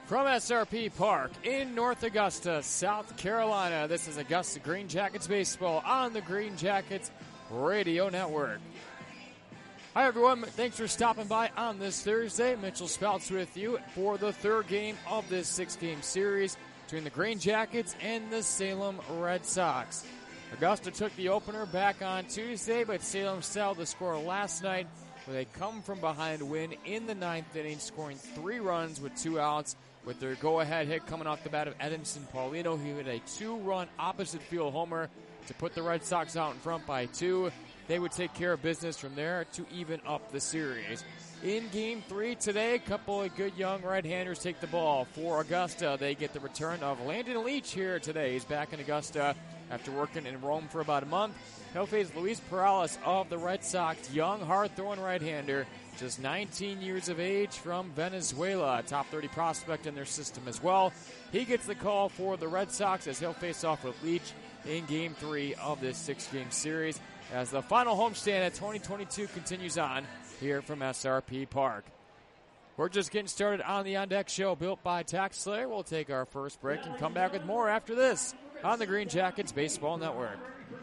From SRP Park in North Augusta, South Carolina, this is Augusta Green Jackets baseball on the Green Jackets Radio Network. Hi, everyone. Thanks for stopping by on this Thursday. Mitchell Spouts with you for the third game of this six-game series between the Green Jackets and the Salem Red Sox. Augusta took the opener back on Tuesday, but Salem settled the score last night with a come-from-behind win in the ninth inning, scoring 3 runs with 2 outs. With their go-ahead hit coming off the bat of Edinson Paulino, he hit a 2-run opposite field homer to put the Red Sox out in front by 2. They would take care of business from there to even up the series. In Game 3 today, a couple of good young right-handers take the ball. For Augusta, they get the return of Landon Leach here today. He's back in Augusta after working in Rome for about a month. He'll face Luis Perales of the Red Sox, young, hard-throwing right-hander, just 19 years of age from Venezuela, a top 30 prospect in their system as well. He gets the call for the Red Sox as he'll face off with Leach in Game 3 of this 6-game series as the final homestand at 2022 continues on here from SRP Park. We're just getting started on the On Deck Show built by TaxSlayer. We'll take our first break and come back with more after this on the Green Jackets Baseball Network.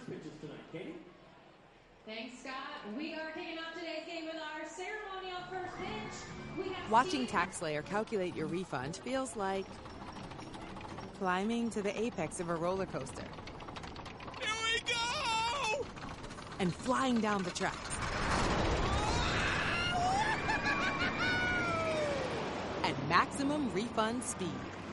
Thanks, Scott. We are kicking off today's game with our ceremonial first pitch. Watching TaxSlayer calculate your refund feels like climbing to the apex of a roller coaster. Here we go! And flying down the tracks. At maximum refund speed.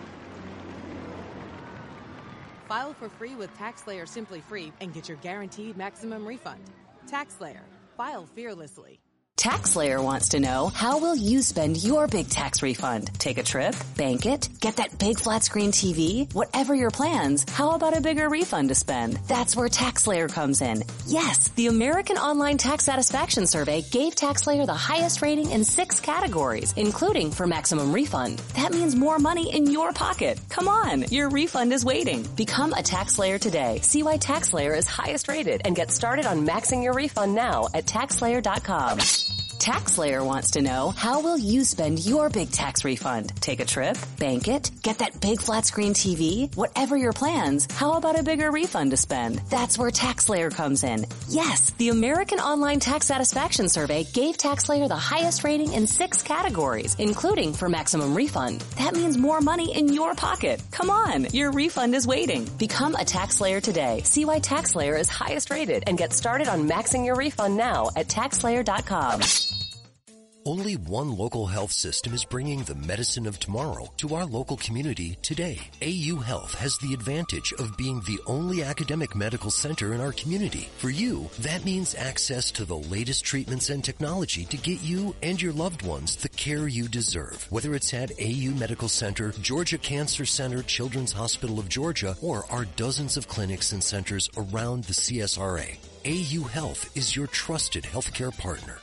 File for free with TaxSlayer Simply Free and get your guaranteed maximum refund. TaxSlayer. File fearlessly. TaxSlayer wants to know, how will you spend your big tax refund? Take a trip? Bank it? Get that big flat screen TV? Whatever your plans, how about a bigger refund to spend? That's where TaxSlayer comes in. Yes, the American Online Tax Satisfaction Survey gave TaxSlayer the highest rating in 6 categories, including for maximum refund. That means more money in your pocket. Come on, your refund is waiting. Become a TaxSlayer today. See why TaxSlayer is highest rated and get started on maxing your refund now at TaxSlayer.com. TaxSlayer wants to know, how will you spend your big tax refund? Take a trip? Bank it? Get that big flat screen TV? Whatever your plans, how about a bigger refund to spend? That's where TaxSlayer comes in. Yes, the American Online Tax Satisfaction Survey gave TaxSlayer the highest rating in 6 categories, including for maximum refund. That means more money in your pocket. Come on, your refund is waiting. Become a TaxSlayer today. See why TaxSlayer is highest rated and get started on maxing your refund now at TaxSlayer.com. Only one local health system is bringing the medicine of tomorrow to our local community today. AU Health has the advantage of being the only academic medical center in our community. For you, that means access to the latest treatments and technology to get you and your loved ones the care you deserve. Whether it's at AU Medical Center, Georgia Cancer Center, Children's Hospital of Georgia, or our dozens of clinics and centers around the CSRA, AU Health is your trusted healthcare partner.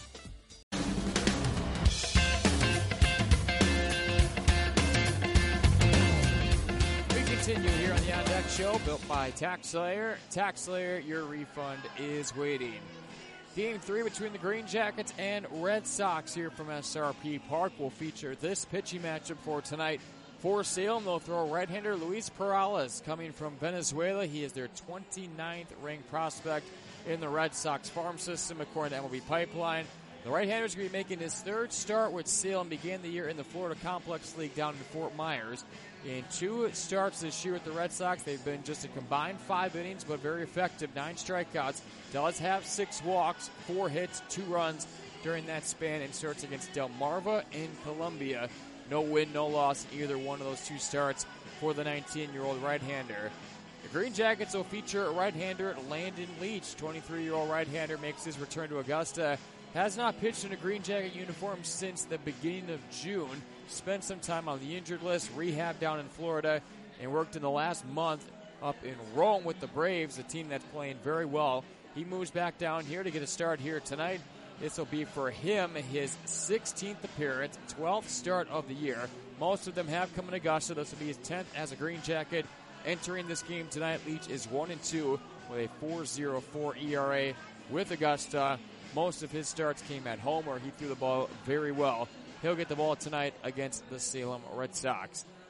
Continue here on the On Deck Show, built by TaxSlayer. TaxSlayer, your refund is waiting. Game 3 between the Green Jackets and Red Sox here from SRP Park will feature this pitching matchup for tonight. For Salem, they'll throw right-hander Luis Perales coming from Venezuela. He is their 29th ranked prospect in the Red Sox farm system, according to MLB Pipeline. The right-hander is going to be making his 3rd start with Salem. Began the year in the Florida Complex League down in Fort Myers. In 2 starts this year with the Red Sox, they've been just a combined 5 innings, but very effective. 9 strikeouts. Does have 6 walks, 4 hits, 2 runs during that span, and starts against Delmarva and Columbia. No win, no loss in either one of those 2 starts for the 19-year-old right-hander. The Green Jackets will feature right-hander Landon Leach. 23-year-old right-hander makes his return to Augusta. Has not pitched in a Green Jacket uniform since the beginning of June. Spent some time on the injured list, rehab down in Florida, and worked in the last month up in Rome with the Braves, a team that's playing very well. He moves back down here to get a start here tonight. This will be for him his 16th appearance, 12th start of the year. Most of them have come in Augusta. This will be his 10th as a Green Jacket. Entering this game tonight, Leach is 1-2 with a 4.04 ERA with Augusta. Most of his starts came at home where he threw the ball very well. He'll get the ball tonight against the Salem Red Sox.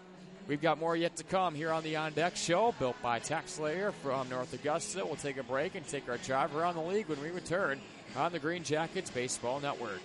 We've got more yet to come here on the On Deck Show, built by TaxSlayer from North Augusta. We'll take a break and take our drive around the league when we return on the Green Jackets Baseball Network.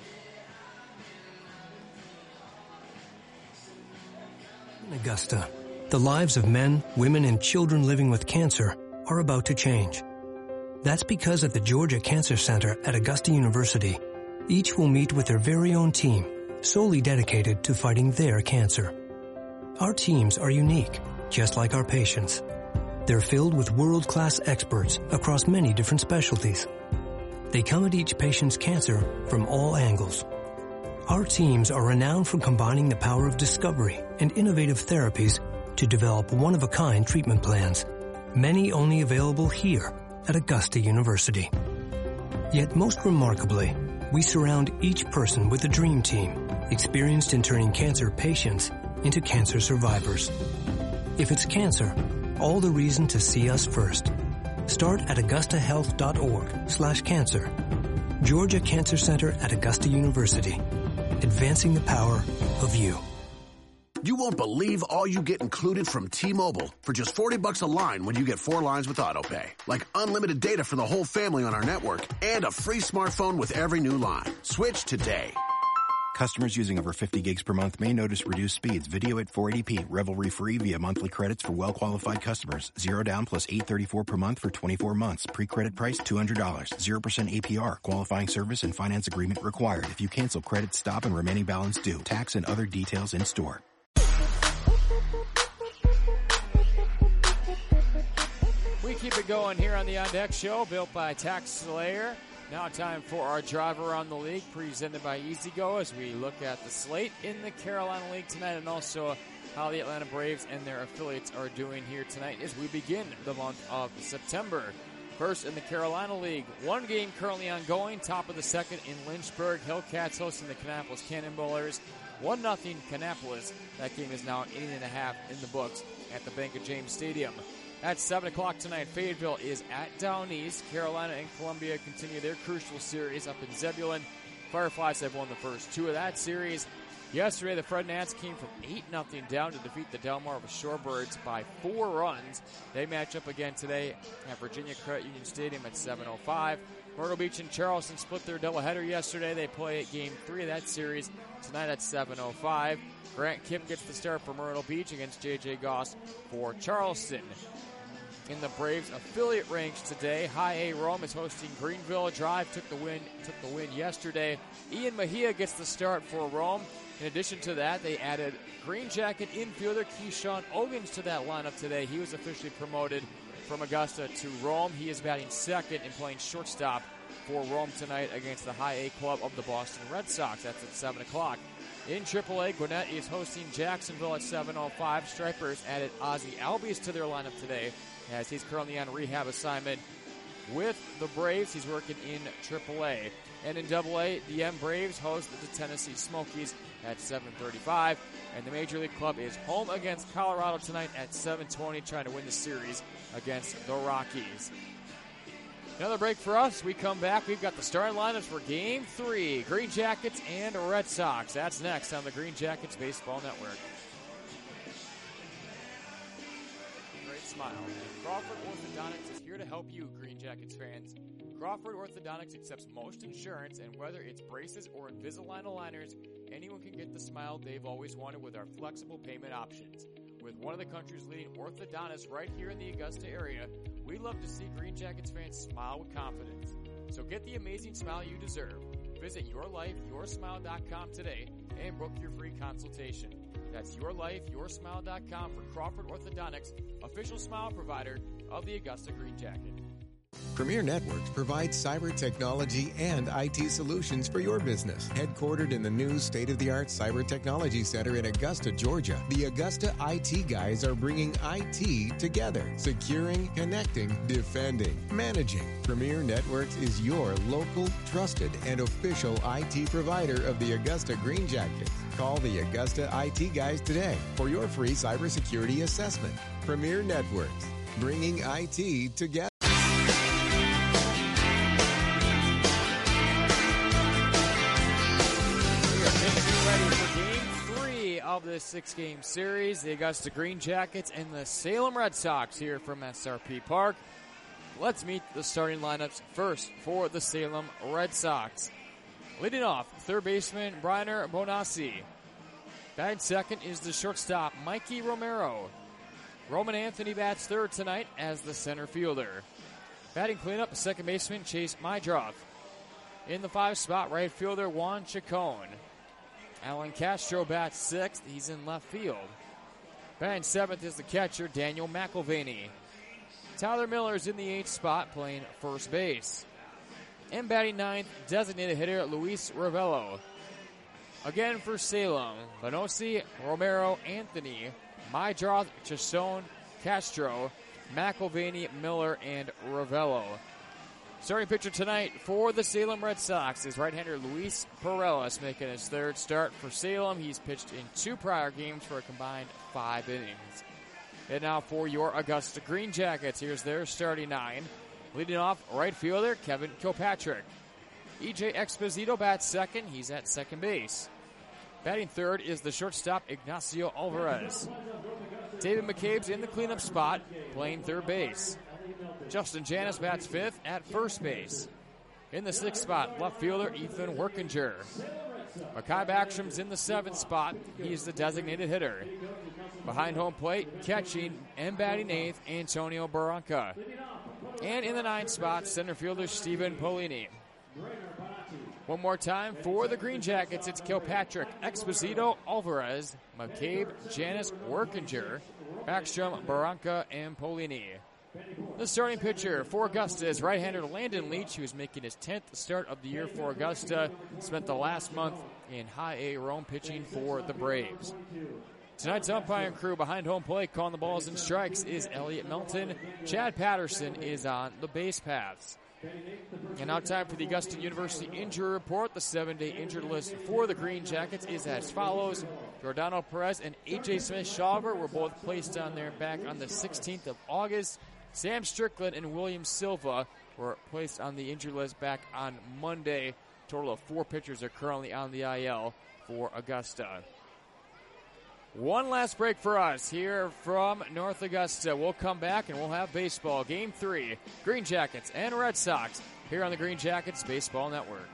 In Augusta, the lives of men, women, and children living with cancer are about to change. That's because at the Georgia Cancer Center at Augusta University, each will meet with their very own team, solely dedicated to fighting their cancer. Our teams are unique, just like our patients. They're filled with world-class experts across many different specialties. They come at each patient's cancer from all angles. Our teams are renowned for combining the power of discovery and innovative therapies to develop one-of-a-kind treatment plans, many only available here at Augusta University. Yet most remarkably, we surround each person with a dream team, experienced in turning cancer patients into cancer survivors. If it's cancer, all the reason to see us first. Start at augustahealth.org/cancer. Georgia Cancer Center at Augusta University. Advancing the power of you. You won't believe all you get included from T-Mobile for just $40 a line when you get 4 lines with AutoPay. Like unlimited data for the whole family on our network and a free smartphone with every new line. Switch today. Customers using over 50 gigs per month may notice reduced speeds. Video at 480p. Revelry free via monthly credits for well-qualified customers. 0 down plus $834 per month for 24 months. Pre-credit price $200. 0% APR. Qualifying service and finance agreement required. If you cancel, credits stop and remaining balance due. Tax and other details in store. We keep it going here on the On Deck Show, built by TaxSlayer. Now time for our drive around the league, presented by EasyGo, as we look at the slate in the Carolina League tonight and also how the Atlanta Braves and their affiliates are doing here tonight as we begin the month of September. First in the Carolina League, one game currently ongoing, top of the second in Lynchburg. Hellcats hosting the Kannapolis Cannonballers. 1-0 Kannapolis. That game is now an inning and a half in the books at the Bank of James Stadium. At 7 o'clock tonight, Fayetteville is at Down East. Carolina and Columbia continue their crucial series up in Zebulon. Fireflies have won the first 2 of that series. Yesterday, the Fred Nats came from 8-0 down to defeat the Delmarva Shorebirds by 4 runs. They match up again today at Virginia Credit Union Stadium at 7:05. Myrtle Beach and Charleston split their doubleheader yesterday. They play Game 3 of that series tonight at 7:05. Grant Kipp gets the start for Myrtle Beach against J.J. Goss for Charleston. In the Braves affiliate ranks today, High A Rome is hosting Greenville. Drive took the win yesterday. Ian Mejia gets the start for Rome. In addition to that, they added Green Jacket infielder Keyshawn Ogans to that lineup today. He was officially promoted from Augusta to Rome. He is batting second and playing shortstop for Rome tonight against the High A club of the Boston Red Sox. That's at 7 o'clock. In AAA, Gwinnett is hosting Jacksonville at 7:05. Stripers added Ozzie Albies to their lineup today, as he's currently on rehab assignment with the Braves. He's working in AAA. And in AA, the M Braves host the Tennessee Smokies at 7:35. And the Major League Club is home against Colorado tonight at 7:20, trying to win the series against the Rockies. Another break for us. We come back. We've got the starting lineups for Game 3, Green Jackets and Red Sox. That's next on the Green Jackets Baseball Network. Great smile. Crawford Orthodontics is here to help you, Green Jackets fans. Crawford Orthodontics accepts most insurance, and whether it's braces or Invisalign aligners, anyone can get the smile they've always wanted with our flexible payment options. With one of the country's leading orthodontists right here in the Augusta area, we love to see Green Jackets fans smile with confidence. So get the amazing smile you deserve. Visit yourlifeyoursmile.com today and book your free consultation. That's yourlifeyoursmile.com for Crawford Orthodontics, official smile provider of the Augusta Green Jacket. Premier Networks provides cyber technology and IT solutions for your business. Headquartered in the new state-of-the-art Cyber Technology Center in Augusta, Georgia, the Augusta IT guys are bringing IT together. Securing, connecting, defending, managing. Premier Networks is your local, trusted, and official IT provider of the Augusta Green Jackets. Call the Augusta IT guys today for your free cybersecurity assessment. Premier Networks, bringing IT together. Of the this 6-game series. The Augusta Green Jackets and the Salem Red Sox here from SRP Park. Let's meet the starting lineups first for the Salem Red Sox. Leading off, third baseman Brainer Bonassi. Batting second is the shortstop Mikey Romero. Roman Anthony bats third tonight as the center fielder. Batting cleanup, second baseman Chase Mydroff. In the 5 spot, right fielder Juan Chacon. Alan Castro bats sixth. He's in left field. Batting seventh is the catcher Daniel McElvaney. Tyler Miller's in the 8th spot playing first base. And batting ninth, designated hitter Luis Ravello. Again for Salem, Bonossi, Romero, Anthony, Mydroth, Chacon, Castro, McElvaney, Miller, and Ravello. Starting pitcher tonight for the Salem Red Sox is right-hander Luis Perales, making his third start for Salem. He's pitched in 2 prior games for a combined 5 innings. And now for your Augusta Green Jackets, here's their starting 9. Leading off, right fielder Kevin Kilpatrick. E.J. Exposito bats second. He's at second base. Batting third is the shortstop Ignacio Alvarez. David McCabe's in the cleanup spot, playing third base. Justin Janis bats fifth at first base. In the 6th spot, left fielder Ethan Workinger. Makai Backstrom's in the 7th spot. He's the designated hitter. Behind home plate, catching and batting 8th, Antonio Barranca. And in the 9th spot, center fielder Stephen Polini. One more time for the Green Jackets, it's Kilpatrick, Exposito, Alvarez, McCabe, Janis, Workinger, Backstrom, Barranca, and Polini. The starting pitcher for Augusta is right-hander Landon Leach, who is making his 10th start of the year for Augusta. Spent the last month in High A Rome pitching for the Braves. Tonight's umpiring crew behind home plate calling the balls and strikes is Elliot Melton. Chad Patterson is on the base paths. And now time for the Augusta University injury report. The 7-day injured list for the Green Jackets is as follows. Giordano Perez and A.J. Smith-Shawver were both placed on there back on the 16th of August. Sam Strickland and William Silva were placed on the injured list back on Monday. A total of 4 pitchers are currently on the IL for Augusta. One last break for us here from North Augusta. We'll come back and we'll have baseball. Game 3, Green Jackets and Red Sox here on the Green Jackets Baseball Network.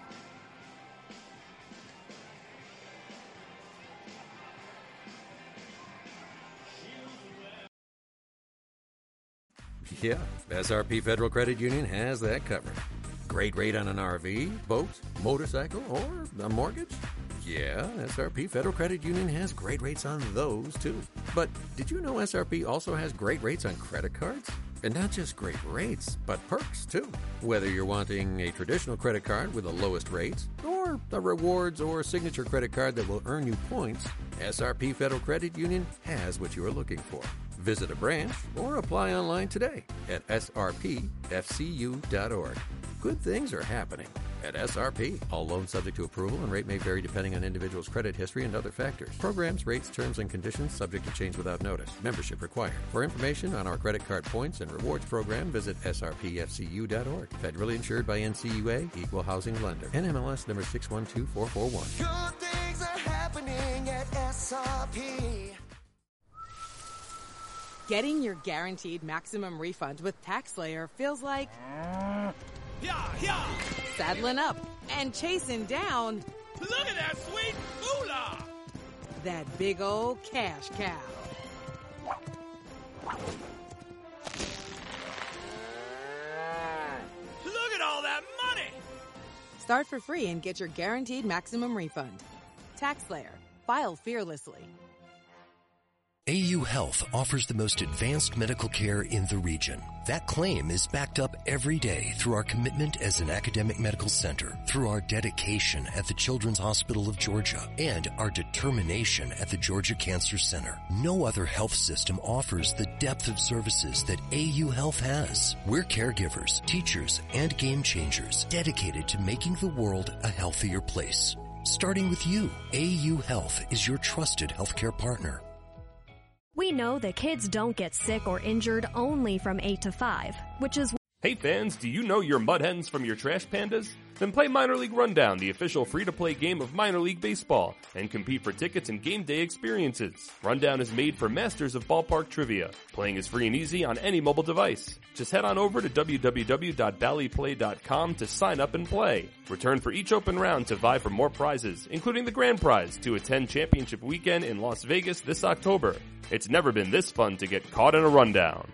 Yeah, SRP Federal Credit Union has that covered. Great rate on an RV, boat, motorcycle, or a mortgage? Yeah, SRP Federal Credit Union has great rates on those, too. But did you know SRP also has great rates on credit cards? And not just great rates, but perks, too. Whether you're wanting a traditional credit card with the lowest rates, or a rewards or signature credit card that will earn you points, SRP Federal Credit Union has what you are looking for. Visit a branch or apply online today at srpfcu.org. Good things are happening at SRP. All loans subject to approval and rate may vary depending on individual's credit history and other factors. Programs, rates, terms, and conditions subject to change without notice. Membership required. For information on our credit card points and rewards program, visit srpfcu.org. Federally insured by NCUA, Equal Housing Lender. NMLS number 612441. Good things are happening at SRP. Getting your guaranteed maximum refund with TaxSlayer feels like saddling up and chasing down. Look at that sweet moolah! That big old cash cow. Look at all that money! Start for free and get your guaranteed maximum refund. TaxSlayer. File fearlessly. AU Health offers the most advanced medical care in the region. That claim is backed up every day through our commitment as an academic medical center, through our dedication at the Children's Hospital of Georgia, and our determination at the Georgia Cancer Center. No other health system offers the depth of services that AU Health has. We're caregivers, teachers, and game changers dedicated to making the world a healthier place. Starting with you, AU Health is your trusted healthcare partner. We know that kids don't get sick or injured only from 8 to 5, which is Hey fans, do you know your mud hens from your trash pandas? Then play Minor League Rundown, the official free-to-play game of Minor League Baseball, and compete for tickets and game day experiences. Rundown is made for masters of ballpark trivia. Playing is free and easy on any mobile device. Just head on over to www.ballyplay.com to sign up and play. Return for each open round to vie for more prizes, including the grand prize to attend Championship Weekend in Las Vegas this October. It's never been this fun to get caught in a rundown.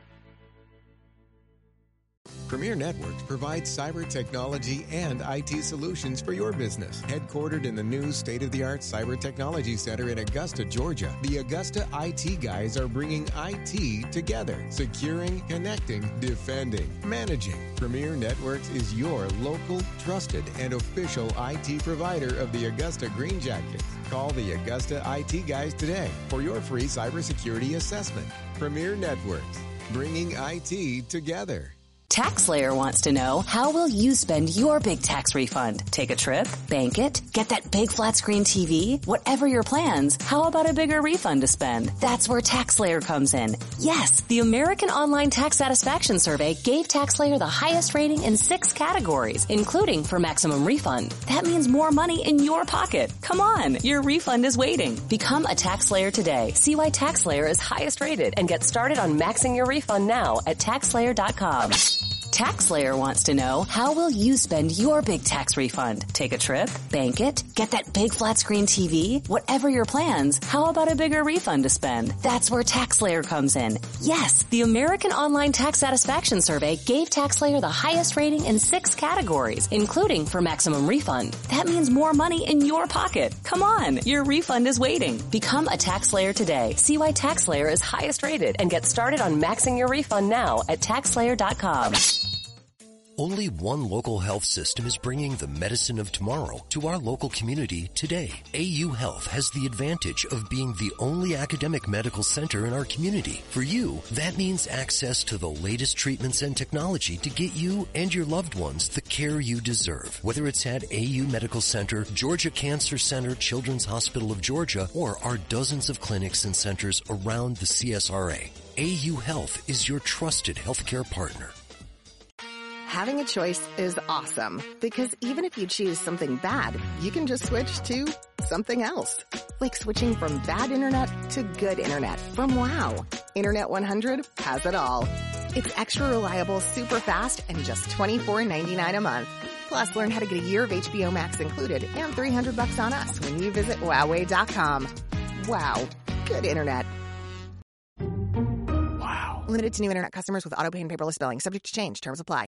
Premier Networks provides cyber technology and IT solutions for your business. Headquartered in the new state-of-the-art Cyber Technology Center in Augusta, Georgia, the Augusta IT guys are bringing IT together. Securing, connecting, defending, managing. Premier Networks is your local, trusted, and official IT provider of the Augusta Green Jackets. Call the Augusta IT guys today for your free cybersecurity assessment. Premier Networks, bringing IT together. TaxSlayer wants to know, how will you spend your big tax refund? Take a trip? Bank it? Get that big flat screen TV? Whatever your plans, how about a bigger refund to spend? That's where TaxSlayer comes in. Yes, the American Online Tax Satisfaction Survey gave TaxSlayer the highest rating in 6 categories, including for maximum refund. That means more money in your pocket. Come on, your refund is waiting. Become a TaxSlayer today. See why TaxSlayer is highest rated and get started on maxing your refund now at TaxSlayer.com. TaxSlayer wants to know, how will you spend your big tax refund? Take a trip? Bank it? Get that big flat screen TV? Whatever your plans, how about a bigger refund to spend? That's where TaxSlayer comes in. Yes, the American Online Tax Satisfaction Survey gave TaxSlayer the highest rating in 6 categories, including for maximum refund. That means more money in your pocket. Come on, your refund is waiting. Become a TaxSlayer today. See why TaxSlayer is highest rated and get started on maxing your refund now at TaxSlayer.com. Only one local health system is bringing the medicine of tomorrow to our local community today. AU Health has the advantage of being the only academic medical center in our community. For you, that means access to the latest treatments and technology to get you and your loved ones the care you deserve. Whether it's at AU Medical Center, Georgia Cancer Center, Children's Hospital of Georgia, or our dozens of clinics and centers around the CSRA, AU Health is your trusted healthcare partner. Having a choice is awesome, because even if you choose something bad, you can just switch to something else. Like switching from bad internet to good internet from WOW. Internet 100 has it all. It's extra reliable, super fast, and just $24.99 a month. Plus, learn how to get a year of HBO Max included and $300 on us when you visit Wowway.com. Wow. Good internet. Wow. Limited to new internet customers with autopay and paperless billing. Subject to change. Terms apply.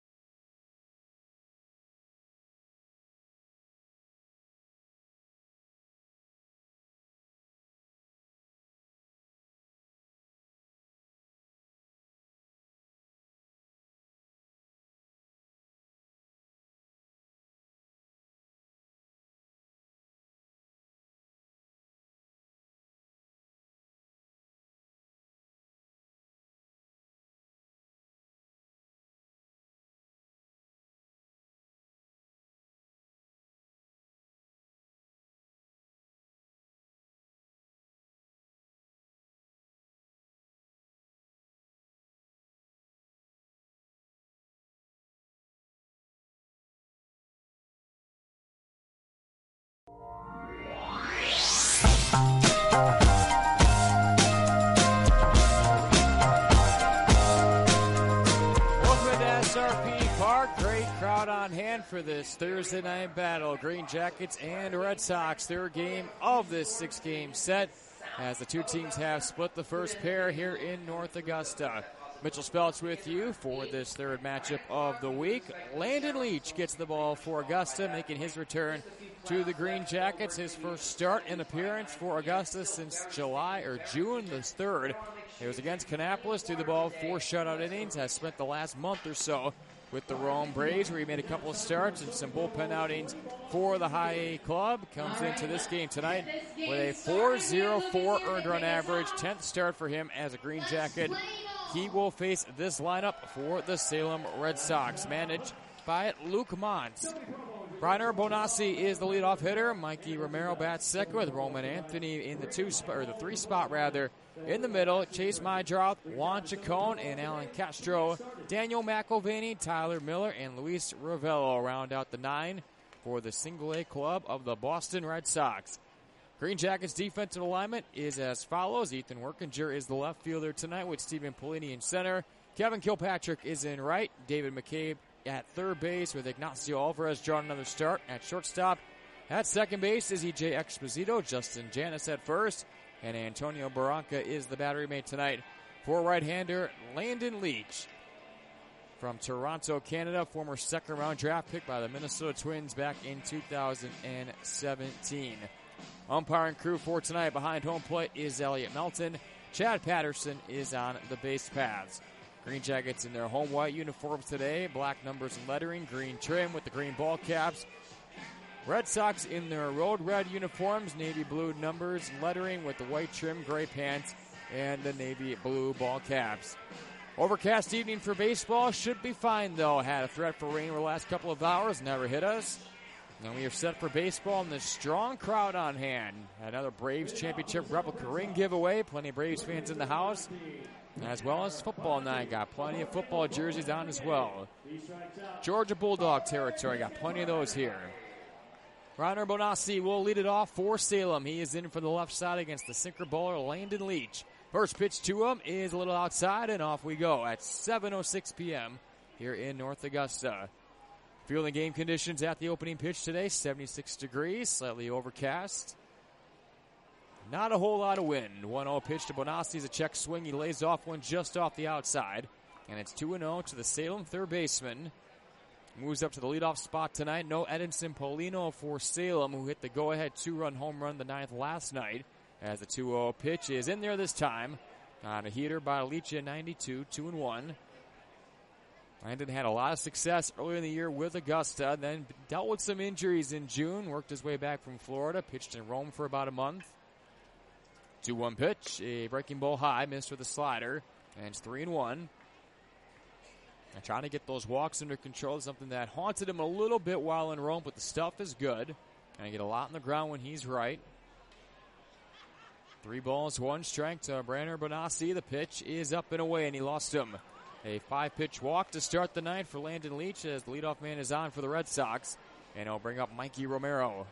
On hand for this Thursday night battle. Green Jackets and Red Sox, their game of this 6-game set, as the two teams have split the first pair here in North Augusta. Mitchell Speltz with you for this third matchup of the week. Landon Leach gets the ball for Augusta, making his return to the Green Jackets. His first start and appearance for Augusta since June the 3rd. It was against Kannapolis, threw the ball 4 shutout innings, has spent the last month or so with the Rome Braves, where he made a couple of starts and some bullpen outings for the High A club. Comes into this game tonight with a 4.04 earned run average, 10th start for him as a Green Jacket. He will face this lineup for the Salem Red Sox, managed by Luke Mons. Reiner Bonassi is the leadoff hitter. Mikey Romero bats second with Roman Anthony in the 3 spot in the middle. Chase Mydroth, Juan Chacon, and Alan Castro. Daniel McElvaney, Tyler Miller, and Luis Ravello round out the 9 for the single-A club of the Boston Red Sox. Green Jackets' defensive alignment is as follows. Ethan Workinger is the left fielder tonight with Stephen Polini in center. Kevin Kilpatrick is in right. David McCabe at third base with Ignacio Alvarez drawing another start at shortstop. At second base is EJ Exposito, Justin Janis at first, and Antonio Barranca is the battery mate tonight for right-hander Landon Leach from Toronto, Canada, former second-round draft pick by the Minnesota Twins back in 2017. Umpiring crew for tonight behind home plate is Elliot Melton. Chad Patterson is on the base paths. Green Jackets in their home white uniforms today, black numbers and lettering, green trim with the green ball caps. Red Sox in their road red uniforms, navy blue numbers and lettering with the white trim, gray pants, and the navy blue ball caps. Overcast evening for baseball, should be fine though. Had a threat for rain over the last couple of hours, never hit us. And we are set for baseball and the strong crowd on hand. Another Braves championship replica ring giveaway, plenty of Braves fans in the house. As well as football night. Got plenty of football jerseys on as well. Georgia Bulldog territory. Got plenty of those here. Reiner Bonassi will lead it off for Salem. He is in for the left side against the sinker bowler Landon Leach. First pitch to him is a little outside, and off we go at 7:06 p.m. here in North Augusta. Fielding game conditions at the opening pitch today, 76 degrees, slightly overcast. Not a whole lot of wind. 1-0 pitch to Bonassi is a check swing. He lays off one just off the outside. And it's 2-0 to the Salem third baseman. Moves up to the leadoff spot tonight. No Edinson Polino for Salem, who hit the go-ahead 2-run home run the 9th last night. As the 2-0 pitch is in there this time. On a heater by Alicia, 92, 2-1. Landon had a lot of success earlier in the year with Augusta, then dealt with some injuries in June. Worked his way back from Florida. Pitched in Rome for about a month. 2-1 pitch, a breaking ball high, missed with a slider, and it's 3-1. And trying to get those walks under control is something that haunted him a little bit while in Rome, but the stuff is good. Gonna get a lot on the ground when he's right. 3 balls, 1 strike to Reiner Bonassi. The pitch is up and away, and he lost him. A 5-pitch walk to start the night for Landon Leach as the leadoff man is on for the Red Sox, and he'll bring up Mikey Romero.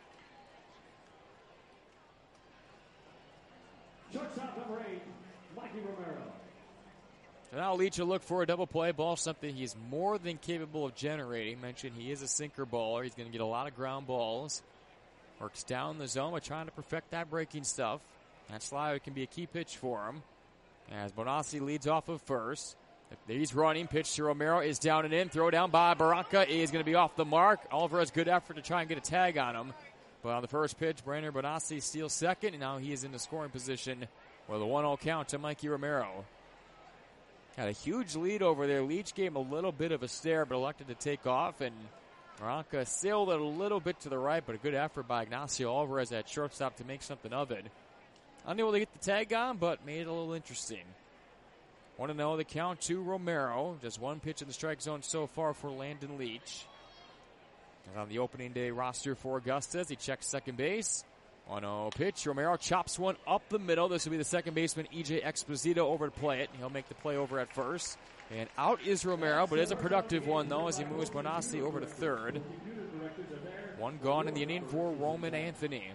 Shortstop number 8, Mikey Romero. So now Leach will look for a double play ball, something he's more than capable of generating. Mentioned he is a sinker bowler. He's going to get a lot of ground balls. Works down the zone, but trying to perfect that breaking stuff. That slider can be a key pitch for him. As Bonassi leads off of first. He's running. Pitch to Romero is down and in. Throw down by Barranca is going to be off the mark. Alvarez, good effort to try and get a tag on him. But on the first pitch, Reiner Bonassi steals second, and now he is in the scoring position with a 1-0 count to Mikey Romero. Had a huge lead over there. Leach gave him a little bit of a stare, but elected to take off, and Barranca sailed it a little bit to the right, but a good effort by Ignacio Alvarez at shortstop to make something of it. Unable to get the tag on, but made it a little interesting. 1-0 the count to Romero. Just 1 pitch in the strike zone so far for Landon Leach. And on the opening day roster for Augusta as he checks second base. 1-0 pitch. Romero chops one up the middle. This will be the second baseman, EJ Exposito, over to play it. He'll make the play over at first. And out is Romero, but it's a productive one, though, as he moves Bonassi over to third. 1 gone in the inning for Roman Anthony.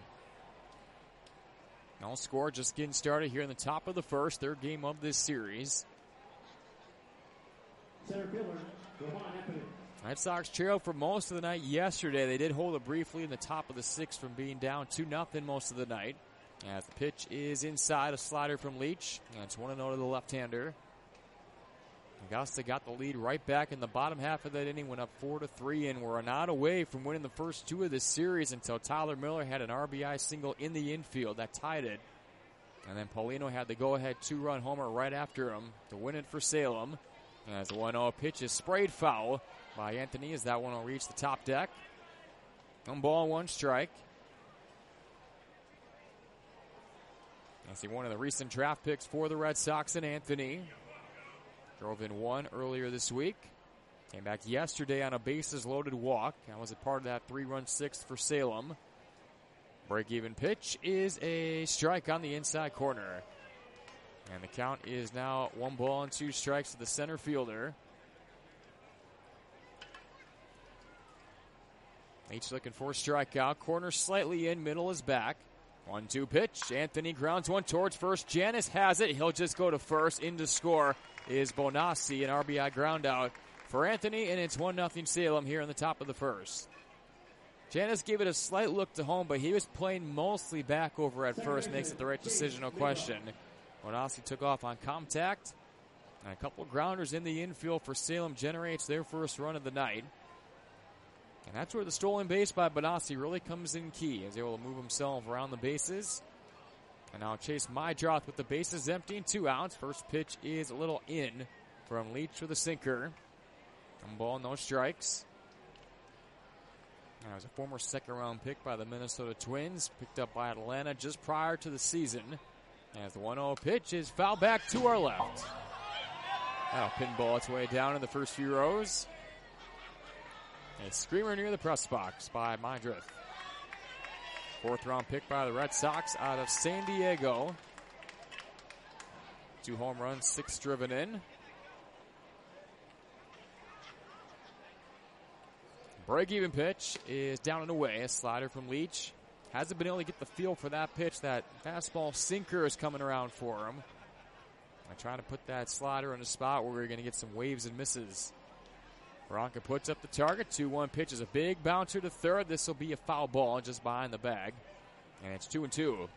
No score, just getting started here in the top of the first, 3rd game of this series. Center fielder, Roman Anthony. Red Sox trailed for most of the night yesterday. They did hold it briefly in the top of the 6th from being down 2-0 most of the night. As the pitch is inside, a slider from Leach. And it's 1-0 to the left-hander. Augusta got the lead right back in the bottom half of that inning, went up 4-3, and were not away from winning the first 2 of this series until Tyler Miller had an RBI single in the infield that tied it. And then Polino had the go-ahead 2-run homer right after him to win it for Salem. As the 1-0 pitch is sprayed foul by Anthony, as that one will reach the top deck. 1 ball, 1 strike. I see one of the recent draft picks for the Red Sox in Anthony. Drove in 1 earlier this week. Came back yesterday on a bases-loaded walk. That was a part of that 3-run sixth for Salem. Break-even pitch is a strike on the inside corner. And the count is now 1-2 strikes to the center fielder. Leach looking for a strikeout. Corner slightly in, middle is back. 1-2 pitch. Anthony grounds one towards first. Janis has it. He'll just go to first. In to score is Bonassi, an RBI ground out for Anthony, and it's 1-0 Salem here in the top of the first. Janis gave it a slight look to home, but he was playing mostly back over at first. Makes it the right decision, no question. Bonassi took off on contact, and a couple grounders in the infield for Salem generates their first run of the night. And that's where the stolen base by Bonassi really comes in key. He's able to move himself around the bases. And now Chase Mydroth with the bases empty and 2 outs. First pitch is a little in from Leach for the sinker. 1 ball, no strikes. That was a former second-round pick by the Minnesota Twins, picked up by Atlanta just prior to the season. As the 1-0 pitch is fouled back to our left. That'll pinball its way down in the first few rows. A screamer near the press box by Mydroth. 4th-round pick by the Red Sox out of San Diego. 2 home runs, 6 driven in. Break-even pitch is down and away. A slider from Leach. Hasn't been able to get the feel for that pitch. That fastball sinker is coming around for him. I'm trying to put that slider in a spot where we're going to get some waves and misses. Bronca puts up the target. 2-1 pitch is a big bouncer to third. This will be a foul ball just behind the bag. And it's 2-2.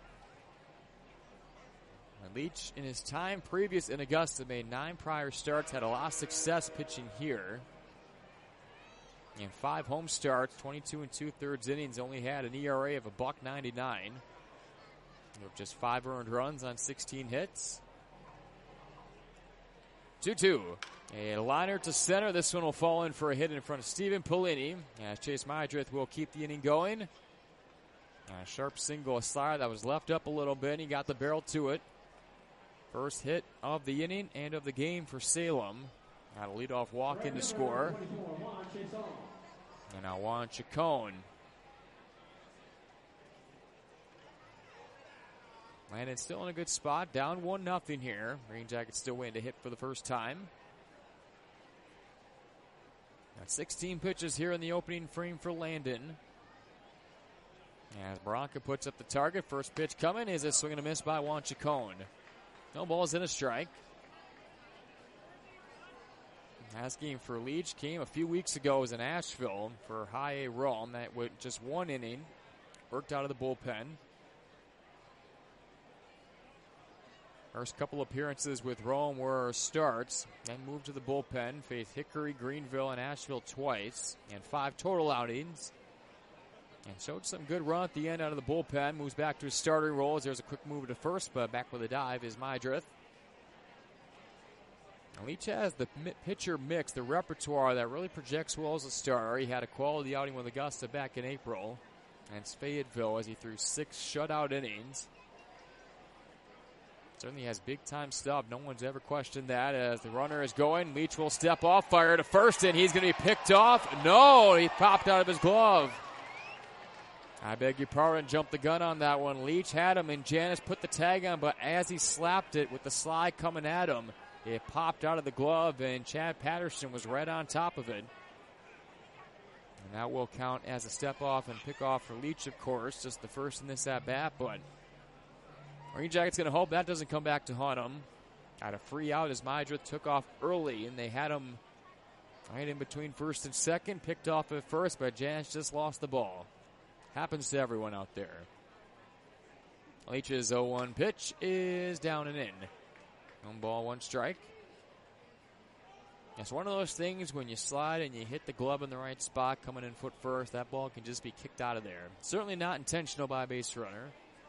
And Leach, in his time previous in Augusta, made 9 prior starts, had a lot of success pitching here. In 5 home starts, 22 2/3 innings, only had an ERA of $1.99. With just 5 earned runs on 16 hits. 2-2. A liner to center. This one will fall in for a hit in front of Steven Polini. As Chase Mydroth will keep the inning going. A sharp single, a slider that was left up a little bit. He got the barrel to it. First hit of the inning and of the game for Salem. Got a leadoff walk in to score. And now Juan Chacon. Landon still in a good spot. Down 1-0 here. Green Jackets still waiting to hit for the first time. Got 16 pitches here in the opening frame for Landon. As Bronca puts up the target. First pitch coming is a swing and a miss by Juan Chacon. No balls in a strike. Asking for Leach came a few weeks ago was in Asheville for high A Rome. That went just 1 inning. Worked out of the bullpen. First couple appearances with Rome were starts. Then moved to the bullpen. Faced Hickory, Greenville, and Asheville twice. And 5 total outings. And showed some good run at the end out of the bullpen. Moves back to his starting role as there's a quick move to first. But back with a dive is Mydroth. Leach has the pitcher mix, the repertoire that really projects well as a starter. He had a quality outing with Augusta back in April. And Fayetteville as he threw 6 shutout innings. Certainly has big-time stuff. No one's ever questioned that. As the runner is going, Leach will step off, fire to first, and he's going to be picked off. No, he popped out of his glove. I beg your pardon, jumped the gun on that one. Leach had him, and Janis put the tag on, but as he slapped it with the slide coming at him, it popped out of the glove, and Chad Patterson was right on top of it. And that will count as a step-off and pick-off for Leach, of course. Just the first in this at-bat, but Green Jackets going to hope that doesn't come back to haunt him. Got a free out as Mydroth took off early, and they had him right in between first and second. Picked off at first, but Janis just lost the ball. Happens to everyone out there. Leach's 0-1 pitch is down and in. 1 ball, 1 strike. It's one of those things when you slide and you hit the glove in the right spot, coming in foot first, that ball can just be kicked out of there. Certainly not intentional by a base runner.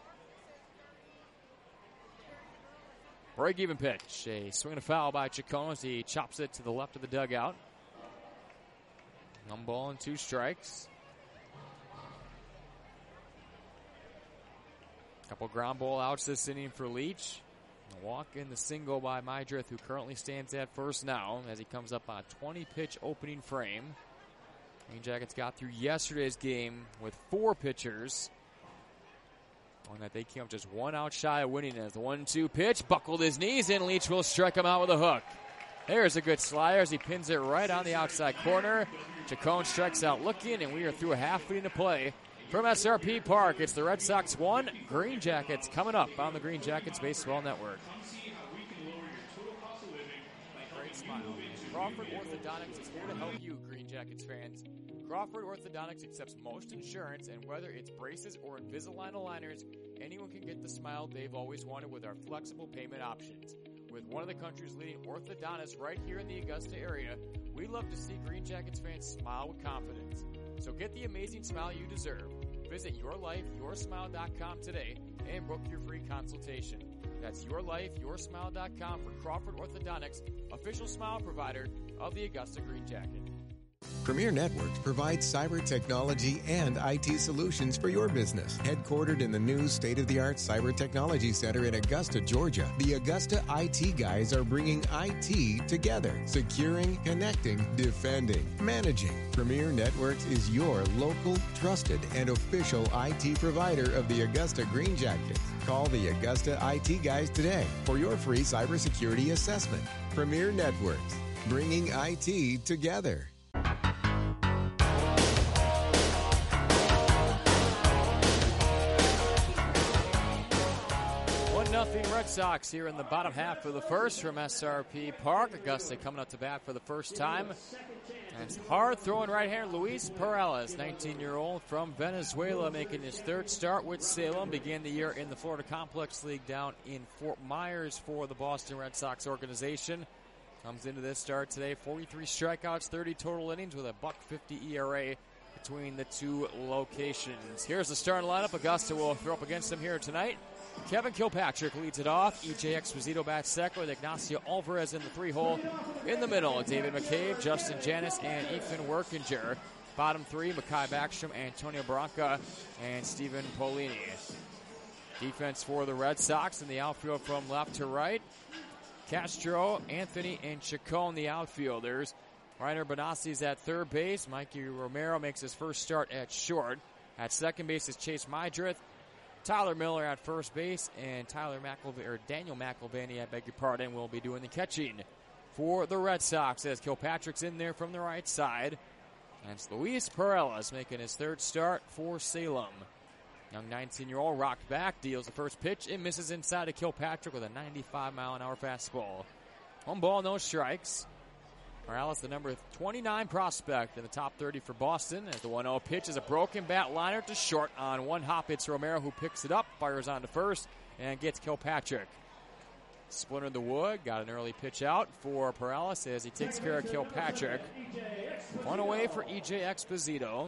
Break-even pitch. A swing and a foul by Chacon as he chops it to the left of the dugout. 1 ball and 2 strikes. Couple ground ball outs this inning for Leach. A walk in the single by Mydrith, who currently stands at first now as he comes up on a 20-pitch opening frame. Green Jackets got through yesterday's game with 4 pitchers. One that they came up just 1 out shy of winning as the 1-2 pitch buckled his knees in. Leach will strike him out with a hook. There's a good slider as he pins it right on the outside corner. Chacon strikes out looking, and we are through a half inning to play. From SRP Park, it's the Red Sox 1, Green Jackets coming up on the Green Jackets Baseball Network. Great smile. Crawford Orthodontics is here to help you, Green Jackets fans. Crawford Orthodontics accepts most insurance, and whether it's braces or Invisalign aligners, anyone can get the smile they've always wanted with our flexible payment options. With one of the country's leading orthodontists right here in the Augusta area, we love to see Green Jackets fans smile with confidence. So get the amazing smile you deserve. Visit yourlifeyoursmile.com today and book your free consultation. That's yourlifeyoursmile.com for Crawford Orthodontics, official smile provider of the Augusta Green Jacket. Premier Networks provides cyber technology and IT solutions for your business. Headquartered in the new state-of-the-art Cyber Technology Center in Augusta, Georgia, the Augusta IT guys are bringing IT together. Securing, connecting, defending, managing. Premier Networks is your local, trusted, and official IT provider of the Augusta Green Jackets. Call the Augusta IT guys today for your free cybersecurity assessment. Premier Networks, bringing IT together. 1-0 Red Sox here in the bottom half of the first from SRP Park. Augusta coming up to bat for the first time. And it's hard throwing right-hander Luis Perales, 19-year-old from Venezuela, making his third start with Salem. Began the year in the Florida Complex League down in Fort Myers for the Boston Red Sox organization. Comes into this start today, 43 strikeouts, 30 total innings with a $1.50 ERA between the two locations. Here's the starting lineup. Augusta will throw up against them here tonight. Kevin Kilpatrick leads it off. E.J. Exposito bats second with Ignacio Alvarez in the 3-hole. In the middle, David McCabe, Justin Janis, and Ethan Workinger. Bottom 3, Mekhi Backstrom, Antonio Barranca, and Stephen Polini. Defense for the Red Sox in the outfield from left to right. Castro, Anthony, and Chacon, the outfielders. Reiner Bonasi's at third base. Mikey Romero makes his first start at short. At second base is Chase Mydrith. Tyler Miller at first base, and Daniel McElvaney, I beg your pardon, will be doing the catching for the Red Sox as Kilpatrick's in there from the right side. And it's Luis Perales making his third start for Salem. Young 19-year-old rocked back, deals the first pitch, and misses inside of Kilpatrick with a 95-mile-an-hour fastball. 1 ball, no strikes. Perales, the number 29 prospect in the top 30 for Boston. As the 1-0 pitch is a broken bat liner to short on one hop. It's Romero who picks it up, fires on to first, and gets Kilpatrick. Splintered the wood, got an early pitch out for Perales as he takes care of Kilpatrick. One away for E.J. Exposito.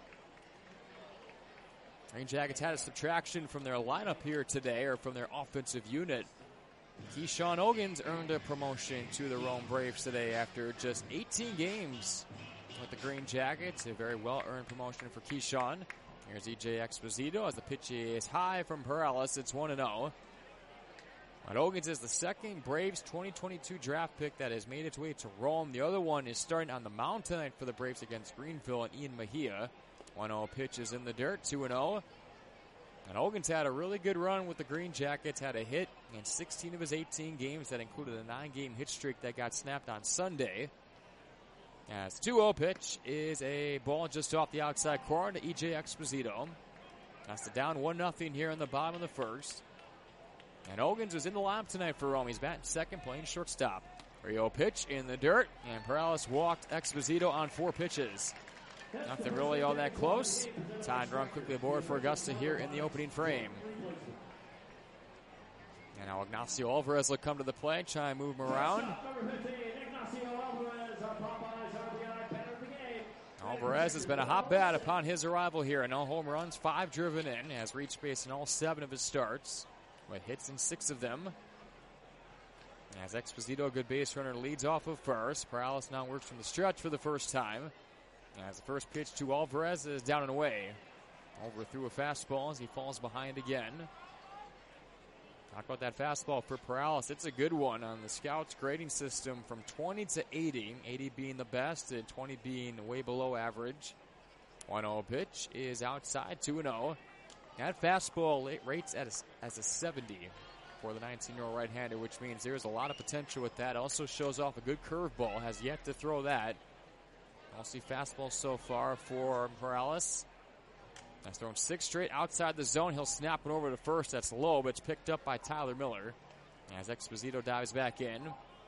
Green Jackets had a subtraction from their lineup here today, or from their offensive unit. Keyshawn Ogans earned a promotion to the Rome Braves today after just 18 games with the Green Jackets. A very well-earned promotion for Keyshawn. Here's E.J. Exposito as the pitch is high from Perales. It's 1-0. And Ogans is the second Braves 2022 draft pick that has made its way to Rome. The other one is starting on the mound tonight for the Braves against Greenville and Ian Mejia. 1-0 pitch is in the dirt, 2-0. And Ogans had a really good run with the Green Jackets, had a hit in 16 of his 18 games. That included a 9-game hit streak that got snapped on Sunday. As 2-0 pitch is a ball just off the outside corner to E.J. Exposito. That's the down 1-0 here in the bottom of the first. And Ogans is in the lineup tonight for Rome. He's batting second, playing shortstop. 3-0 pitch in the dirt, and Perales walked Exposito on 4 pitches. Nothing really all that close. Tied run quickly aboard for Augusta here in the opening frame. And now Ignacio Alvarez will come to the plate, try and move him around. Alvarez has been a hot bat upon his arrival here. No home runs, 5 driven in. Has reached base in all 7 of his starts, with hits in 6 of them. As Exposito, a good base runner, leads off of first. Perales now works from the stretch for the first time. As the first pitch to Alvarez is down and away. Over threw a fastball as he falls behind again. Talk about that fastball for Perales. It's a good one on the Scouts grading system from 20 to 80. 80 being the best and 20 being way below average. 1-0 pitch is outside, 2-0. That fastball rates as a 70 for the 19-year-old right-hander, which means there's a lot of potential with that. Also shows off a good curveball. Has yet to throw that. I'll see fastball so far for Perales. That's thrown 6 straight outside the zone. He'll snap it over to first. That's low, but it's picked up by Tyler Miller as Exposito dives back in.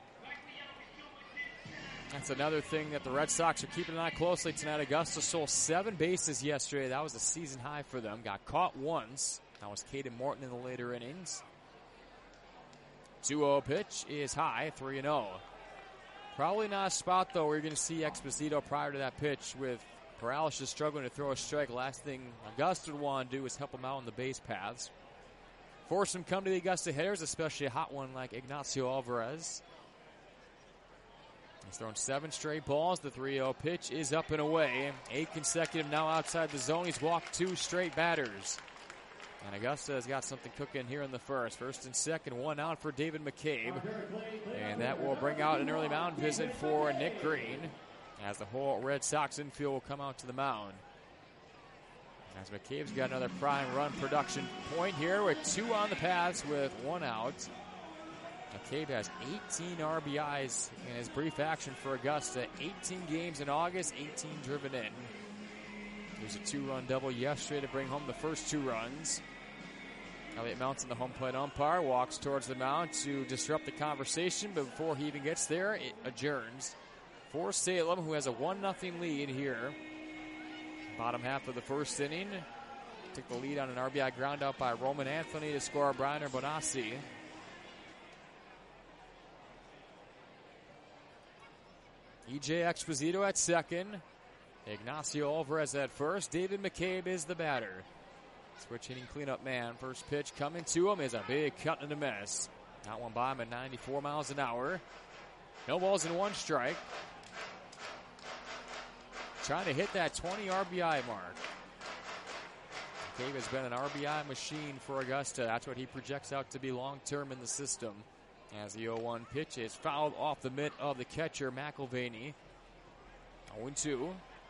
That's another thing that the Red Sox are keeping an eye closely tonight. Augusta stole 7 bases yesterday. That was a season high for them. Got caught once. That was Caden Morton in the later innings. 2-0 pitch is high, 3-0. Probably not a spot, though, where you're going to see Exposito prior to that pitch with Perales just struggling to throw a strike. Last thing Augusta would want to do is help him out on the base paths. Force him come to the Augusta hitters, especially a hot one like Ignacio Alvarez. He's thrown 7 straight balls. The 3-0 pitch is up and away. 8 consecutive now outside the zone. He's walked 2 straight batters. And Augusta has got something cooking here in the first. First and second, 1 out for David McCabe. And that will bring out an early mound visit for Nick Green, as the whole Red Sox infield will come out to the mound. As McCabe's got another prime run production point here with 2 on the paths with 1 out. McCabe has 18 RBIs in his brief action for Augusta. 18 games in August, 18 driven in. There's a 2-run double yesterday to bring home the first 2 runs. Elliott Mountain, the home plate umpire, walks towards the mound to disrupt the conversation, but before he even gets there, it adjourns. For Salem, who has a 1-0 lead here. Bottom half of the first inning. Took the lead on an RBI ground out by Roman Anthony to score Briner Bonassi. E.J. Exposito at second. Ignacio Alvarez at first. David McCabe is the batter. Switch hitting cleanup man. First pitch coming to him is a big cut and a miss. That one by him at 94 miles an hour. No balls and 1 strike. Trying to hit that 20 RBI mark. McCabe has been an RBI machine for Augusta. That's what he projects out to be long-term in the system. As the 0-1 pitch is fouled off the mitt of the catcher, McElvaney. 0-2.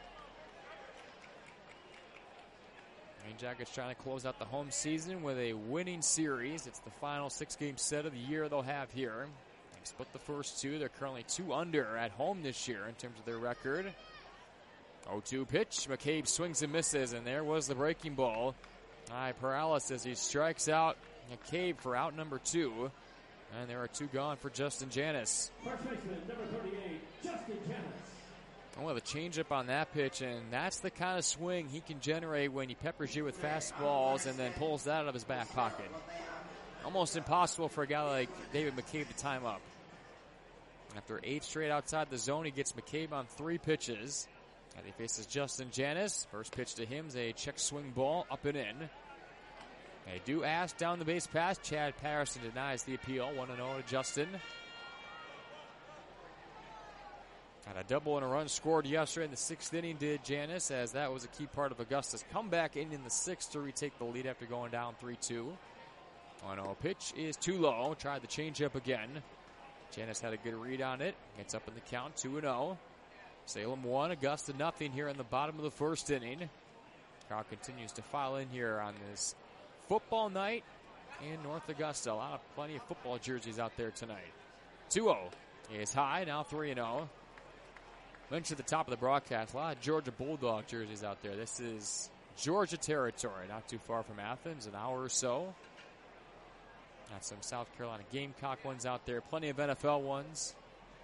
Green Jackets trying to close out the home season with a winning series. It's the final 6-game set of the year they'll have here. They split the first 2. They're currently 2 under at home this year in terms of their record. 0-2 pitch. McCabe swings and misses, and there was the breaking ball. Perales as he strikes out McCabe for out number 2. And there are 2 gone for Justin Janis. First baseman, number 38, Justin Janis. The changeup on that pitch, and that's the kind of swing he can generate when he peppers you with fastballs and then pulls that out of his back pocket. Almost impossible for a guy like David McCabe to time up. After 8 straight outside the zone, he gets McCabe on 3 pitches. And he faces Justin Janis. First pitch to him is a check swing ball up and in. They do ask down the base pass. Chad Patterson denies the appeal. 1-0 to Justin. Had a double and a run scored yesterday in the 6th inning, did Janis, as that was a key part of Augusta's comeback in the 6th to retake the lead after going down 3-2. 1-0 pitch is too low. Tried the changeup again. Janis had a good read on it. Gets up in the count, 2-0. Salem 1, Augusta nothing here in the bottom of the first inning. Crowd continues to file in here on this football night in North Augusta. Plenty of football jerseys out there tonight. 2-0 is high, now 3-0. Mentioned at the top of the broadcast, a lot of Georgia Bulldog jerseys out there. This is Georgia territory, not too far from Athens, an hour or so. Got some South Carolina Gamecock ones out there, plenty of NFL ones.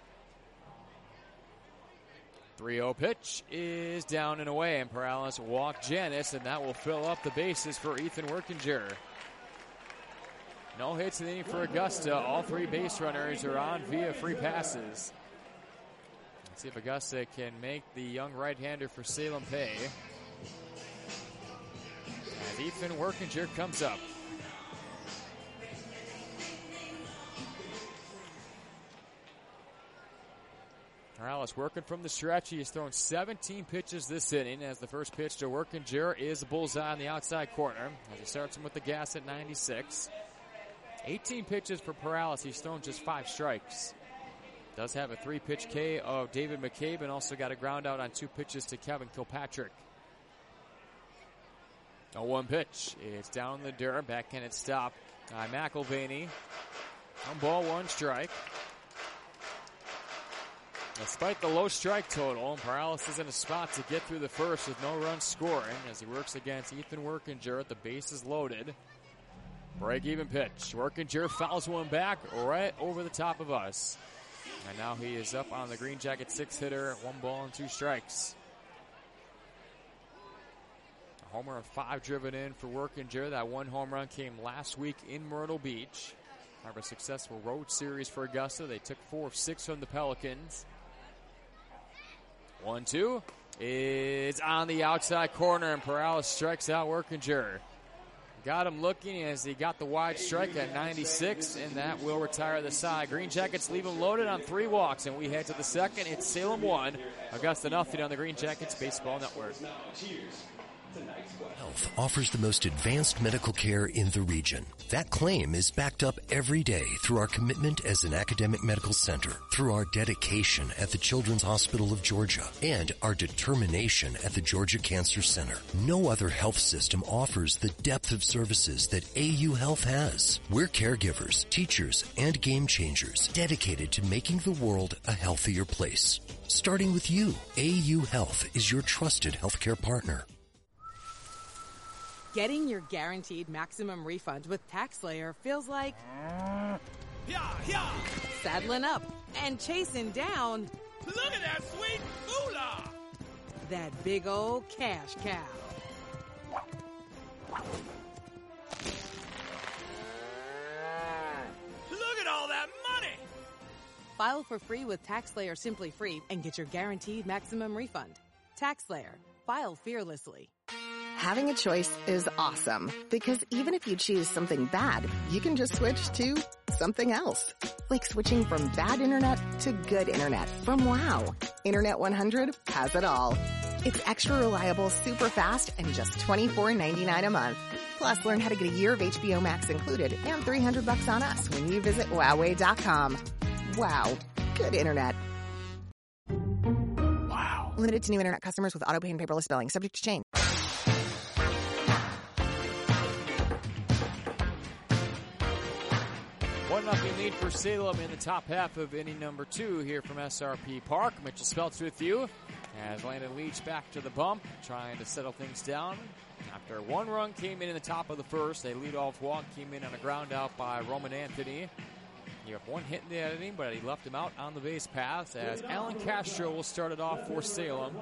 3-0 pitch is down and away, and Perales walked Janis, and that will fill up the bases for Ethan Workinger. No hits in the inning for Augusta. All 3 base runners are on via free passes. Let's see if Augusta can make the young right-hander for Salem pay. As Ethan Workinger comes up. Perales working from the stretch. He has thrown 17 pitches this inning, as the first pitch to Workinger is a bullseye on the outside corner, as he starts him with the gas at 96. 18 pitches for Perales. He's thrown just 5 strikes. Does have a 3-pitch K of David McCabe and also got a ground out on 2 pitches to Kevin Kilpatrick. A 1 pitch. It's down in the dirt. Backhand stop by McElvaney. 1 ball, 1 strike. Despite the low strike total, Perales is in a spot to get through the first with no runs scoring as he works against Ethan Workinger. The base is loaded. Break-even pitch. Workinger fouls one back right over the top of us. And now he is up on the Green Jacket 6-hitter. 1 ball and 2 strikes. A homer of 5 driven in for Workinger. That 1 home run came last week in Myrtle Beach. Have a successful road series for Augusta. They took 4 of 6 from the Pelicans. 1-2 is on the outside corner, and Perales strikes out Workinger. Got him looking as he got the wide strike at 96, and that will retire the side. Green Jackets leave him loaded on 3 walks, and we head to the second. It's Salem 1, Augusta nothing on the Green Jackets Baseball Network. Health offers the most advanced medical care in the region. That claim is backed up every day through our commitment as an academic medical center, through our dedication at the Children's Hospital of Georgia, and our determination at the Georgia Cancer Center. No other health system offers the depth of services that AU Health has. We're caregivers, teachers, and game changers dedicated to making the world a healthier place. Starting with you, AU Health is your trusted healthcare partner. Getting your guaranteed maximum refund with TaxSlayer feels like saddling up and chasing down. Look at that sweet moolah! That big old cash cow. Look at all that money! File for free with TaxSlayer Simply Free and get your guaranteed maximum refund. TaxSlayer. File fearlessly. Having a choice is awesome because even if you choose something bad, you can just switch to something else. Like switching from bad internet to good internet from WOW. Internet 100 has it all. It's extra reliable, super fast, and just $24.99 a month. Plus, learn how to get a year of HBO Max included and $300 on us when you visit Wowway.com. Wow. Good internet. Wow. Limited to new internet customers with auto pay and paperless billing. Subject to change. 1-0 lead for Salem in the top half of inning number 2 here from SRP Park. Mitchell Speltz with you as Landon Leach back to the bump, trying to settle things down. After 1 run came in the top of the first, a leadoff walk came in on a ground out by Roman Anthony. He had 1 hit in the inning, but he left him out on the base paths as Alan Castro will start it off for Salem.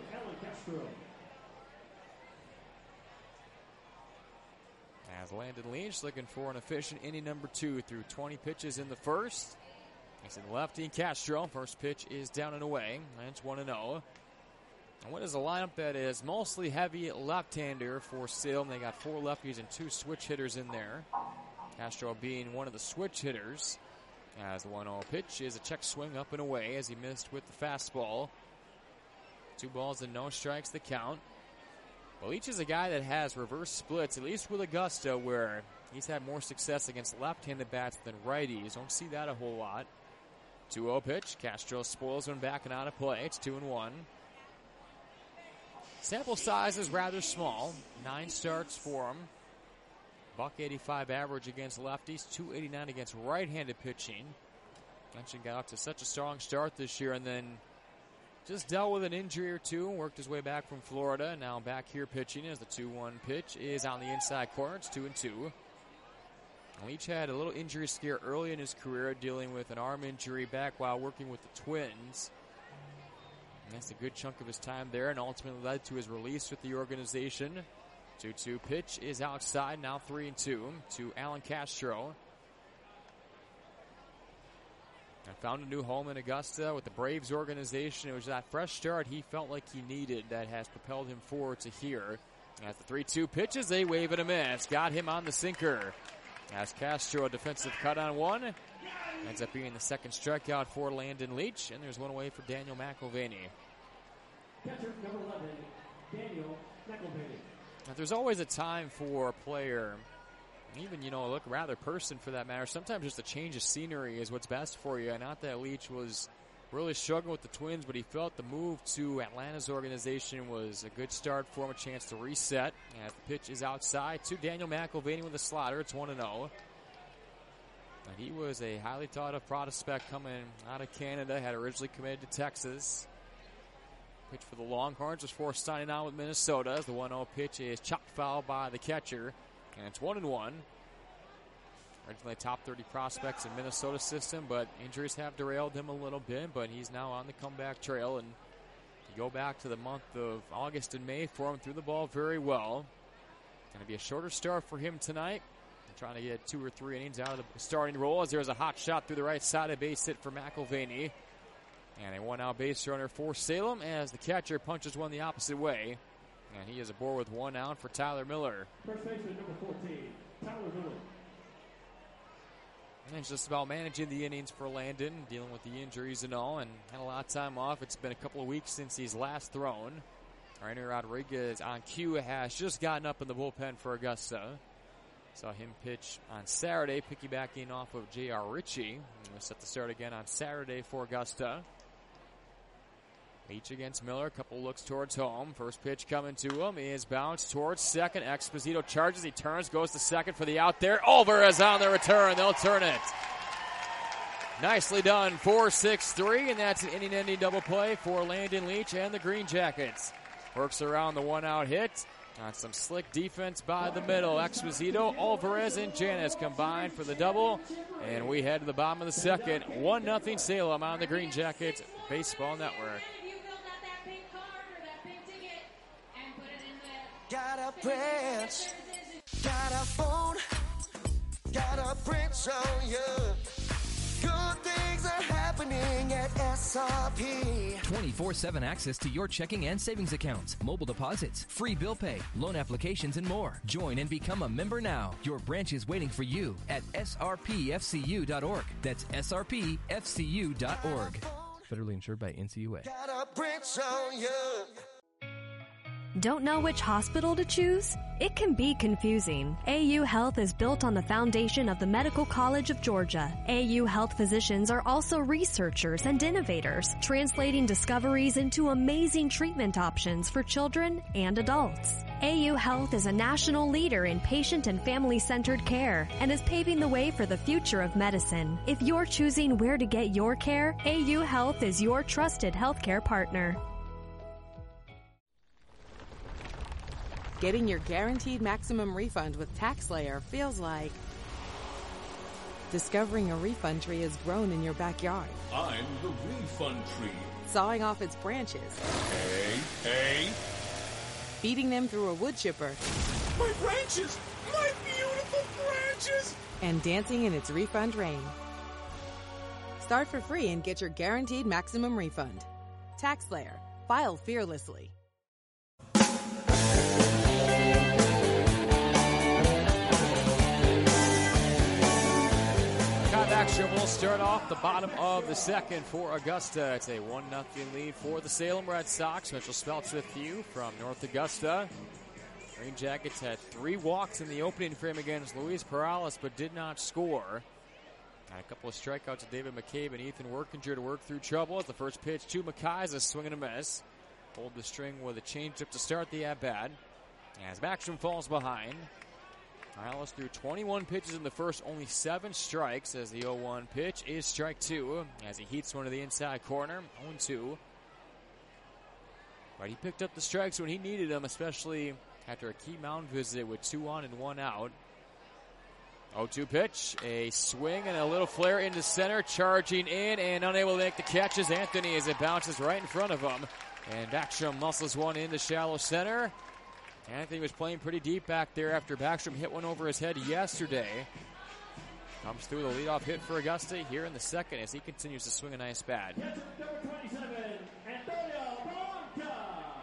As Landon Leach looking for an efficient inning number 2 through 20 pitches in the first. He's in lefty and Castro. First pitch is down and away. And it's 1-0. And what is a lineup that is mostly heavy left-hander for Salem? They got 4 lefties and 2 switch hitters in there. Castro being one of the switch hitters. As the 1-0 pitch is a check swing up and away as he missed with the fastball. 2 balls and no strikes the count. Well, Leach is a guy that has reverse splits, at least with Augusta, where he's had more success against left-handed bats than righties. Don't see that a whole lot. 2-0 pitch. Castro spoils one back and out of play. It's 2-1. Sample size is rather small. 9 starts for him. $185 average against lefties, $289 against right-handed pitching. Mentioned got off to such a strong start this year and then just dealt with an injury or 2 and worked his way back from Florida. Now back here pitching as the 2-1 pitch is on the inside corner. It's 2-2. Leach had a little injury scare early in his career, dealing with an arm injury back while working with the Twins. And that's a good chunk of his time there and ultimately led to his release with the organization. 2-2 pitch is outside, now 3-2 to Alan Castro. And found a new home in Augusta with the Braves organization. It was that fresh start he felt like he needed that has propelled him forward to here. As the 3-2 pitches, they wave at him in. It's got him on the sinker. As Castro, a defensive cut on 1. Ends up being the second strikeout for Landon Leach. And there's 1 away for Daniel McElvaney. Catcher number 11, Daniel McElvaney. Now, there's always a time for a player even, look rather person for that matter. Sometimes just a change of scenery is what's best for you. Not that Leach was really struggling with the Twins, but he felt the move to Atlanta's organization was a good start for him, a chance to reset. As the pitch is outside to Daniel McIlvaney with a slider. It's 1-0. And he was a highly thought of prospect coming out of Canada, had originally committed to Texas. Pitch for the Longhorns was forced signing on with Minnesota as the 1-0 pitch is chopped foul by the catcher. And it's 1-1. Originally top 30 prospects in Minnesota system, but injuries have derailed him a little bit, but he's now on the comeback trail. And you go back to the month of August and May for him, threw the ball very well. Going to be a shorter start for him tonight. Trying to get 2 or 3 innings out of the starting role as there's a hot shot through the right side, a base hit for McIlvaney. And a 1-out base runner for Salem as the catcher punches one the opposite way. And he is aboard with 1 out for Tyler Miller. First baseman, number 14, Tyler Miller. And it's just about managing the innings for Landon, dealing with the injuries and all, and had a lot of time off. It's been a couple of weeks since he's last thrown. Rainer Rodriguez on cue has just gotten up in the bullpen for Augusta. Saw him pitch on Saturday, piggybacking off of J.R. Ritchie. We'll set the start again on Saturday for Augusta. Leach against Miller, a couple looks towards home. First pitch coming to him is bounced towards second. Exposito charges, he turns, goes to second for the out there. Alvarez on the return, they'll turn it. Nicely done, 4-6-3, and that's an inning-ending double play for Landon Leach and the Green Jackets. Works around the 1-out hit. On some slick defense by the middle. Exposito, Alvarez, and Janis combined for the double. And we head to the bottom of the second. 1-0 Salem on the Green Jackets Baseball Network. Got a branch, got a phone, got a branch on you. Good things are happening at SRP. 24/7 access to your checking and savings accounts, mobile deposits, free bill pay, loan applications, and more. Join and become a member now. Your branch is waiting for you at srpfcu.org. That's srpfcu.org. Federally insured by NCUA. Got a branch on you. Don't know which hospital to choose? It can be confusing. AU Health is built on the foundation of the Medical College of Georgia. AU Health physicians are also researchers and innovators, translating discoveries into amazing treatment options for children and adults. AU Health is a national leader in patient and family-centered care and is paving the way for the future of medicine. If you're choosing where to get your care, AU Health is your trusted healthcare partner. Getting your guaranteed maximum refund with TaxSlayer feels like discovering a refund tree has grown in your backyard. I'm the refund tree. Sawing off its branches. Hey. Feeding them through a wood chipper. My branches! My beautiful branches! And dancing in its refund rain. Start for free and get your guaranteed maximum refund. TaxSlayer. File fearlessly. Action will start off the bottom of the second for Augusta. It's a 1-0 lead for the Salem Red Sox. Mitchell Speltz with you from North Augusta. Green Jackets had 3 walks in the opening frame against Luis Perales, but did not score. Had a couple of strikeouts to David McCabe and Ethan Workinger to work through trouble as the first pitch to Mackay is a swing and a miss. Pulled the string with a changeup to start the at-bat. As Backstrom falls behind. Perales threw 21 pitches in the first, only 7 strikes as the 0-1 pitch is strike 2 as he heats one to the inside corner, 0-2. But he picked up the strikes when he needed them, especially after a key mound visit with 2 on and 1 out. 0-2 pitch, a swing and a little flare into center, charging in and unable to make the catches. Anthony as it bounces right in front of him. And Backstrom muscles one into shallow center. Anthony was playing pretty deep back there after Backstrom hit one over his head yesterday. Comes through the leadoff hit for Augusta here in the second as he continues to swing a nice bat. Number 27, Antonio Barranca.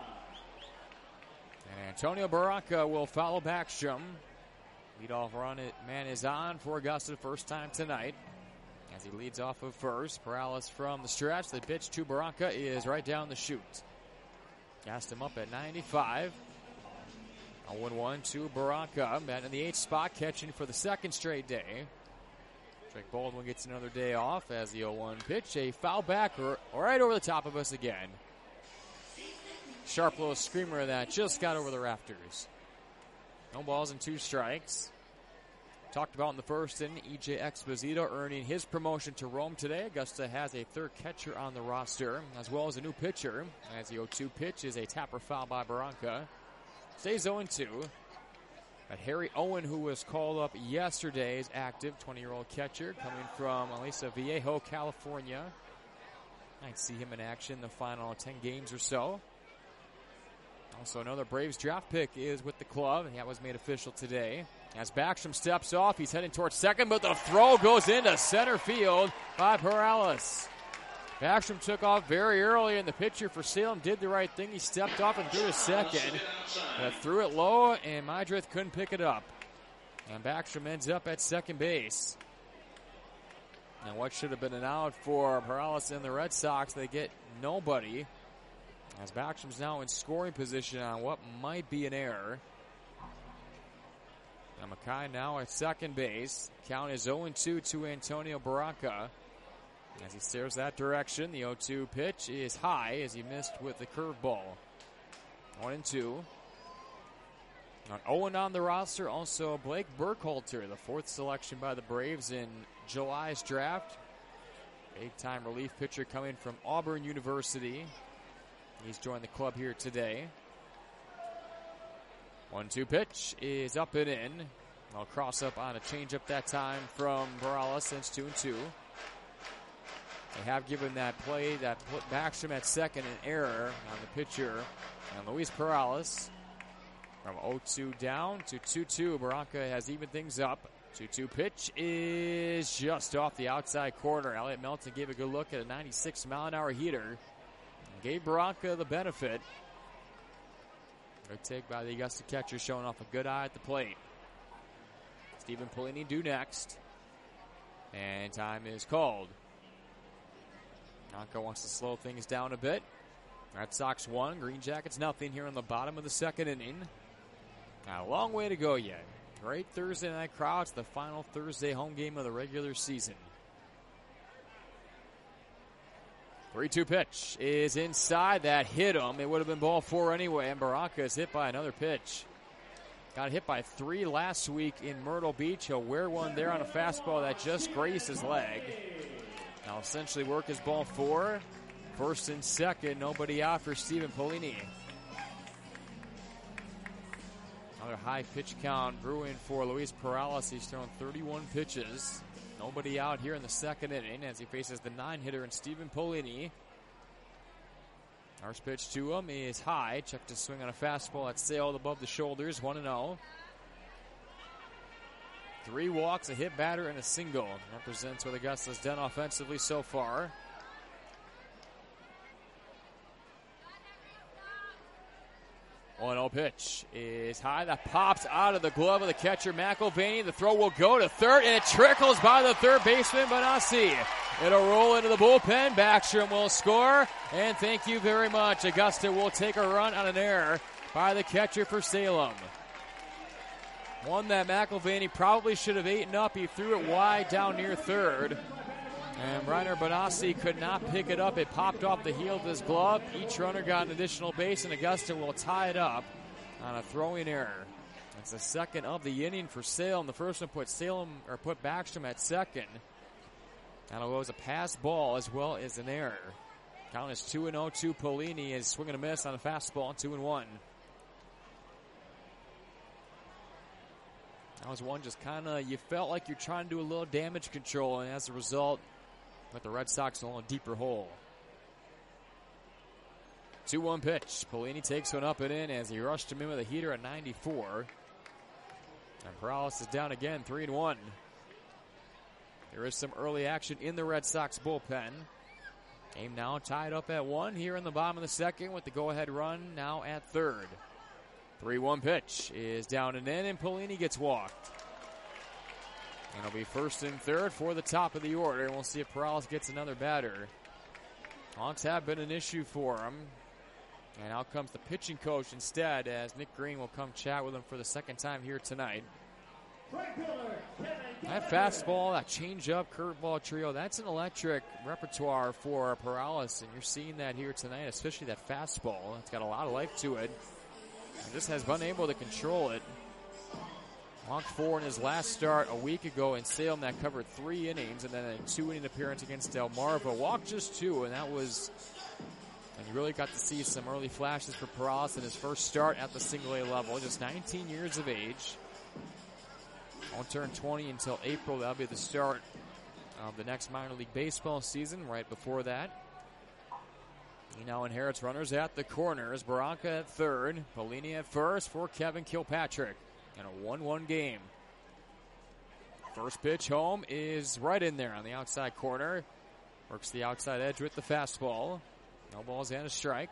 And Antonio Barranca will follow Backstrom. Leadoff man is on for Augusta first time tonight as he leads off of first. Perales from the stretch. The pitch to Barranca is right down the chute. Gassed him up at 95. 0-1 to Barranca. Batting in the 8th spot, catching for the second straight day. Drake Baldwin gets another day off as the 0-1 pitch. A foul back right over the top of us again. Sharp little screamer that just got over the rafters. No balls and 2 strikes. Talked about in the first inning, E.J. Exposito earning his promotion to Rome today. Augusta has a third catcher on the roster, as well as a new pitcher, as the 0-2 pitch is a tapper foul by Barranca. Stays 0-2. But Harry Owen, who was called up yesterday, is active, 20-year-old catcher coming from Aliso Viejo, California. Might see him in action in the final 10 games or so. Also, another Braves draft pick is with the club, and that was made official today. As Backstrom steps off, he's heading towards second, but the throw goes into center field by Perales. Backstrom took off very early, and the pitcher for Salem did the right thing. He stepped off and threw a second, but threw it low, and Meidrith couldn't pick it up. And Backstrom ends up at second base. And what should have been an out for Perales and the Red Sox, they get nobody. As Backstrom's now in scoring position on what might be an error. And Mackay now at second base. Count is 0-2 to Antonio Barranca. As he stares that direction, the 0-2 pitch is high as he missed with the curveball. 1-2. An Owen on the roster, also Blake Burkhalter, the 4th selection by the Braves in July's draft. Big-time relief pitcher coming from Auburn University. He's joined the club here today. 1-2 pitch is up and in. I'll cross up on a changeup that time from Perales, since 2-2. They have given that play that put Backstrom at second an error on the pitcher. And Luis Perales from 0-2 down to 2-2. Barranca has evened things up. 2-2 pitch is just off the outside corner. Elliot Melton gave a good look at a 96-mile-an-hour heater. And gave Barranca the benefit. Good take by the Augusta catcher, showing off a good eye at the plate. Stephen Polini due next. And time is called. Barranca wants to slow things down a bit. Red Sox 1, Green Jackets nothing here in the bottom of the second inning. Now, a long way to go yet. Great Thursday night crowd. It's the final Thursday home game of the regular season. 3-2 pitch is inside. That hit him. It would have been ball 4 anyway, and Barranca is hit by another pitch. Got hit by 3 last week in Myrtle Beach. He'll wear one there on a fastball that just grazed his leg. Now essentially work his ball 4. First and second, nobody out for Stephen Polini. Another high pitch count brewing for Luis Perales. He's thrown 31 pitches. Nobody out here in the second inning as he faces the 9-hitter in Stephen Polini. First pitch to him is high. Checked to swing on a fastball that sailed above the shoulders. 1-0. 3 walks, a hit batter, and a single. Represents what Augusta's done offensively so far. 1-0 pitch is high. That pops out of the glove of the catcher, McElvaney. The throw will go to third, and it trickles by the third baseman, Benassi. It'll roll into the bullpen. Backstrom will score, and thank you very much. Augusta will take a run on an error by the catcher for Salem. One that McElvaney probably should have eaten up. He threw it wide down near third. And Reiner Benassi could not pick it up. It popped off the heel of his glove. Each runner got an additional base, and Augusta will tie it up on a throwing error. It's the second of the inning for Salem. The first one put Backstrom at second. And it was a pass ball as well as an error. Count is 2-0 to Polini is swinging a miss on a fastball, 2-1. That was one just kind of, you felt like you're trying to do a little damage control, and as a result, put the Red Sox in a deeper hole. 2-1 pitch. Polini takes one up and in as he rushed him in with a heater at 94. And Perales is down again, 3-1. There is some early action in the Red Sox bullpen. Game now tied up at 1 here in the bottom of the second with the go-ahead run now at third. 3-1 pitch is down and in, and Polini gets walked. And it'll be first and third for the top of the order. We'll see if Perales gets another batter. Honks have been an issue for him. And out comes the pitching coach instead, as Nick Green will come chat with him for the second time here tonight. That fastball, that changeup, curveball trio, that's an electric repertoire for Perales, and you're seeing that here tonight, especially that fastball. It's got a lot of life to it. And just has been able to control it. Walked 4 in his last start a week ago in Salem that covered 3 innings, and then a 2-inning appearance against Delmarva. Walked just 2, and that was, and you really got to see some early flashes for Perales in his first start at the single A level. Just 19 years of age. Won't turn 20 until April. That'll be the start of the next minor league baseball season. Right before that, he now inherits runners at the corners. Barranca at third, Polini at first for Kevin Kilpatrick. And a 1-1 game. First pitch home is right in there on the outside corner. Works the outside edge with the fastball. No balls and a strike.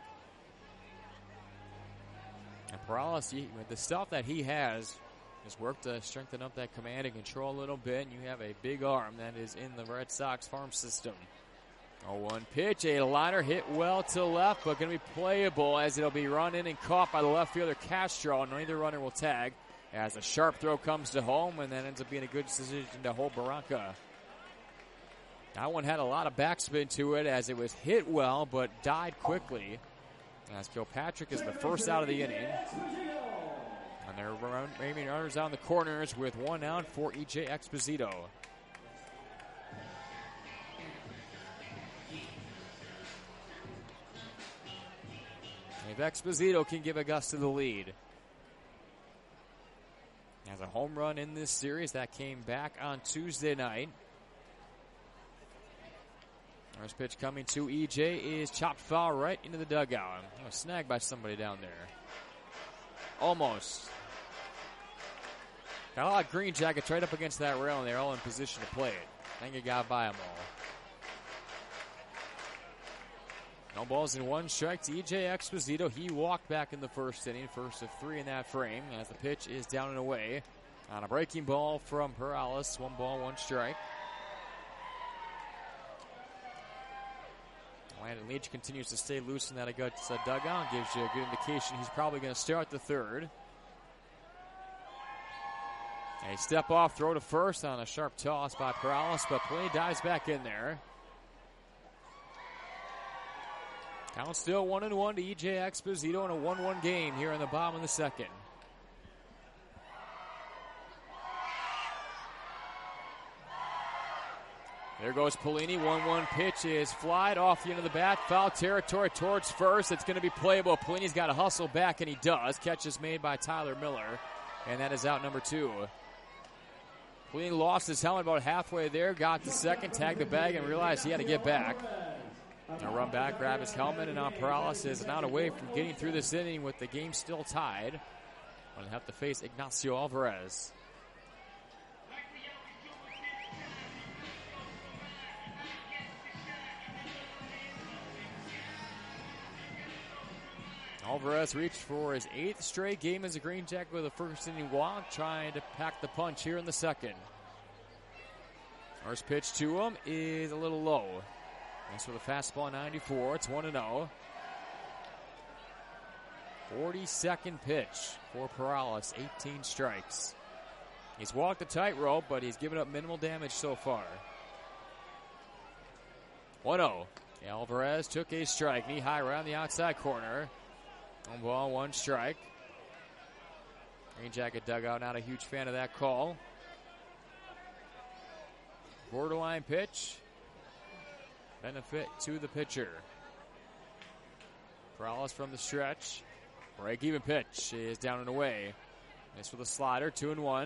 And Perales, with the stuff that he has worked to strengthen up that command and control a little bit. And you have a big arm that is in the Red Sox farm system. 0-1 pitch, a liner hit well to left, but going to be playable as it'll be run in and caught by the left fielder Castro. And neither runner will tag, as a sharp throw comes to home, and that ends up being a good decision to hold Barranca. That one had a lot of backspin to it as it was hit well, but died quickly. As Kilpatrick is the first out of the inning. And they're aiming runners down the corners with 1 out for E.J. Exposito. If Exposito can give Augusta the lead. Has a home run in this series that came back on Tuesday night. First pitch coming to EJ is chopped foul right into the dugout. Snagged by somebody down there. Almost. Got a lot of Green Jackets right up against that rail, and they're all in position to play it. I think it got by them all. No balls and 1 strike to E.J. Exposito. He walked back in the first inning, first of 3 in that frame, as the pitch is down and away. On a breaking ball from Perales, 1 ball, 1 strike. Landon Leach continues to stay loose in that Augusta dugout. Gives you a good indication he's probably going to start the third. A step off throw to first on a sharp toss by Perales, but play dives back in there. Count still 1-1 to E.J. Exposito in a 1-1 game here in the bottom of the second. There goes Polini. 1-1 pitch is flied off the end of the bat. Foul territory towards first. It's going to be playable. Polini's got to hustle back, and he does. Catch is made by Tyler Miller, and that is out number 2. Polini lost his helmet about halfway there, got to second, tagged the bag, and realized he had to get back. Now run back, grab his helmet, and now Perales is not away from getting through this inning with the game still tied. Going to have to face Ignacio Alvarez. Alvarez reached for his 8th straight game as a Green Jacket with a first inning walk, trying to pack the punch here in the second. First pitch to him is a little low. That's with a fastball 94. It's 1-0. 42nd pitch for Perales, 18 strikes. He's walked the tightrope, but he's given up minimal damage so far. 1-0. Alvarez took a strike, knee high around the outside corner. 1 ball, 1 strike. Green Jacket dugout, not a huge fan of that call. Borderline pitch. Benefit to the pitcher. Perales from the stretch. Break-even pitch is down and away. This with a slider, 2-1.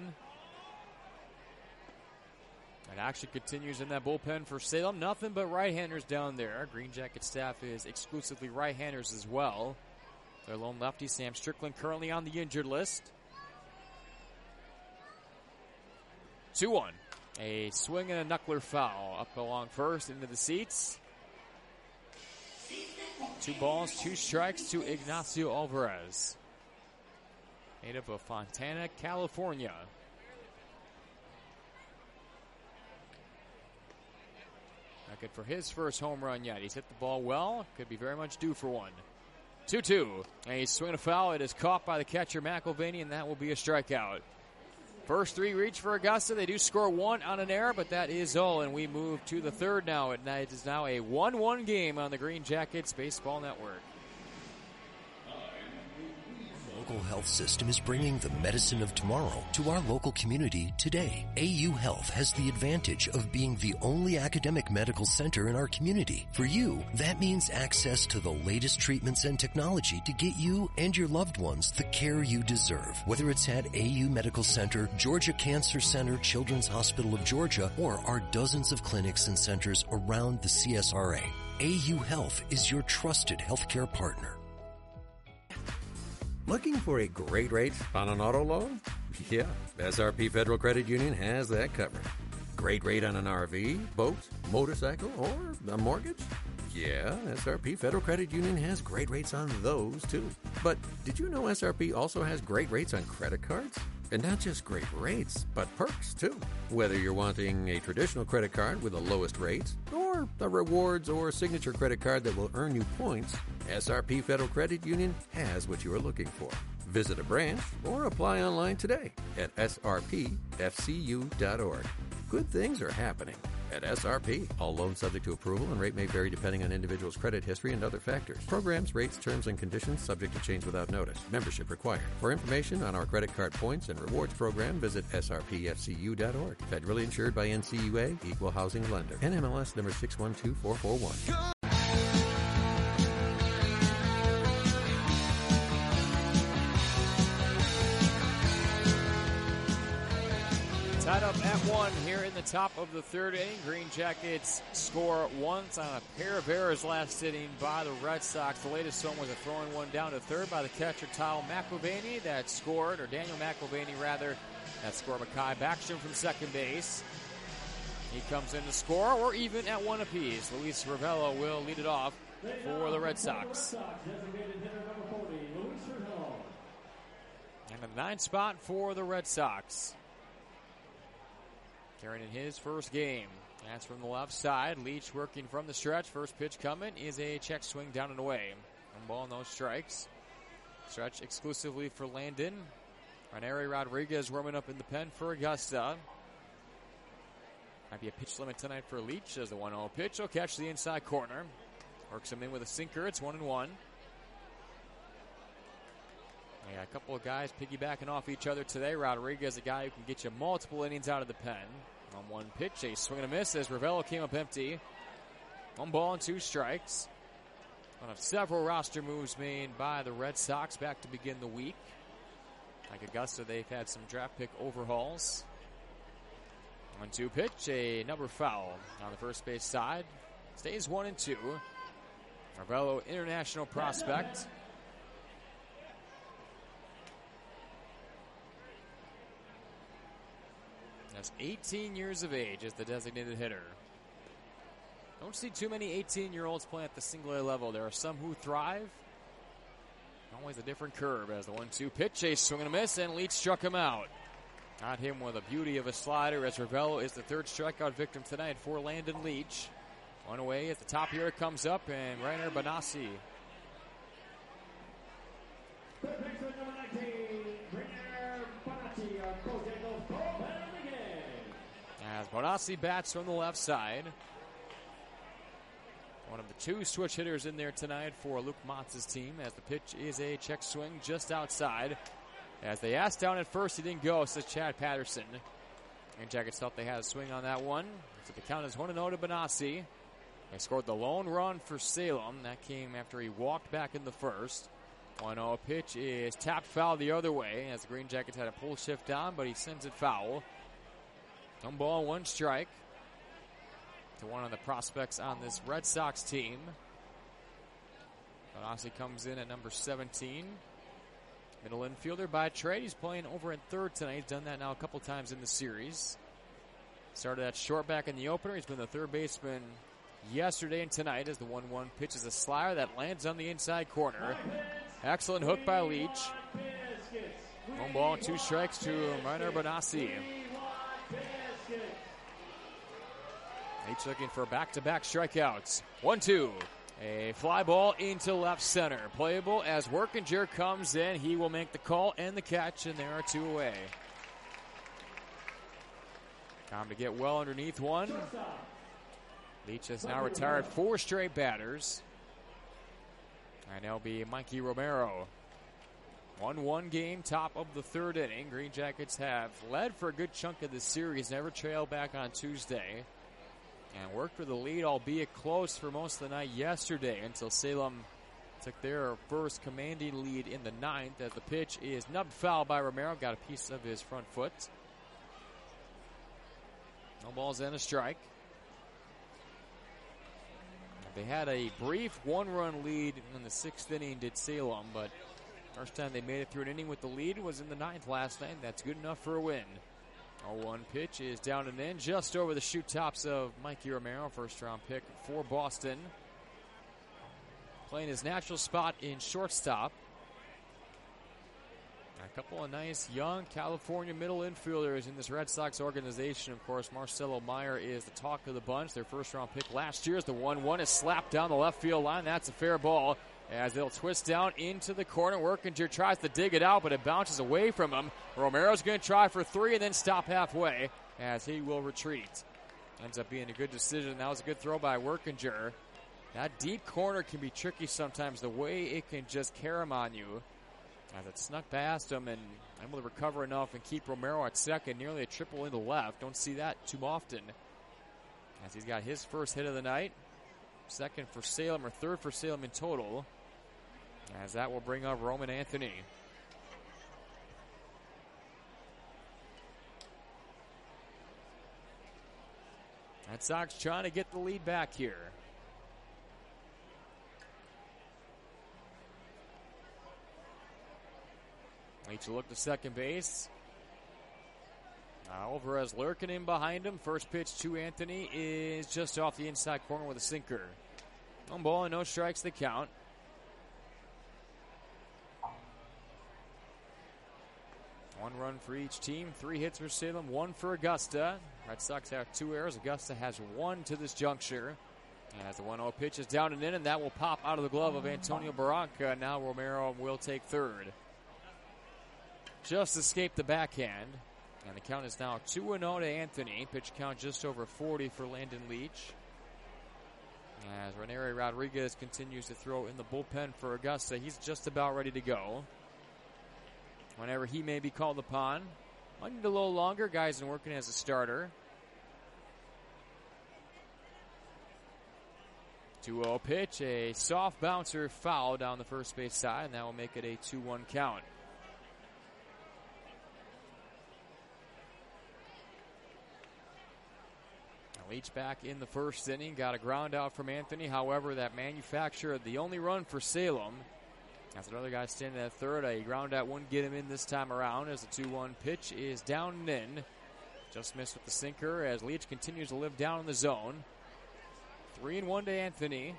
And action continues in that bullpen for Salem. Nothing but right-handers down there. Green Jacket staff is exclusively right-handers as well. Their lone lefty, Sam Strickland, currently on the injured list. 2-1. A swing and a knuckler foul. Up along first, into the seats. 2 balls, 2 strikes to Ignacio Alvarez. Native of Fontana, California. Not good for his first home run yet. He's hit the ball well. Could be very much due for one. 2-2. A swing and a foul. It is caught by the catcher, McElvaney, and that will be a strikeout. First three reach for Augusta. They do score one on an error, but that is all, and we move to the third now. It is now a 1-1 game on the Green Jackets Baseball Network. Local health system is bringing the medicine of tomorrow to our local community today. AU Health has the advantage of being the only academic medical center in our community. For you, that means access to the latest treatments and technology to get you and your loved ones the care you deserve. Whether it's at AU Medical Center, Georgia Cancer Center, Children's Hospital of Georgia, or our dozens of clinics and centers around the CSRA, AU Health is your trusted healthcare partner. Looking for a great rate on an auto loan? Yeah, SRP Federal Credit Union has that covered. Great rate on an RV, boat, motorcycle, or a mortgage? Yeah, SRP Federal Credit Union has great rates on those too. But did you know SRP also has great rates on credit cards? And not just great rates, but perks too. Whether you're wanting a traditional credit card with the lowest rates, or a rewards or signature credit card that will earn you points, SRP Federal Credit Union has what you are looking for. Visit a branch or apply online today at srpfcu.org. Good things are happening at SRP. All loans subject to approval and rate may vary depending on individual's credit history and other factors. Programs, rates, terms, and conditions subject to change without notice. Membership required. For information on our credit card points and rewards program, visit srpfcu.org. Federally insured by NCUA, Equal Housing Lender. NMLS number 612441. Tied up at 1 here in the top of the third inning. Green Jackets score once on a pair of errors last inning by the Red Sox. The latest one was a throwing one down to third by the catcher, Daniel McElvaney, that scored that scored Mekhi Backstrom from second base. He comes in to score. We're even at one apiece. Luis Ravello will lead it off for the Red Sox. And a 9 spot for the Red Sox. Carrying in his first game. That's from the left side. Leach working from the stretch. First pitch coming is a check swing down and away. One ball and no strikes. Stretch exclusively for Landon. Raneri Rodriguez warming up in the pen for Augusta. Might be a pitch limit tonight for Leach as the 1-0 pitch will catch the inside corner. Works him in with a sinker. It's 1-1. Yeah, a couple of guys piggybacking off each other today. Rodriguez, a guy who can get you multiple innings out of the pen. On one pitch, a swing and a miss as Ravello came up empty. 1 ball and 2 strikes. One of several roster moves made by the Red Sox back to begin the week. Like Augusta, they've had some draft pick overhauls. 1-2 pitch, a number foul on the first base side. Stays 1-2. Ravello, international prospect. That's 18 years of age as the designated hitter. Don't see too many 18-year-olds playing at the single-A level. There are some who thrive. Always a different curve as the 1-2 pitch, a swing and a miss, and Leach struck him out. Got him with a beauty of a slider as Ravello is the third strikeout victim tonight for Landon Leach. One away at the top here, it comes up, and Rainer Bonacci. As Bonacci bats from the left side. One of the 2 switch hitters in there tonight for Luke Motz's team as the pitch is a check swing just outside. As they asked down at first, he didn't go, says Chad Patterson. And Jackets thought they had a swing on that one. So the count is 1-0 to Bonacci. They scored the lone run for Salem. That came after he walked back in the first. 1-0 pitch is tapped foul the other way as the Green Jackets had a pull shift on, but he sends it foul. 1 ball, 1 strike to one of the prospects on this Red Sox team. Bonacci comes in at number 17. Middle infielder by trade. He's playing over at third tonight. He's done that now a couple times in the series. Started at short back in the opener. He's been the third baseman yesterday and tonight as the 1-1 pitch is a slider that lands on the inside corner. Excellent hook by Leach. 1 ball, 2 strikes to Rainer Bonacci. Leach looking for back-to-back strikeouts. 1-2. A fly ball into left center. Playable as Workinger comes in. He will make the call and the catch, and there are 2 away. Time to get well underneath one. Leach has now retired 4 straight batters. And it'll be Mikey Romero. 1-1 game, top of the 3rd inning. Green Jackets have led for a good chunk of the series, never trailed back on Tuesday. And worked for the lead, albeit close for most of the night yesterday until Salem took their first commanding lead in the 9th as the pitch is nubbed foul by Romero. Got a piece of his front foot. No balls and a strike. They had a brief 1-run lead in the 6th inning, did Salem, but first time they made it through an inning with the lead was in the 9th last night. That's good enough for a win. 0-1 pitch is down and in, just over the shoot tops of Mikey Romero, first-round pick for Boston. Playing his natural spot in shortstop. A couple of nice young California middle infielders in this Red Sox organization. Of course, Marcelo Meyer is the talk of the bunch. Their first-round pick last year is the 1-1 is slapped down the left field line. That's a fair ball as they'll twist down into the corner. Workinger tries to dig it out, but it bounces away from him. Romero's going to try for 3 and then stop halfway as he will retreat. Ends up being a good decision. That was a good throw by Workinger. That deep corner can be tricky sometimes, the way it can just carom on you. As it snuck past him and able to recover enough and keep Romero at second, nearly a triple into left. Don't see that too often. As he's got his first hit of the night. Second for Salem, or third for Salem in total. As that will bring up Roman Anthony. Red Sox trying to get the lead back here. Leach look to second base. Alvarez lurking in behind him. First pitch to Anthony is just off the inside corner with a sinker. 1 ball and no strikes to count. One run for each team. 3 hits for Salem, 1 for Augusta. Red Sox have 2 errors. Augusta has 1 to this juncture. As the 1-0 pitch is down and in, and that will pop out of the glove of Antonio Barranca. Now Romero will take third. Just escaped the backhand. And the count is now 2-0 to Anthony. Pitch count just over 40 for Landon Leach. As Ranieri Rodriguez continues to throw in the bullpen for Augusta, he's just about ready to go. Whenever he may be called upon. Might need a little longer. Guys been working as a starter. 2-0 pitch. A soft bouncer foul down the first base side, and that will make it a 2-1 count. Leach back in the first inning. Got a ground out from Anthony. However, that manufactured the only run for Salem. As another guy standing at third, a ground out wouldn't get him in this time around as the 2-1 pitch is down and in. Just missed with the sinker as Leach continues to live down in the zone. 3-1 to Anthony.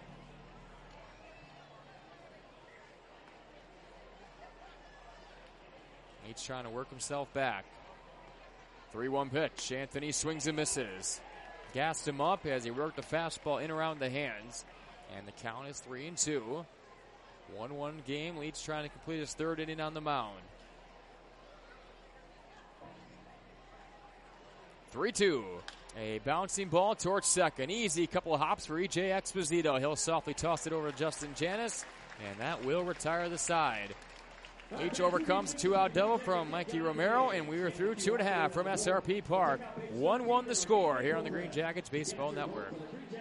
Leach trying to work himself back. 3-1 pitch. Anthony swings and misses. Gassed him up as he worked a fastball in around the hands. And the count is 3-2. 1-1 game. Leach trying to complete his third inning on the mound. 3-2. A bouncing ball towards second. Easy couple of hops for E.J. Exposito. He'll softly toss it over to Justin Janis. And that will retire the side. Leach overcomes a 2-out double from Mikey Romero, and we are through 2.5 from SRP Park. 1-1 the score here on the Green Jackets Baseball Network.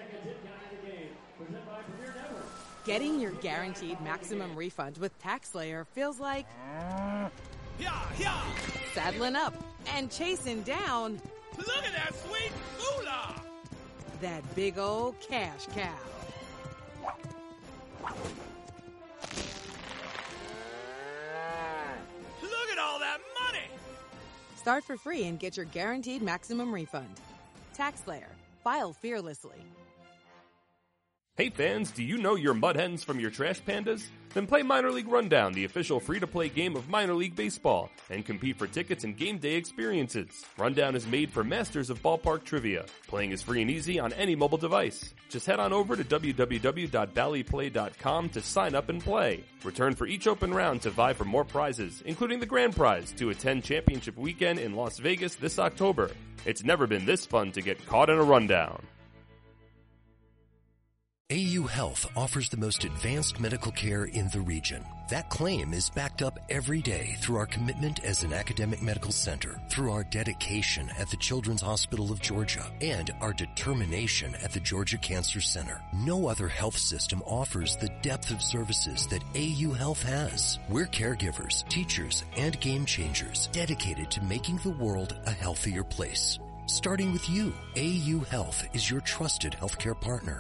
Getting your guaranteed maximum refund with TaxSlayer feels like saddling up and chasing down. Look at that sweet moolah! That big old cash cow. All that money! Start for free and get your guaranteed maximum refund. TaxSlayer. File fearlessly. Hey fans, do you know your Mud Hens from your Trash Pandas? Then play Minor League Rundown, the official free-to-play game of minor league baseball, and compete for tickets and game day experiences. Rundown is made for masters of ballpark trivia. Playing is free and easy on any mobile device. Just head on over to www.valleyplay.com to sign up and play. Return for each open round to vie for more prizes, including the grand prize to attend championship weekend in Las Vegas this October. It's never been this fun to get caught in a rundown. AU Health offers the most advanced medical care in the region. That claim is backed up every day through our commitment as an academic medical center, through our dedication at the Children's Hospital of Georgia, and our determination at the Georgia Cancer Center. No other health system offers the depth of services that AU Health has. We're caregivers, teachers, and game changers dedicated to making the world a healthier place. Starting with you, AU Health is your trusted healthcare partner.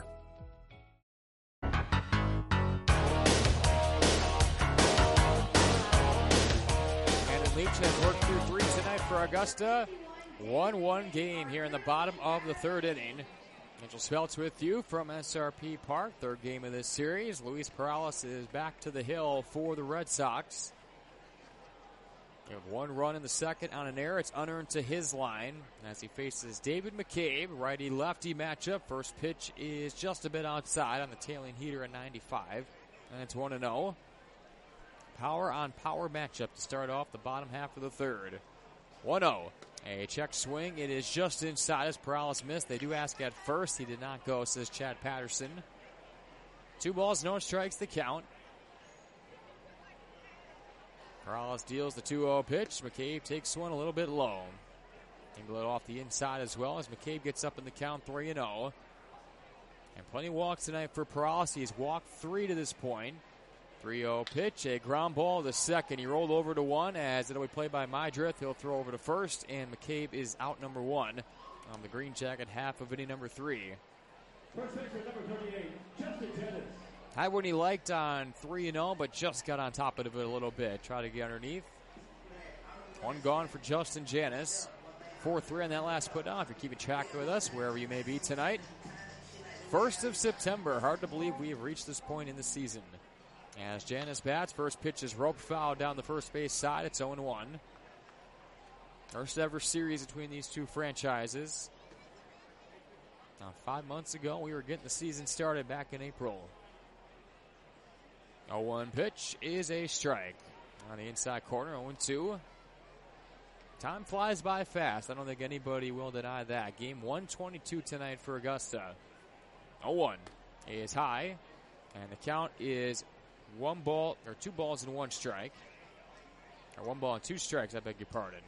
Leach has worked through 3 tonight for Augusta. 1-1 game here in the bottom of the 3rd inning. Angel Speltz with you from SRP Park. 3rd game of this series. Luis Perales is back to the hill for the Red Sox. You have 1 run in the 2nd on an error. It's unearned to his line as he faces David McCabe. Righty-lefty matchup. First pitch is just a bit outside on the tailing heater at 95. And it's 1-0. Power on power matchup to start off the bottom half of the 3rd. 1-0. A check swing. It is just inside as Perales missed. They do ask at first. He did not go, says Chad Patterson. 2 balls, no strikes, the count. Perales deals the 2-0 pitch. McCabe takes one a little bit low. Angle it off the inside as well as McCabe gets up in the count 3-0. And plenty of walks tonight for Perales. He's walked 3 to this point. 3-0 pitch, a ground ball to second. He rolled over to 1 as it'll be played by Mydrith. He'll throw over to first, and McCabe is out number 1 on the Green Jacket half of inning number 3. First baseman number 38, Justin Dennis. Had one he liked on 3-0, but just got on top of it a little bit. Try to get underneath. 1 gone for Justin Janis. 4-3 on that last put down. If you're keeping track with us, wherever you may be tonight. 1st of September. Hard to believe we have reached this point in the season. As Janis bats, first pitch is roped foul down the first base side. It's 0-1. First ever series between these two franchises. Now, 5 months ago, we were getting the season started back in April. 0-1 pitch is a strike. On the inside corner, 0-2. Time flies by fast. I don't think anybody will deny that. Game 122 tonight for Augusta. 0-1 is high. And the count is 2 balls and 1 strike. Or 1 ball and 2 strikes, I beg your pardon.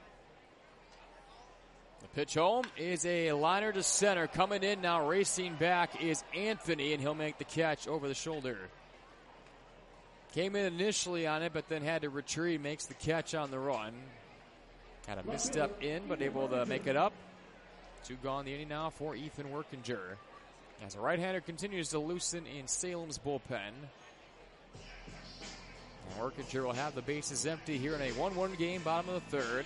The pitch home is a liner to center. Coming in now, racing back is Anthony, and he'll make the catch over the shoulder. Came in initially on it, but then had to retreat. Makes the catch on the run. Had a misstep in, but able to make it up. 2 gone the inning now for Ethan Workinger. As a right-hander continues to loosen in Salem's bullpen. Workinger will have the bases empty here in a 1-1 game, bottom of the 3rd.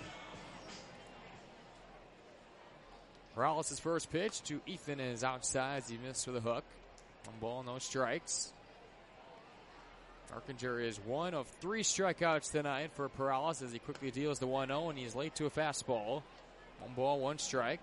Perales' first pitch to Ethan is outside as he missed with a hook. 1 ball, no strikes. Workinger is 1 of 3 strikeouts tonight for Perales as he quickly deals the 1-0 and he is late to a fastball. 1 ball, 1 strike.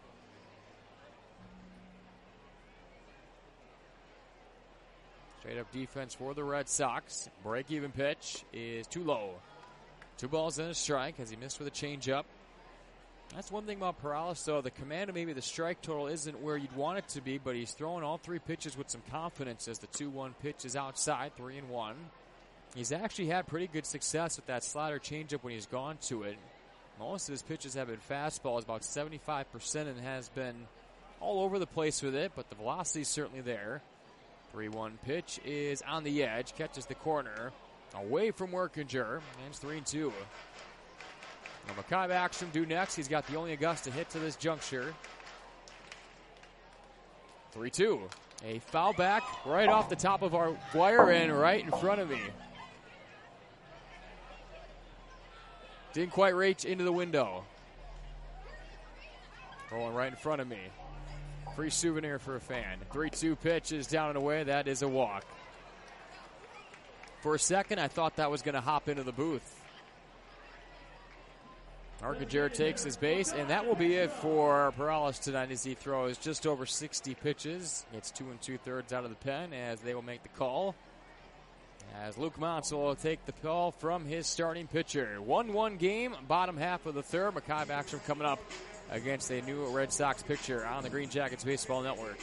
Straight up defense for the Red Sox. Break-even pitch is too low. 2 balls and a strike as he missed with a changeup. That's one thing about Perales, though. The command of maybe the strike total isn't where you'd want it to be, but he's throwing all 3 pitches with some confidence as the 2-1 pitch is outside, 3-1. He's actually had pretty good success with that slider changeup when he's gone to it. Most of his pitches have been fastballs, about 75%, and has been all over the place with it, but the velocity is certainly there. 3-1 pitch is on the edge, catches the corner, away from Workinger, and it's 3-2. Now Makai Backstrom due next. He's got the only Augusta hit to this juncture. 3-2. A foul back right off the top of our wire and right in front of me. Didn't quite reach into the window. Rolling right in front of me. Free souvenir for a fan. 3-2 pitch is down and away. That is a walk. For a second, I thought that was going to hop into the booth. Arcajer takes his base, and that will be it for Perales tonight as he throws just over 60 pitches. Gets 2 2/3 out of the pen as they will make the call. As Luke Monsell will take the call from his starting pitcher. 1-1 game, bottom half of the third. Makai Backstrom coming up against a new Red Sox pitcher on the Green Jackets Baseball Network.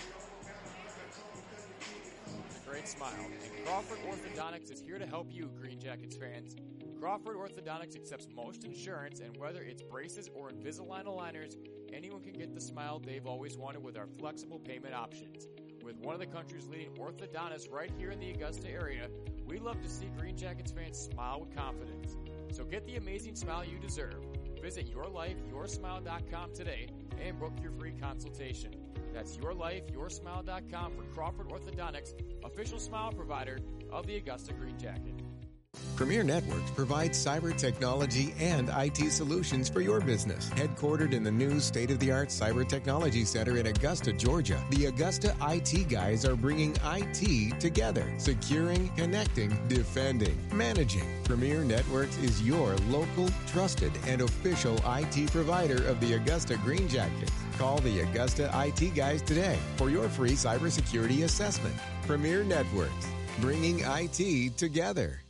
A great smile. And Crawford Orthodontics is here to help you, Green Jackets fans. Crawford Orthodontics accepts most insurance, and whether it's braces or Invisalign aligners, anyone can get the smile they've always wanted with our flexible payment options. With one of the country's leading orthodontists right here in the Augusta area, we love to see Green Jackets fans smile with confidence. So get the amazing smile you deserve. Visit yourlifeyoursmile.com today and book your free consultation. That's yourlifeyoursmile.com for Crawford Orthodontics, official smile provider of the Augusta Green Jacket. Premier Networks provides cyber technology and IT solutions for your business. Headquartered in the new state-of-the-art Cyber Technology Center in Augusta, Georgia, the Augusta IT guys are bringing IT together. Securing, connecting, defending, managing. Premier Networks is your local, trusted, and official IT provider of the Augusta Green Jackets. Call the Augusta IT guys today for your free cybersecurity assessment. Premier Networks, bringing IT together.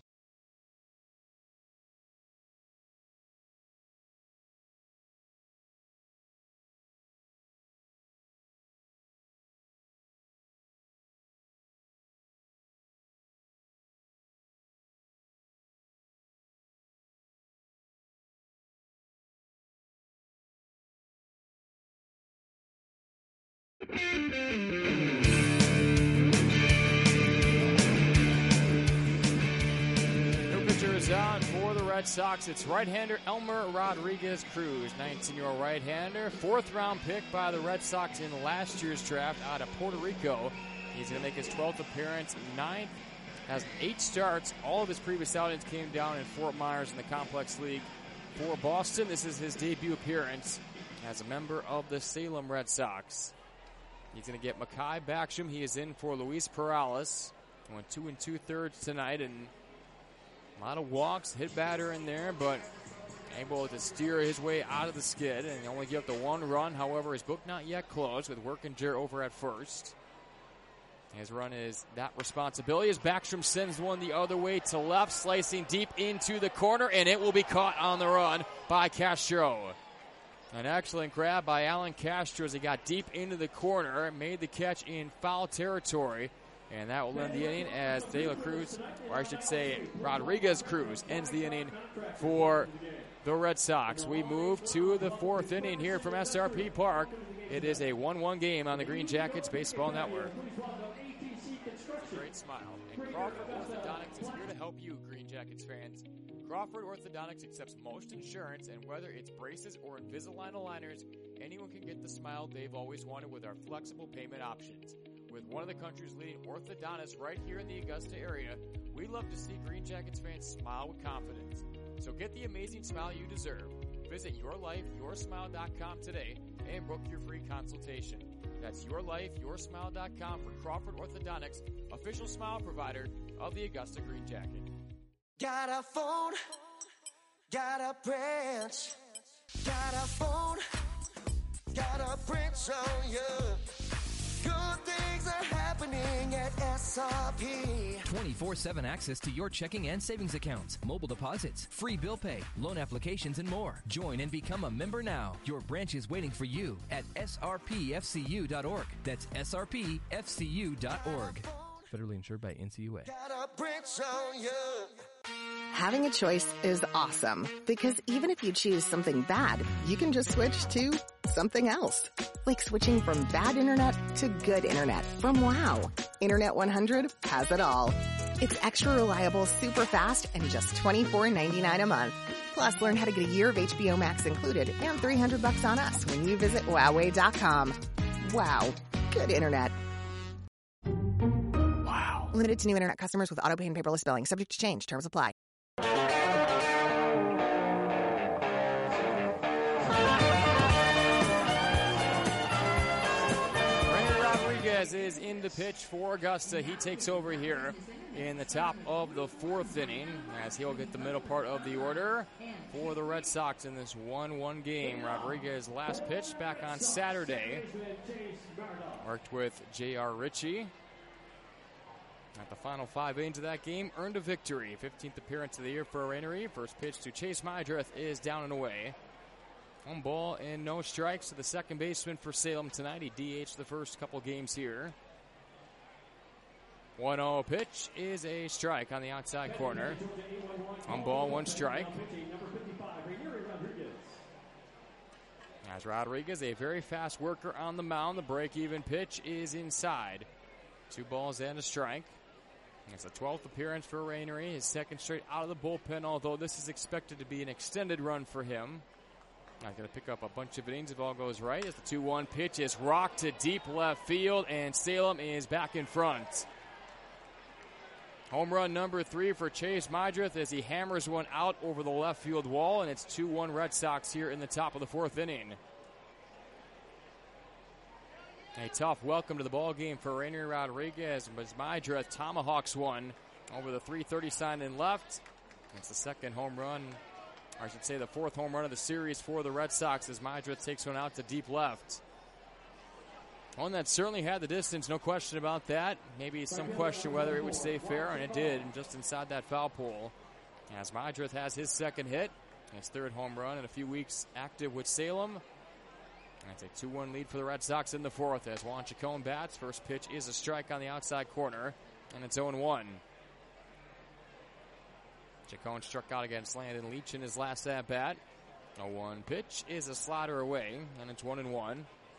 New pitcher is on for the Red Sox. It's right-hander Elmer Rodriguez Cruz, 19-year-old right-hander. Fourth-round pick by the Red Sox in last year's draft out of Puerto Rico. He's going to make his 12th appearance, 9th, has 8 starts. All of his previous outings came down in Fort Myers in the Complex League for Boston. This is his debut appearance as a member of the Salem Red Sox. He's going to get Makai Backstrom. He is in for Luis Perales. Went 2 2/3 tonight, and a lot of walks, hit batter in there, but able to steer his way out of the skid and only give up the 1 run. However, his book not yet closed with Workinger over at first. His run is that responsibility as Backstrom sends one the other way to left, slicing deep into the corner, and it will be caught on the run by Castro. An excellent grab by Alan Castro as he got deep into the corner, made the catch in foul territory, and that will end the inning as De La Cruz, or I should say Rodriguez Cruz, ends the inning for the Red Sox. We move to the 4th inning here from SRP Park. It is a 1-1 game on the Green Jackets Baseball Network. A great smile. And Crawford Orthodontics is here to help you, Green Jackets fans. Crawford Orthodontics accepts most insurance, and whether it's braces or Invisalign aligners, anyone can get the smile they've always wanted with our flexible payment options. With one of the country's leading orthodontists right here in the Augusta area, we love to see Green Jackets fans smile with confidence. So get the amazing smile you deserve. Visit yourlifeyoursmile.com today and book your free consultation. That's yourlifeyoursmile.com for Crawford Orthodontics, official smile provider of the Augusta Green Jacket. Got a phone, got a branch, got a phone, got a branch on you. Good things are happening at SRP. 24/7 access to your checking and savings accounts, mobile deposits, free bill pay, loan applications, and more. Join and become a member now. Your branch is waiting for you at srpfcu.org. That's srpfcu.org. Federally insured by NCUA. Got a branch on you. Having a choice is awesome because even if you choose something bad, you can just switch to something else. Like switching from bad internet to good internet from WOW. Internet 100 has it all. It's extra reliable, super fast, and just $24.99 a month. Plus, learn how to get a year of HBO Max included and $300 on us when you visit Wowway.com. Wow. Good internet. Wow. Limited to new internet customers with auto-pay and paperless billing. Subject to change. Terms apply. Rodriguez is in the pitch for Augusta. He takes over here in the top of the 4th inning as he'll get the middle part of the order for the Red Sox in this 1-1 game. Rodriguez last pitch back on Saturday. Worked with J.R. Ritchie. At the final 5 innings of that game, earned a victory. 15th appearance of the year for Rainery. First pitch to Chase Meidreth is down and away. 1 ball and no strikes to the second baseman for Salem tonight. He DH'd the first couple games here. 1-0 pitch is a strike on the outside corner. 1 ball, 1 strike. As Rodriguez, a very fast worker on the mound. The break-even pitch is inside. 2 balls and a strike. It's the 12th appearance for Rainery, his second straight out of the bullpen, although this is expected to be an extended run for him. Not going to pick up a bunch of innings if all goes right. As the 2-1 pitch is rocked to deep left field, and Salem is back in front. Home run number 3 for Chase Meidreth as he hammers one out over the left field wall, and it's 2-1 Red Sox here in the top of the 4th inning. A tough welcome to the ball game for Rainer Rodriguez as Meidreth tomahawks one over the 330 sign in left. It's the second home run, or I should say the 4th home run of the series for the Red Sox as Meidreth takes one out to deep left. One that certainly had the distance, no question about that. Maybe some question whether it would stay fair, and it did, and just inside that foul pole. As Meidreth has his second hit, his 3rd home run in a few weeks active with Salem. That's a 2-1 lead for the Red Sox in the 4th as Juan Chacon bats. First pitch is a strike on the outside corner, and it's 0-1. Chacon struck out against Landon Leach in his last at-bat. 0-1 pitch is a slider away, and it's 1-1.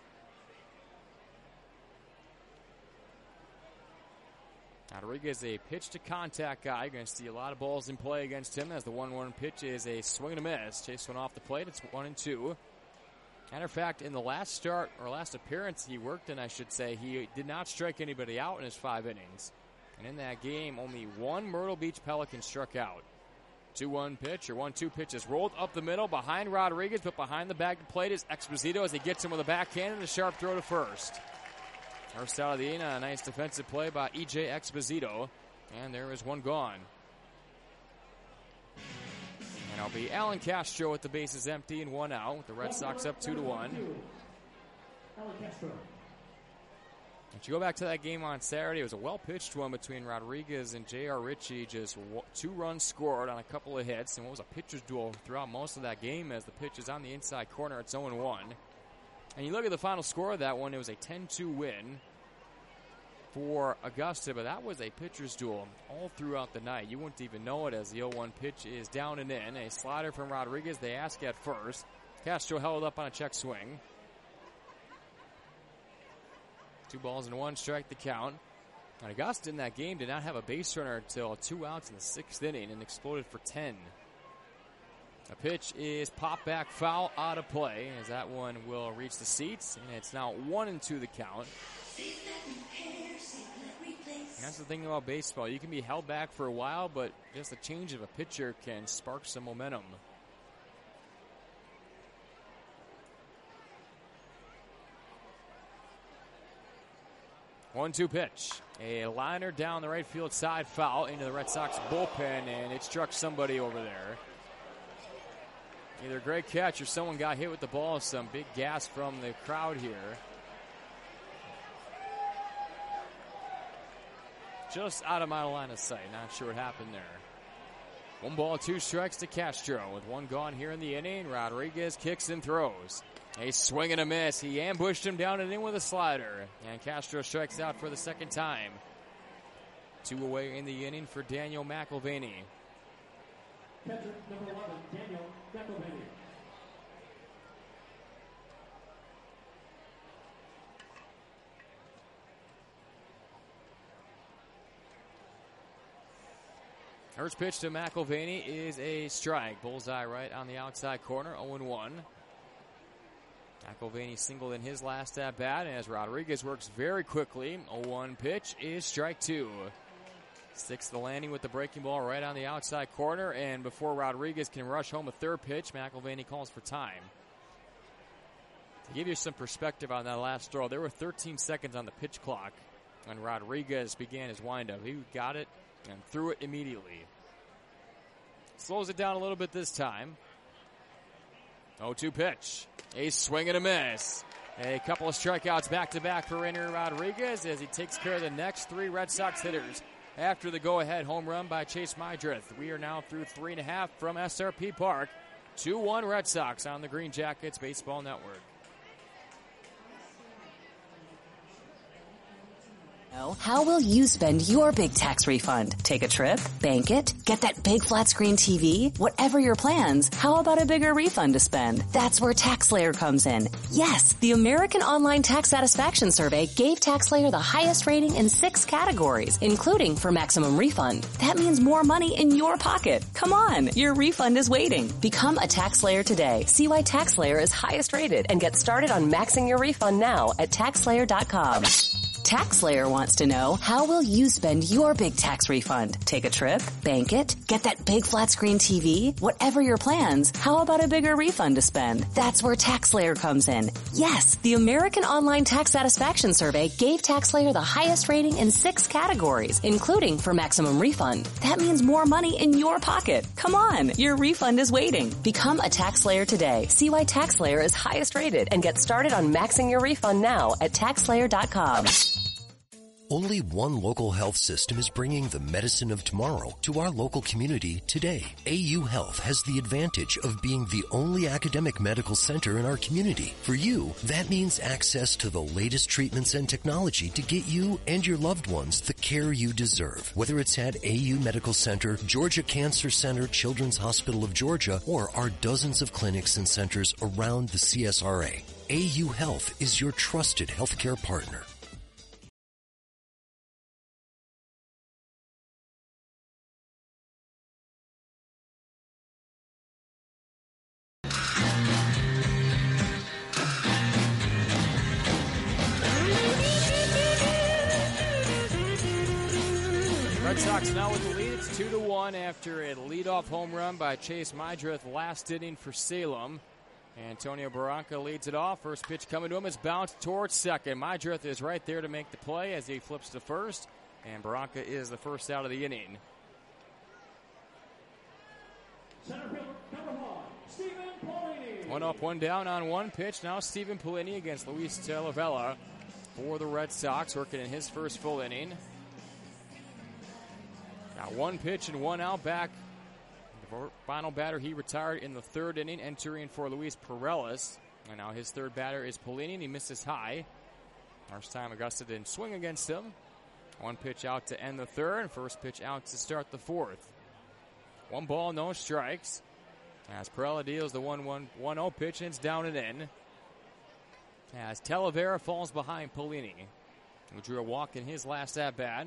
Rodriguez, a pitch-to-contact guy. You're going to see a lot of balls in play against him as the 1-1 pitch is a swing and a miss. Chase one off the plate. It's 1-2. Matter of fact, in the last start, or last appearance he worked in, I should say, he did not strike anybody out in his 5 innings. And in that game, only 1 Myrtle Beach Pelican struck out. 2-1 pitch, or 1-2 pitch is rolled up the middle behind Rodriguez, but behind the bag to plate is Exposito as he gets him with a backhand and a sharp throw to first. First out of the inning, a nice defensive play by E.J. Exposito, and there is one gone. And it'll be Alan Castro with the bases empty and 1 out, with the Red Sox up 2-1. If you go back to that game on Saturday, it was a well-pitched one between Rodriguez and J.R. Ritchie. Just 2 runs scored on a couple of hits, and what was a pitcher's duel throughout most of that game as the pitch is on the inside corner. It's 0-1. And you look at the final score of that one, it was a 10-2 win for Augusta, but that was a pitcher's duel all throughout the night. You wouldn't even know it as the 0-1 pitch is down and in. A slider from Rodriguez, they ask at first. Castro held up on a check swing. 2 balls and 1 strike the count. And Augusta in that game did not have a base runner until 2 outs in the 6th inning and exploded for 10. The pitch is popped back foul out of play as that one will reach the seats, and it's now 1-2 the count. And that's the thing about baseball. You can be held back for a while, but just a change of a pitcher can spark some momentum. One-two pitch. A liner down the right field side foul into the Red Sox bullpen, and it struck somebody over there. Either a great catch or someone got hit with the ball. Some big gas from the crowd here. Just out of my line of sight. Not sure what happened there. 1 ball, 2 strikes to Castro. With 1 gone here in the inning, Rodriguez kicks and throws. A swing and a miss. He ambushed him down and in with a slider. And Castro strikes out for the second time. 2 away in the inning for Daniel McIlvaney. Catcher number 11, Daniel McIlvaney. First pitch to McIlvaney is a strike. Bullseye right on the outside corner, 0-1. McIlvaney singled in his last at-bat as Rodriguez works very quickly. 0-1 pitch is strike 2. Sticks the landing with the breaking ball right on the outside corner, and before Rodriguez can rush home a third pitch, McIlvaney calls for time. To give you some perspective on that last throw, there were 13 seconds on the pitch clock when Rodriguez began his windup. He got it and threw it immediately. Slows it down a little bit this time. 0-2 pitch. A swing and a miss. A couple of strikeouts back-to-back for Rainer Rodriguez as he takes care of the next 3 Red Sox hitters after the go-ahead home run by Chase Mydrith. We are now through 3.5 from SRP Park. 2-1 Red Sox on the Green Jackets Baseball Network. How will you spend your big tax refund? Take a trip? Bank it? Get that big flat screen TV? Whatever your plans, how about a bigger refund to spend? That's where TaxSlayer comes in. Yes, the American Online Tax Satisfaction Survey gave TaxSlayer the highest rating in 6 categories, including for maximum refund. That means more money in your pocket. Come on, your refund is waiting. Become a TaxSlayer today. See why TaxSlayer is highest rated and get started on maxing your refund now at TaxSlayer.com. TaxSlayer wants to know, how will you spend your big tax refund? Take a trip? Bank it? Get that big flat screen TV? Whatever your plans, how about a bigger refund to spend? That's where TaxSlayer comes in. Yes, the American Online Tax Satisfaction Survey gave TaxSlayer the highest rating in 6 categories, including for maximum refund. That means more money in your pocket. Come on, your refund is waiting. Become a TaxSlayer today. See why TaxSlayer is highest rated and get started on maxing your refund now at TaxSlayer.com. Only one local health system is bringing the medicine of tomorrow to our local community today. AU Health has the advantage of being the only academic medical center in our community. For you, that means access to the latest treatments and technology to get you and your loved ones the care you deserve. Whether it's at AU Medical Center, Georgia Cancer Center, Children's Hospital of Georgia, or our dozens of clinics and centers around the CSRA, AU Health is your trusted healthcare partner. Red Sox now with the lead. It's 2-1 after a leadoff home run by Chase Mydrith last inning for Salem. Antonio Barranca leads it off. First pitch coming to him is bounced towards second. Mydrith is right there to make the play as he flips to first, and Barranca is the first out of the inning. Center fielder, number 1, Stephen Polini. 1 up, 1 down on 1 pitch. Now Stephen Polini against Luis Talavera for the Red Sox, working in his first full inning. Got 1 pitch and 1 out back. The final batter, he retired in the 3rd inning, entering for Luis Perales. And now his 3rd batter is Polini, and he misses high. First time Augusta didn't swing against him. 1 pitch out to end the 3rd, first pitch out to start the 4th. 1 ball, no strikes. As Perella deals the 1-1-1-0 pitch, and it's down and in. As Talavera falls behind Polini, who drew a walk in his last at-bat.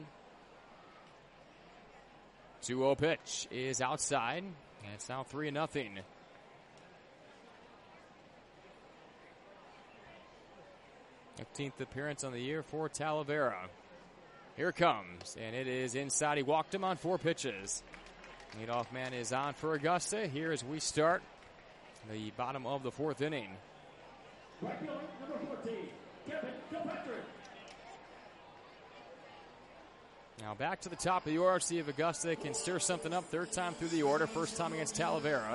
2-0 pitch is outside, and it's now 3-0. Fifteenth appearance on the year for Talavera. Here it comes, and it is inside. He walked him on 4 pitches. Leadoff man is on for Augusta here as we start the bottom of the 4th inning. Right fielder, number 14, Kevin Kilpatrick. Now back to the top of the order, see if Augusta can stir something up. 3rd time through the order, first time against Talavera.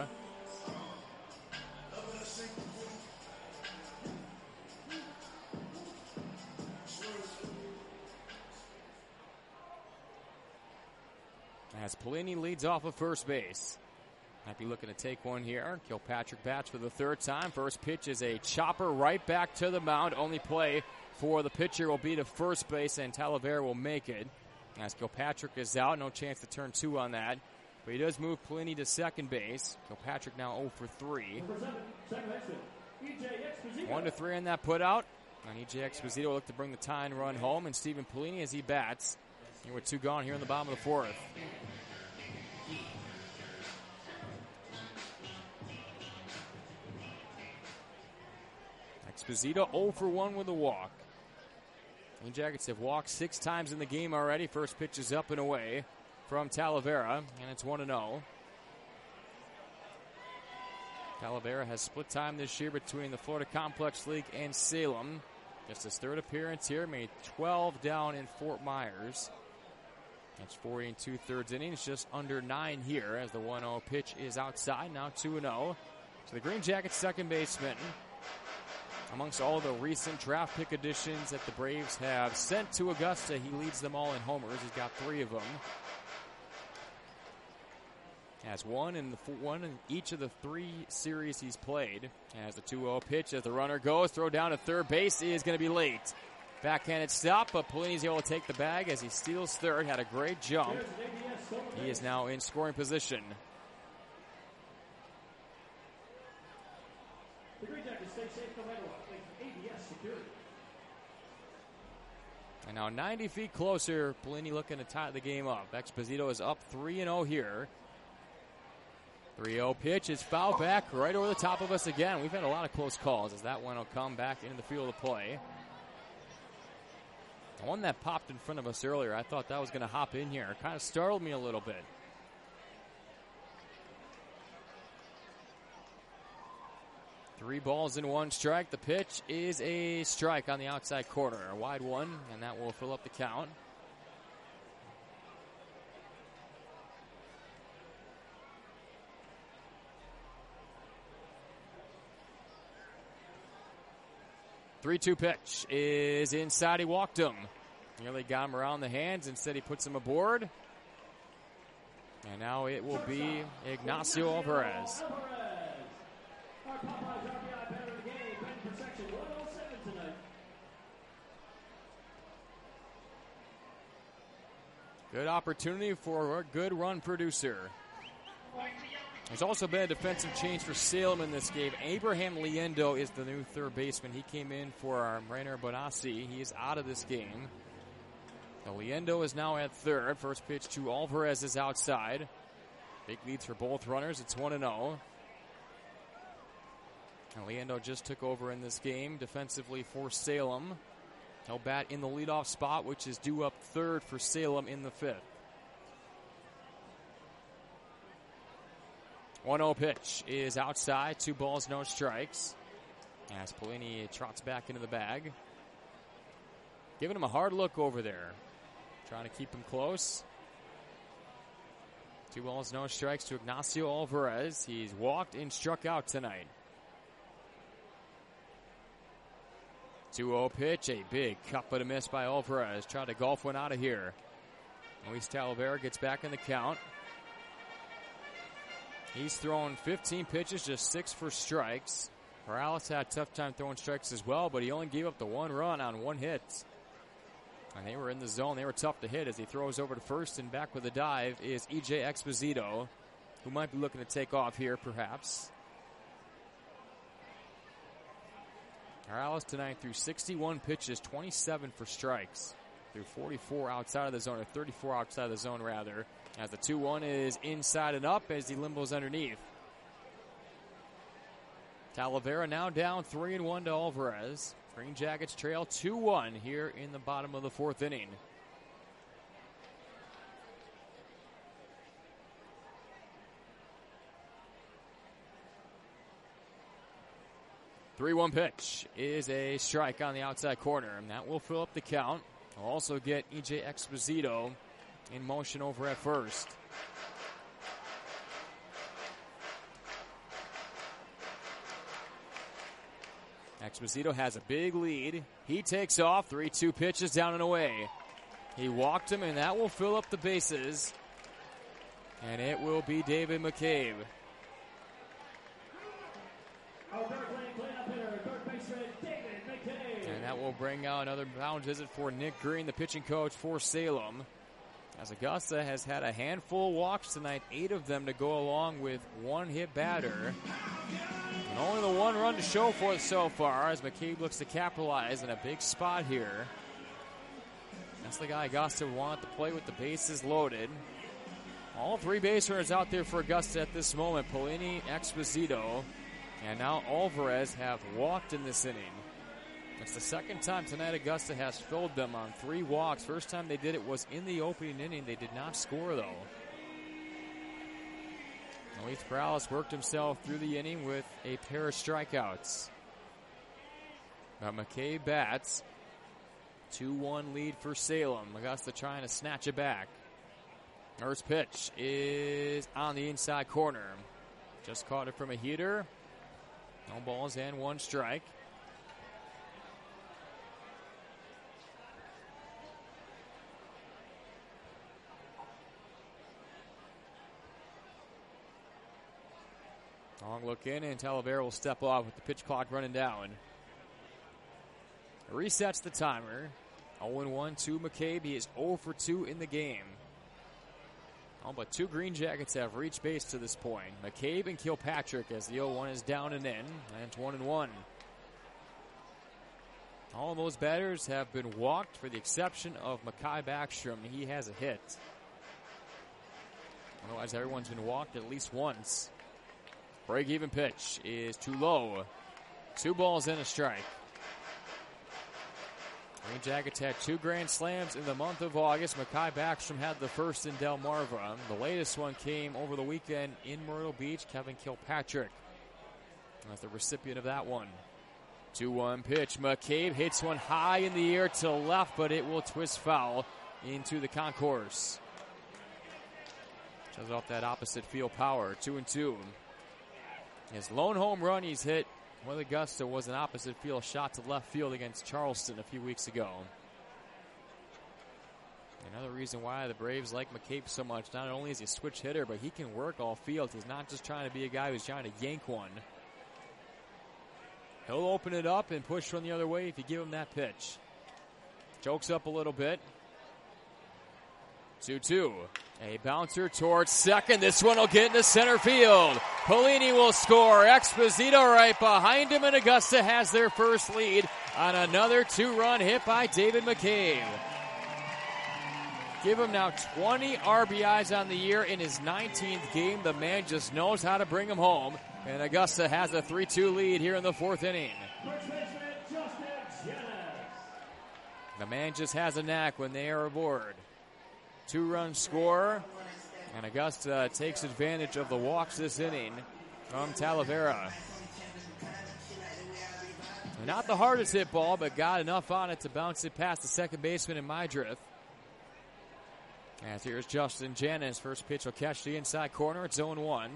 As Polini leads off of first base. Might be looking to take one here. Kilpatrick bats for the 3rd time. First pitch is a chopper right back to the mound. Only play for the pitcher will be to first base, and Talavera will make it. As Kilpatrick is out, no chance to turn 2 on that. But he does move Polini to second base. Kilpatrick now 0 for 3. 1-3 on that put out. And E.J. Exposito will look to bring the tying run home. And Stephen Polini as he bats. Here with 2 gone here in the bottom of the 4th. Exposito 0 for 1 with a walk. Green Jackets have walked 6 times in the game already. First pitch is up and away from Talavera, and it's 1-0. Talavera has split time this year between the Florida Complex League and Salem. Just his third appearance here, made 12 down in Fort Myers. That's 40 2/3 innings, just under 9 here as the 1-0 pitch is outside. Now 2-0. So the Green Jackets second baseman, amongst all the recent draft pick additions that the Braves have sent to Augusta, he leads them all in homers. He's got 3 of them. Has one in each of the 3 series he's played. As the 2-0 pitch, as the runner goes, throw down to third base is going to be late. Backhanded stop, but Polini's able to take the bag as he steals third. Had a great jump. He is now in scoring position. The Green Jackets stay safe no matter what. Thanks to ABS Security. And now 90 feet closer, Polini looking to tie the game up. Exposito is up 3-0 here. 3-0 pitch is fouled back right over the top of us again. We've had a lot of close calls as that one will come back into the field of play. The one that popped in front of us earlier, I thought that was going to hop in here. Kind of startled me a little bit. Three balls and 1 strike. The pitch is a strike on the outside corner. A wide one, and that will fill up the count. The 3-2 pitch is inside. He walked him. Nearly got him around the hands. Instead, he puts him aboard. And now it will be Ignacio Alvarez. Good opportunity for a good run producer. There's also been a defensive change for Salem in this game. Abraham Liendo is the new third baseman. He came in for Rainer Bonassi. He is out of this game. So Liendo is now at third. First pitch to Alvarez is outside. Big leads for both runners. It's 1-0. And Liendo just took over in this game defensively for Salem. He'll bat in the leadoff spot, which is due up third for Salem in the 5th. 1-0 pitch is outside. 2 balls, no strikes. As Polini trots back into the bag. Giving him a hard look over there. Trying to keep him close. 2 balls, no strikes to Ignacio Alvarez. He's walked and struck out tonight. 2-0 pitch, a big cut but a miss by Alvarez. Tried to golf one out of here. Luis Talavera gets back in the count. He's thrown 15 pitches, just 6 for strikes. Morales had a tough time throwing strikes as well, but he only gave up the 1 run on 1 hit. And they were in the zone. They were tough to hit as he throws over to first, and back with a dive is E.J. Exposito, who might be looking to take off here perhaps. Morales tonight threw 61 pitches, 27 for strikes. Threw 44 outside of the zone, or 34 outside of the zone rather. As the 2-1 is inside and up as he limbos underneath. Talavera now down 3-1 to Alvarez. Green Jackets trail 2-1 here in the bottom of the 4th inning. The 3-1 pitch is a strike on the outside corner, and that will fill up the count. We'll also get E.J. Exposito in motion over at first. Exposito has a big lead. He takes off. 3-2 pitches down and away. He walked him, and that will fill up the bases. And it will be David McCabe. And that will bring out another mound visit for Nick Green, the pitching coach for Salem. As Augusta has had a handful of walks tonight, 8 of them to go along with 1 hit batter. And only the 1 run to show for it so far as McCabe looks to capitalize in a big spot here. That's the guy Augusta wanted to play with the bases loaded. All 3 base runners out there for Augusta at this moment. Polini, Exposito, and now Alvarez have walked in this inning. It's the second time tonight Augusta has filled them on 3 walks. First time they did it was in the opening inning. They did not score, though. Leith Corrales worked himself through the inning with a pair of strikeouts. But McCabe bats. 2-1 lead for Salem. Augusta trying to snatch it back. First pitch is on the inside corner. Just caught it from a heater. No balls and 1 strike. Long look in, and Talavera will step off with the pitch clock running down. Resets the timer. 0-1 to McCabe. He is 0 for 2 in the game. All but 2 Green Jackets have reached base to this point. McCabe and Kilpatrick as the 0-1 is down and in. And it's 1-1. All of those batters have been walked for the exception of Mekhi Backstrom. He has a hit. Otherwise, everyone's been walked at least once. Break-even pitch is too low. 2 balls and a strike. Green Jackets had 2 grand slams in the month of August. Mekhi Backstrom had the first in Delmarva. The latest one came over the weekend in Myrtle Beach. Kevin Kilpatrick was the recipient of that one. 2-1 pitch. McCabe hits one high in the air to left, but it will twist foul into the concourse. Shows off that opposite field power. 2-2. His lone home run he's hit with Augusta was an opposite field shot to left field against Charleston a few weeks ago. Another reason why the Braves like McCabe so much, not only is he a switch hitter, but he can work all field. He's not just trying to be a guy who's trying to yank one. He'll open it up and push from the other way if you give him that pitch. Chokes up a little bit. 2-2. A bouncer towards second. This one will get into center field. Polini will score. Exposito right behind him, and Augusta has their first lead on another 2-run hit by David McCabe. Give him now 20 RBIs on the year in his 19th game. The man just knows how to bring him home, and Augusta has a 3-2 lead here in the 4th inning. The man just has a knack when they are aboard. 2-run score, and Augusta takes advantage of the walks this inning from Talavera. Not the hardest hit ball, but got enough on it to bounce it past the second baseman in Mydrift. As here's Justin Janis. First pitch will catch the inside corner. It's 0-1.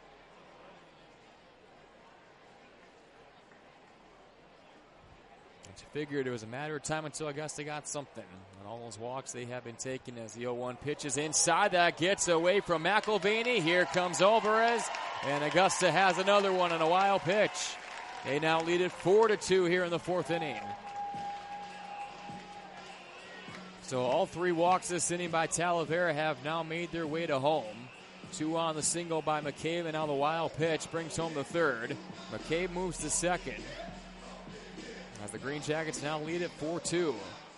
Figured it was a matter of time until Augusta got something. And all those walks they have been taking as the 0-1 pitch is inside. That gets away from McElvaney. Here comes Alvarez. And Augusta has another one on a wild pitch. They now lead it 4-2 here in the 4th inning. So all 3 walks this inning by Talavera have now made their way to home. 2 on the single by McCabe, and now the wild pitch brings home the 3rd. McCabe moves to second. As the Green Jackets now lead at 4-2.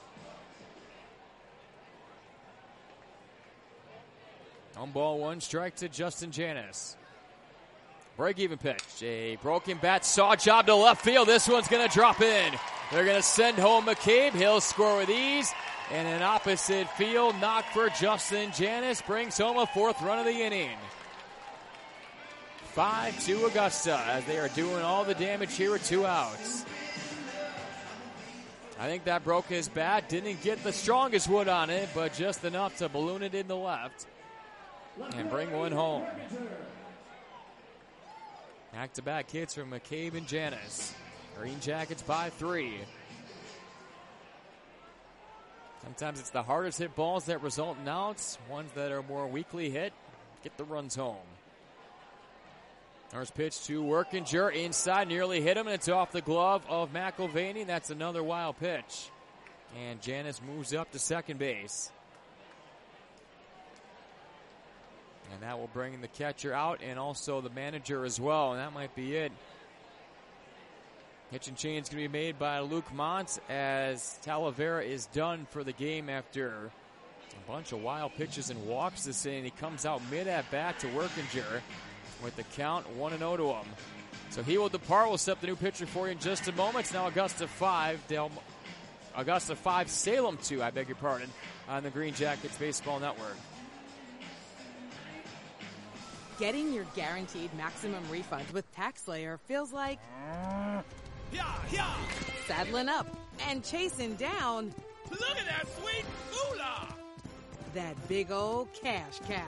On ball, 1 strike to Justin Janis. Break-even pitch. A broken bat saw job to left field. This one's going to drop in. They're going to send home McCabe. He'll score with ease. And an opposite field knock for Justin Janis brings home a 4th run of the inning. 5-2 Augusta as they are doing all the damage here with 2 outs. I think that broke his bat. Didn't get the strongest wood on it, but just enough to balloon it in the left and bring one home. Back-to-back hits from McCabe and Janis. Green Jackets by 3. Sometimes it's the hardest hit balls that result in outs. Ones that are more weakly hit get the runs home. First pitch to Workinger inside, nearly hit him, and it's off the glove of McElvaney. That's another wild pitch. And Janis moves up to second base. And that will bring the catcher out and also the manager as well, and that might be it. Hitch and change going to be made by Luke Mont as Talavera is done for the game after a bunch of wild pitches and walks this inning. He comes out mid-at-bat to Workinger with the count 1-0 to him. So he will depart. We'll set the new pitcher for you in just a moment. It's now Augusta 5, Salem 2, I beg your pardon, on the Green Jackets Baseball Network. Getting your guaranteed maximum refund with TaxSlayer feels like saddling up and chasing down Look at that sweet moolah! that big old cash cow.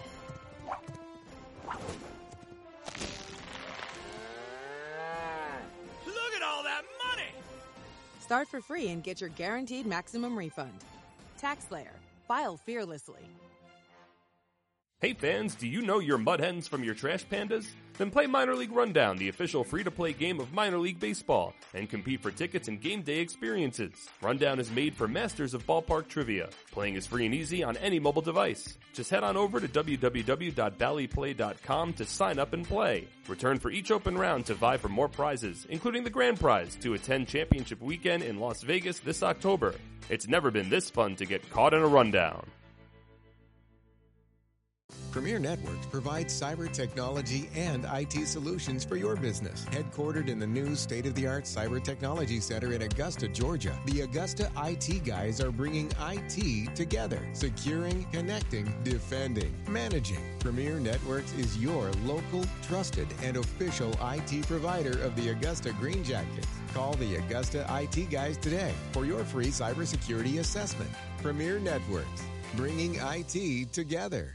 Look at all that money! Start for free and get your guaranteed maximum refund. TaxSlayer. File fearlessly. Hey fans, do you know your mud hens from your trash pandas? Then play Minor League Rundown, the official free-to-play game of minor league baseball, and compete for tickets and game day experiences. Rundown is made for masters of ballpark trivia. Playing is free and easy on any mobile device. Just head on over to www.valleyplay.com to sign up and play. Return for each open round to vie for more prizes, including the grand prize to attend championship weekend in Las Vegas this October. It's never been this fun to get caught in a rundown. Premier Networks provides cyber technology and IT solutions for your business. Headquartered in the new state-of-the-art Cyber Technology Center in Augusta, Georgia, the Augusta IT guys are bringing IT together. Securing, connecting, defending, managing. Premier Networks is your local, trusted, and official IT provider of the Augusta Green Jackets. Call the Augusta IT guys today for your free cybersecurity assessment. Premier Networks, bringing IT together.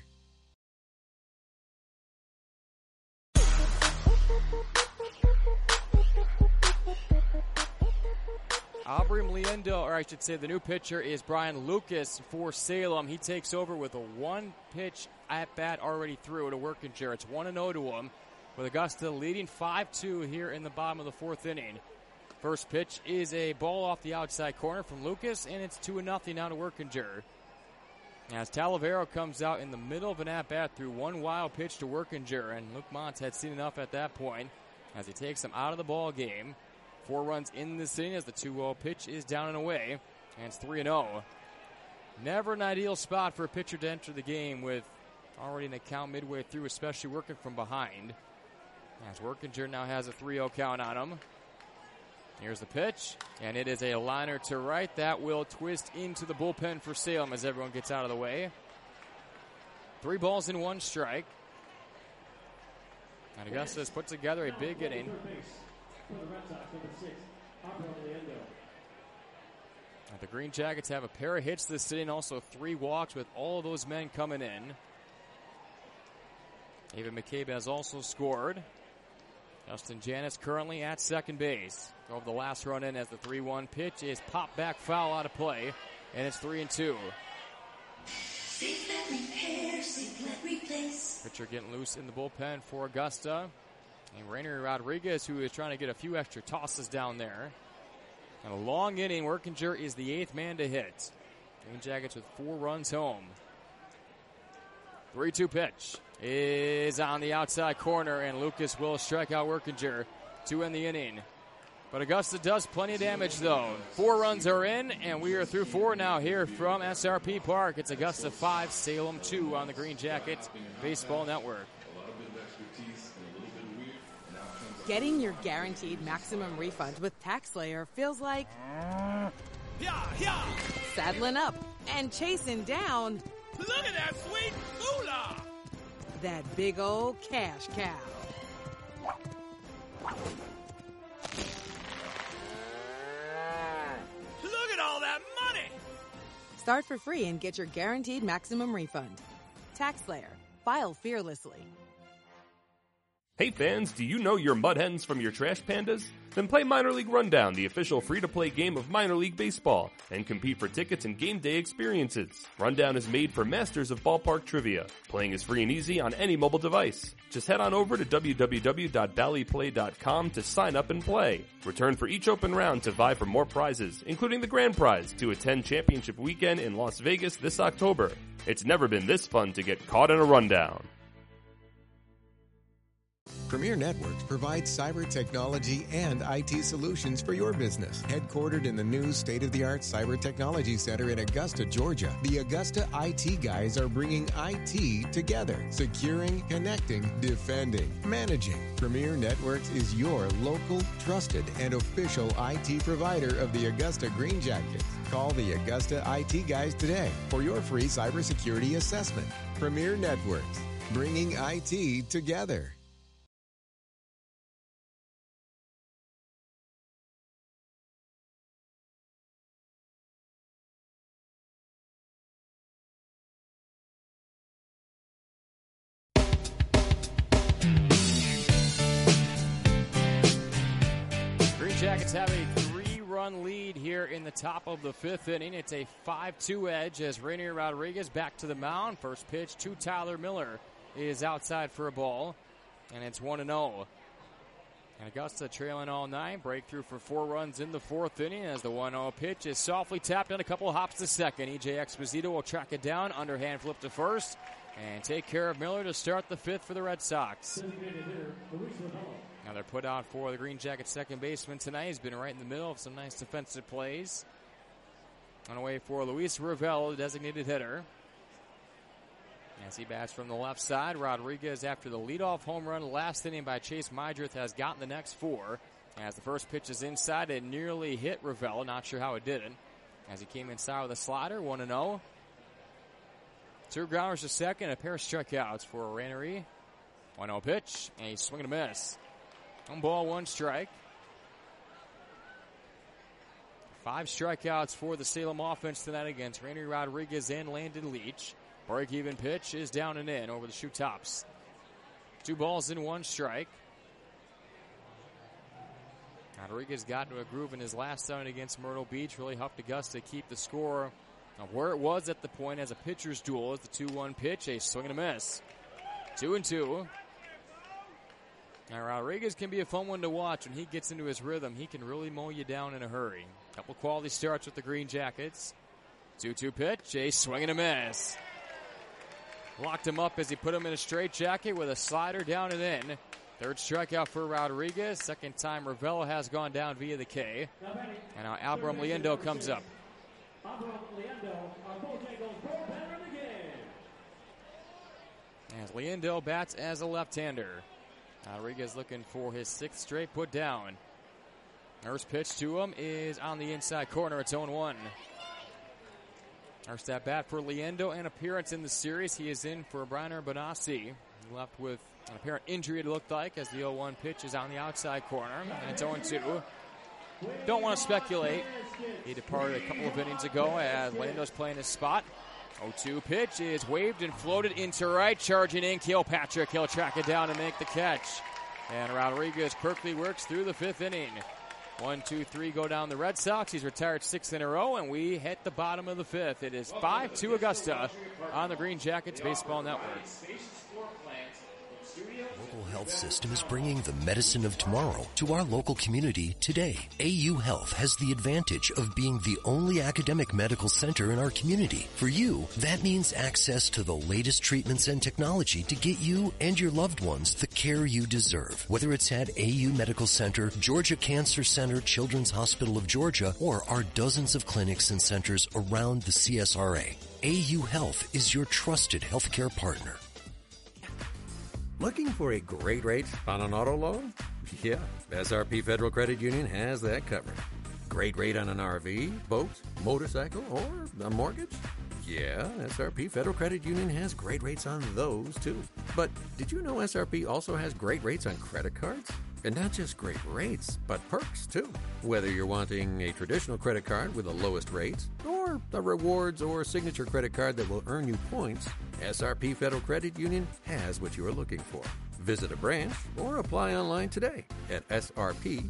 Aubrey Mliendo, or I should say the new pitcher is Brian Lucas for Salem. He takes over with a one-pitch at-bat already through to Workinger. It's 1-0 to him, with Augusta leading 5-2 here in the bottom of the fourth inning. First pitch is a ball off the outside corner from Lucas, and it's 2-0 now to Workinger. As Talavero comes out in the middle of an at-bat through one wild pitch to Workinger, and Luke Montz had seen enough at that point as he takes him out of the ball game. 4 runs in this inning as the 2-0 pitch is down and away, and it's 3-0. Never an ideal spot for a pitcher to enter the game with already an account midway through, especially working from behind. As Workinger now has a 3-0 count on him. Here's the pitch, and it is a liner to right. That will twist into the bullpen for Salem as everyone gets out of the way. 3 balls and 1 strike. And Augusta has put together a big inning. The Green Jackets have a pair of hits this inning, also 3 walks with all of those men coming in. David McCabe has also scored. Justin Janis currently at second base. Over the last run in as the 3-1 pitch is popped back foul out of play, and it's 3-2. Pitcher getting loose in the bullpen for Augusta. And Rainer Rodriguez, who is trying to get a few extra tosses down there. And a long inning. Workinger is the 8th man to hit. Green Jackets with 4 runs home. 3-2 pitch is on the outside corner, and Lucas will strike out Workinger to end the inning. But Augusta does plenty of damage, though. 4 runs are in, and we are through 4 now here from SRP Park. It's Augusta 5, Salem 2 on the Green Jackets Baseball Network. Getting your guaranteed maximum refund with TaxSlayer feels like saddling up and chasing down Look at that sweet moolah! that big old cash cow. Look at all that money! Start for free and get your guaranteed maximum refund. TaxSlayer. File fearlessly. Hey fans, do you know your mud hens from your trash pandas? Then play Minor League Rundown, the official free-to-play game of minor league baseball, and compete for tickets and game day experiences. Rundown is made for masters of ballpark trivia. Playing is free and easy on any mobile device. Just head on over to www.valleyplay.com to sign up and play. Return for each open round to vie for more prizes, including the grand prize to attend championship weekend in Las Vegas this October. It's never been this fun to get caught in a rundown. Premier Networks provides cyber technology and IT solutions for your business. Headquartered in the new state-of-the-art Cyber Technology Center in Augusta, Georgia, the Augusta IT guys are bringing IT together. Securing, connecting, defending, managing. Premier Networks is your local, trusted, and official IT provider of the Augusta Green Jackets. Call the Augusta IT guys today for your free cybersecurity assessment. Premier Networks, bringing IT together. Green Jackets have a 3-run lead here in the top of the 5th inning. It's a 5-2 edge as Rainier Rodriguez back to the mound. First pitch to Tyler Miller is outside for a ball, and it's 1-0. And Augusta trailing all 9. Breakthrough for 4 runs in the 4th inning as the 1-0 pitch is softly tapped and a couple of hops to second. E.J. Exposito will track it down, underhand flip to first, and take care of Miller to start the 5th for the Red Sox. Now they're put out for the Green Jackets second baseman tonight. He's been right in the middle of some nice defensive plays. On the way for Luis Ravel, the designated hitter. As he bats from the left side, Rodriguez, after the leadoff home run last inning by Chase Meidrith, has gotten the next 4. As the first pitch is inside, it nearly hit Ravel. Not sure how it didn't. As he came inside with a slider, 1-0. 2 grounders to second, a pair of strikeouts for Ranery. 1-0 pitch, and he's swinging a miss. 1 ball, 1 strike. 5 strikeouts for the Salem offense tonight against Rainier Rodriguez and Landon Leach. Break-even pitch is down and in over the shoe tops. 2 balls and 1 strike. Rodriguez got into a groove in his last outing against Myrtle Beach. Really helped Augusta keep the score where it was at the point as a pitcher's duel. As the 2-1 pitch, a swing and a miss. 2-2. Now Rodriguez can be a fun one to watch. When he gets into his rhythm, he can really mow you down in a hurry. Couple quality starts with the Green Jackets. 2-2 pitch, a swing and a miss. Locked him up as he put him in a straitjacket with a slider down and in. 3rd strikeout for Rodriguez. 2nd time Ravello has gone down via the K. And now Abram Liendo comes up. As Liendo bats as a left-hander. Rodriguez looking for his 6th straight put down. First pitch to him is on the inside corner. It's 0-1. First at bat for Liendo, an appearance in the series. He is in for Brian Urbanasi. He left with an apparent injury, it looked like, as the 0-1 pitch is on the outside corner. And it's 0-2. Don't want to speculate. He departed a couple of innings ago as Liendo's playing his spot. 0-2 pitch is waved and floated into right. Charging in Kilpatrick. He'll track it down and make the catch. And Rodriguez quickly works through the 5th inning. 1, 2, 3 go down the Red Sox. He's retired 6 in a row, and we hit the bottom of the 5th. It is 5-2 Augusta on the Green Jackets Baseball Network. Local health system is bringing the medicine of tomorrow to our local community today. AU Health has the advantage of being the only academic medical center in our community. For you, that means access to the latest treatments and technology to get you and your loved ones the care you deserve. Whether it's at AU Medical Center, Georgia Cancer Center, Children's Hospital of Georgia, or our dozens of clinics and centers around the CSRA, AU Health is your trusted healthcare partner. Looking for a great rate on an auto loan? Yeah, SRP Federal Credit Union has that covered. Great rate on an RV, boat, motorcycle, or a mortgage? Yeah, SRP Federal Credit Union has great rates on those too. But did you know SRP also has great rates on credit cards? And not just great rates, but perks too. Whether you're wanting a traditional credit card with the lowest rates, or a rewards or signature credit card that will earn you points, SRP Federal Credit Union has what you are looking for. Visit a branch or apply online today at srpfcu.org.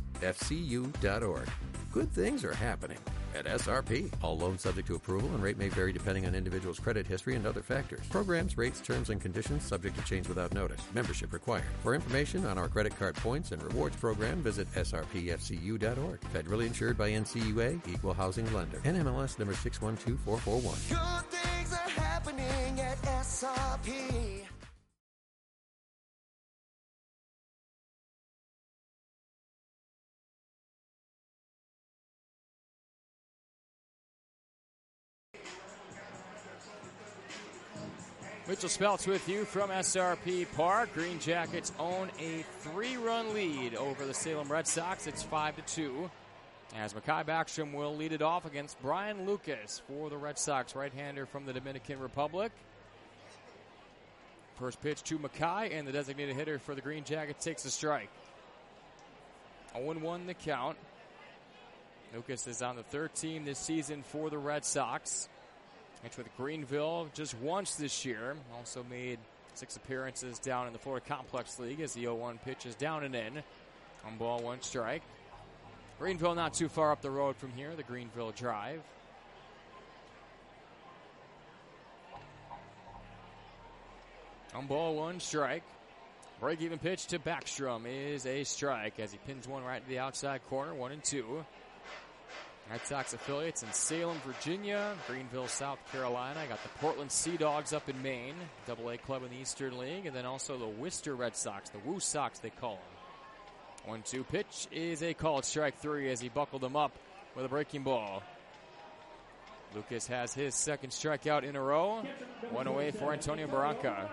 Good things are happening at SRP. All loans subject to approval and rate may vary depending on individual's credit history and other factors. Programs, rates, terms, and conditions subject to change without notice. Membership required. For information on our credit card points and rewards program, visit srpfcu.org. Federally insured by NCUA, Equal Housing Lender. NMLS number 612441. Good things are happening at SRP. Mitchell Speltz with you from SRP Park. Green Jackets own a 3-run lead over the Salem Red Sox. It's 5-2. As Mekhi Backstrom will lead it off against Brian Lucas for the Red Sox, right-hander from the Dominican Republic. First pitch to Mackay, and the designated hitter for the Green Jackets takes a strike. 0-1 the count. Lucas is on the third team this season for the Red Sox. Pitched with Greenville just once this year. Also made 6 appearances down in the Florida Complex League as the 0-1 pitch is down and in. 1 strike. Greenville not too far up the road from here, the Greenville Drive. Ball 1 strike. Break-even pitch to Backstrom is a strike as he pins one right to the outside corner, 1-2. Red Sox affiliates in Salem, Virginia, Greenville, South Carolina. Got the Portland Sea Dogs up in Maine, AA club in the Eastern League, and then also the Worcester Red Sox, the Woo Sox they call them. 1-2 pitch is a called strike 3 as he buckled them up with a breaking ball. Lucas has his second strikeout in a row. 1 away for Antonio Barranca.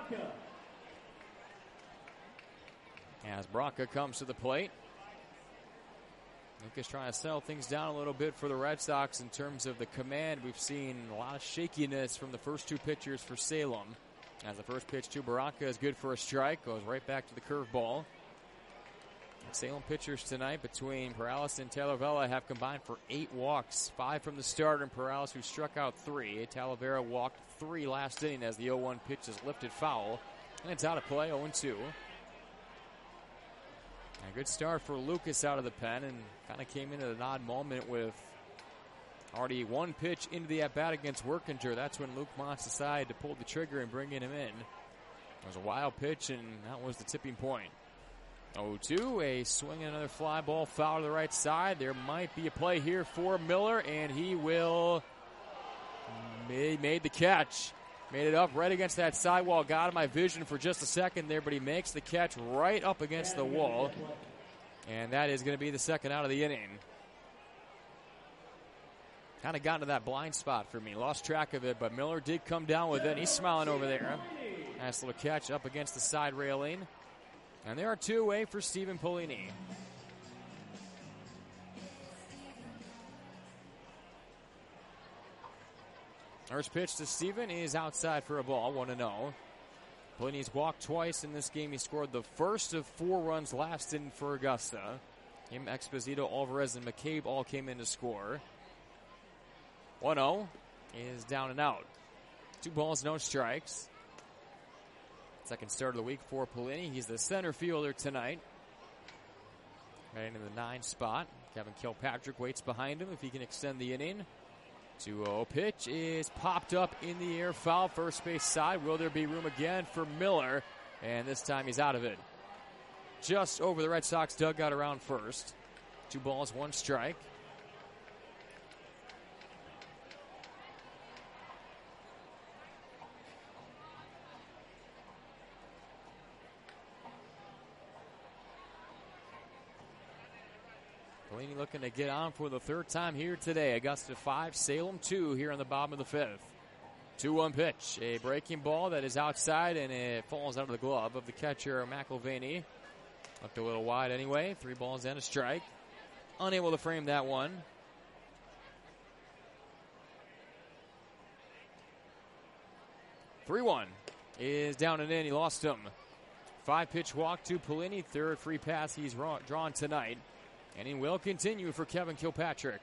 As Barranca comes to the plate. Lucas trying to settle things down a little bit for the Red Sox in terms of the command. We've seen a lot of shakiness from the first 2 pitchers for Salem. As the first pitch to Barranca is good for a strike. Goes right back to the curveball. Salem pitchers tonight between Perales and Talavera have combined for 8 walks. 5 from the starter and Perales, who struck out 3. Talavera walked 3 last inning as the 0-1 pitch is lifted foul. And it's out of play, 0-2. A good start for Lucas out of the pen, and kind of came in at an odd moment with already 1 pitch into the at-bat against Workinger. That's when Luke Montz decided to pull the trigger and bring him in. It was a wild pitch, and that was the tipping point. 0-2, a swing and another fly ball foul to the right side. There might be a play here for Miller, and he will made the catch. Made it up right against that sidewall. Got in my vision for just a second there, but he makes the catch right up against the wall. And that is going to be the second out of the inning. Kind of got into that blind spot for me. Lost track of it, but Miller did come down with it. He's smiling over there. Nice little catch up against the side railing. And there are 2 away for Stephen Polini. First pitch to Stephen is outside for a ball, 1-0. Polini's walked twice in this game. He scored the first of 4 runs last inning for Augusta. Him, Exposito, Alvarez, and McCabe all came in to score. 1-0 is down and out. 2 balls, no strikes. Second start of the week for Polini. He's the center fielder tonight. Right into the 9 spot. Kevin Kilpatrick waits behind him if he can extend the inning. 2-0 pitch is popped up in the air. Foul, first base side. Will there be room again for Miller? And this time he's out of it. Just over the Red Sox dugout around first. 2 balls, 1 strike. Polini looking to get on for the 3rd time here today. Augusta 5, Salem 2 here on the bottom of the 5th. 2-1 pitch. A breaking ball that is outside, and it falls out of the glove of the catcher, McIlvaney. Looked a little wide anyway. 3 balls and a strike. Unable to frame that one. "3-1 is down and in. He lost him. 5-pitch walk to Polini. 3rd free pass he's drawn tonight. And he will continue for Kevin Kilpatrick.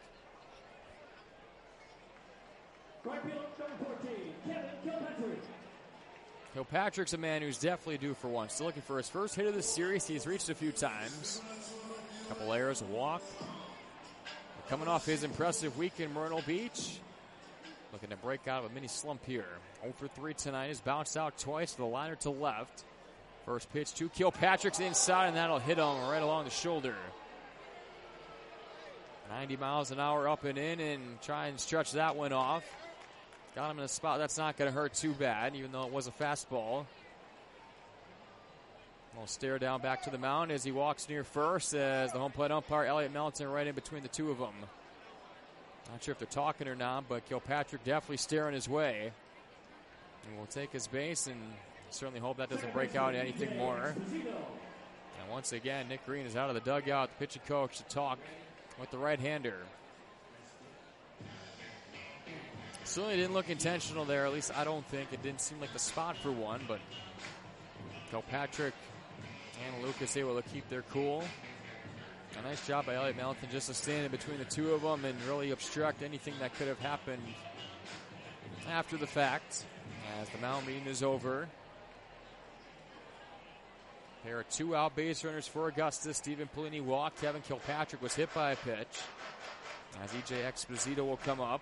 Right field, number 14, Kevin Kilpatrick. Kilpatrick's a man who's definitely due for one. Still looking for his first hit of the series. He's reached a few times. A couple errors, a walk. Coming off his impressive week in Myrtle Beach. Looking to break out of a mini slump here. 0 for 3 tonight. Has bounced out twice with a liner to left. First pitch to Kilpatrick's inside, and that'll hit him right along the shoulder. 90 miles an hour up and in, and try and stretch that one off. Got him in a spot that's not going to hurt too bad, even though it was a fastball. We'll stare down back to the mound as he walks near first as the home plate umpire, Elliot Melton, right in between the 2 of them. Not sure if they're talking or not, but Kilpatrick definitely staring his way. And will take his base, and certainly hope that doesn't break out anything more. And once again, Nick Green is out of the dugout, the pitching coach, to talk with the right-hander. Certainly didn't look intentional there, at least I don't think. It didn't seem like the spot for one, but Kilpatrick and Lucas able to keep their cool. A nice job by Elliot Melton just to stand in between the two of them and really obstruct anything that could have happened after the fact. As the mound meeting is over. There are 2 out base runners for Augusta. Stephen Polini walked. Kevin Kilpatrick was hit by a pitch. As E.J. Exposito will come up.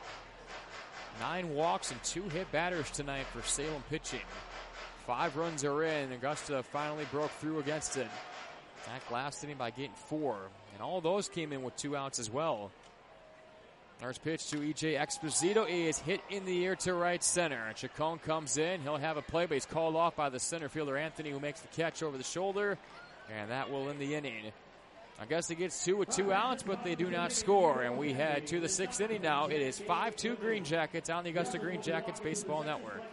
9 walks and 2 hit batters tonight for Salem pitching. 5 runs are in. Augusta finally broke through against it. Back last inning by getting 4. And all those came in with 2 outs as well. First pitch to E.J. Exposito is hit in the air to right center. And Chacon comes in. He'll have a play, but he's called off by the center fielder Anthony, who makes the catch over the shoulder. And that will end the inning. Augusta gets 2 with 2 outs, but they do not score. And we head to the 6th inning now. It is 5-2 Green Jackets on the Augusta Green Jackets Baseball Network.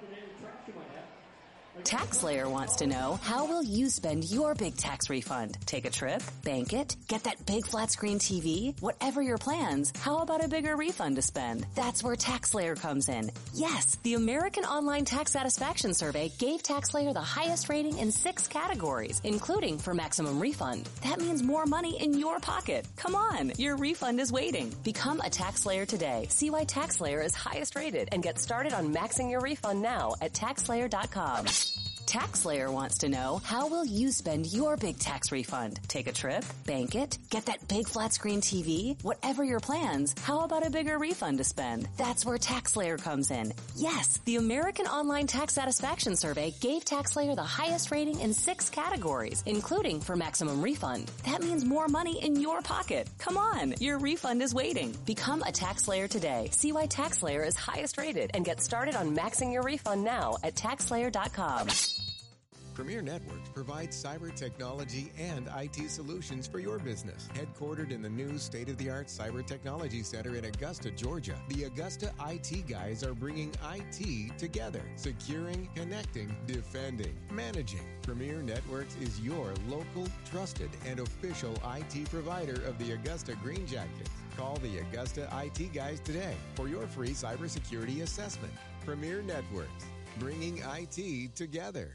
TaxSlayer wants to know, how will you spend your big tax refund? Take a trip? Bank it? Get that big flat screen TV? Whatever your plans, how about a bigger refund to spend? That's where TaxSlayer comes in. Yes, the American Online Tax Satisfaction Survey gave TaxSlayer the highest rating in 6 categories, including for maximum refund. That means more money in your pocket. Come on, your refund is waiting. Become a TaxSlayer today. See why TaxSlayer is highest rated and get started on maxing your refund now at TaxSlayer.com. TaxSlayer wants to know, how will you spend your big tax refund? Take a trip? Bank it? Get that big flat screen TV? Whatever your plans, how about a bigger refund to spend? That's where TaxSlayer comes in. Yes, the American Online Tax Satisfaction Survey gave TaxSlayer the highest rating in 6 categories, including for maximum refund. That means more money in your pocket. Come on, your refund is waiting. Become a TaxSlayer today. See why TaxSlayer is highest rated and get started on maxing your refund now at TaxSlayer.com. Premier Networks provides cyber technology and IT solutions for your business. Headquartered in the new state-of-the-art Cyber Technology Center in Augusta, Georgia, the Augusta IT guys are bringing IT together. Securing, connecting, defending, managing. Premier Networks is your local, trusted, and official IT provider of the Augusta Green Jackets. Call the Augusta IT guys today for your free cybersecurity assessment. Premier Networks, bringing IT together.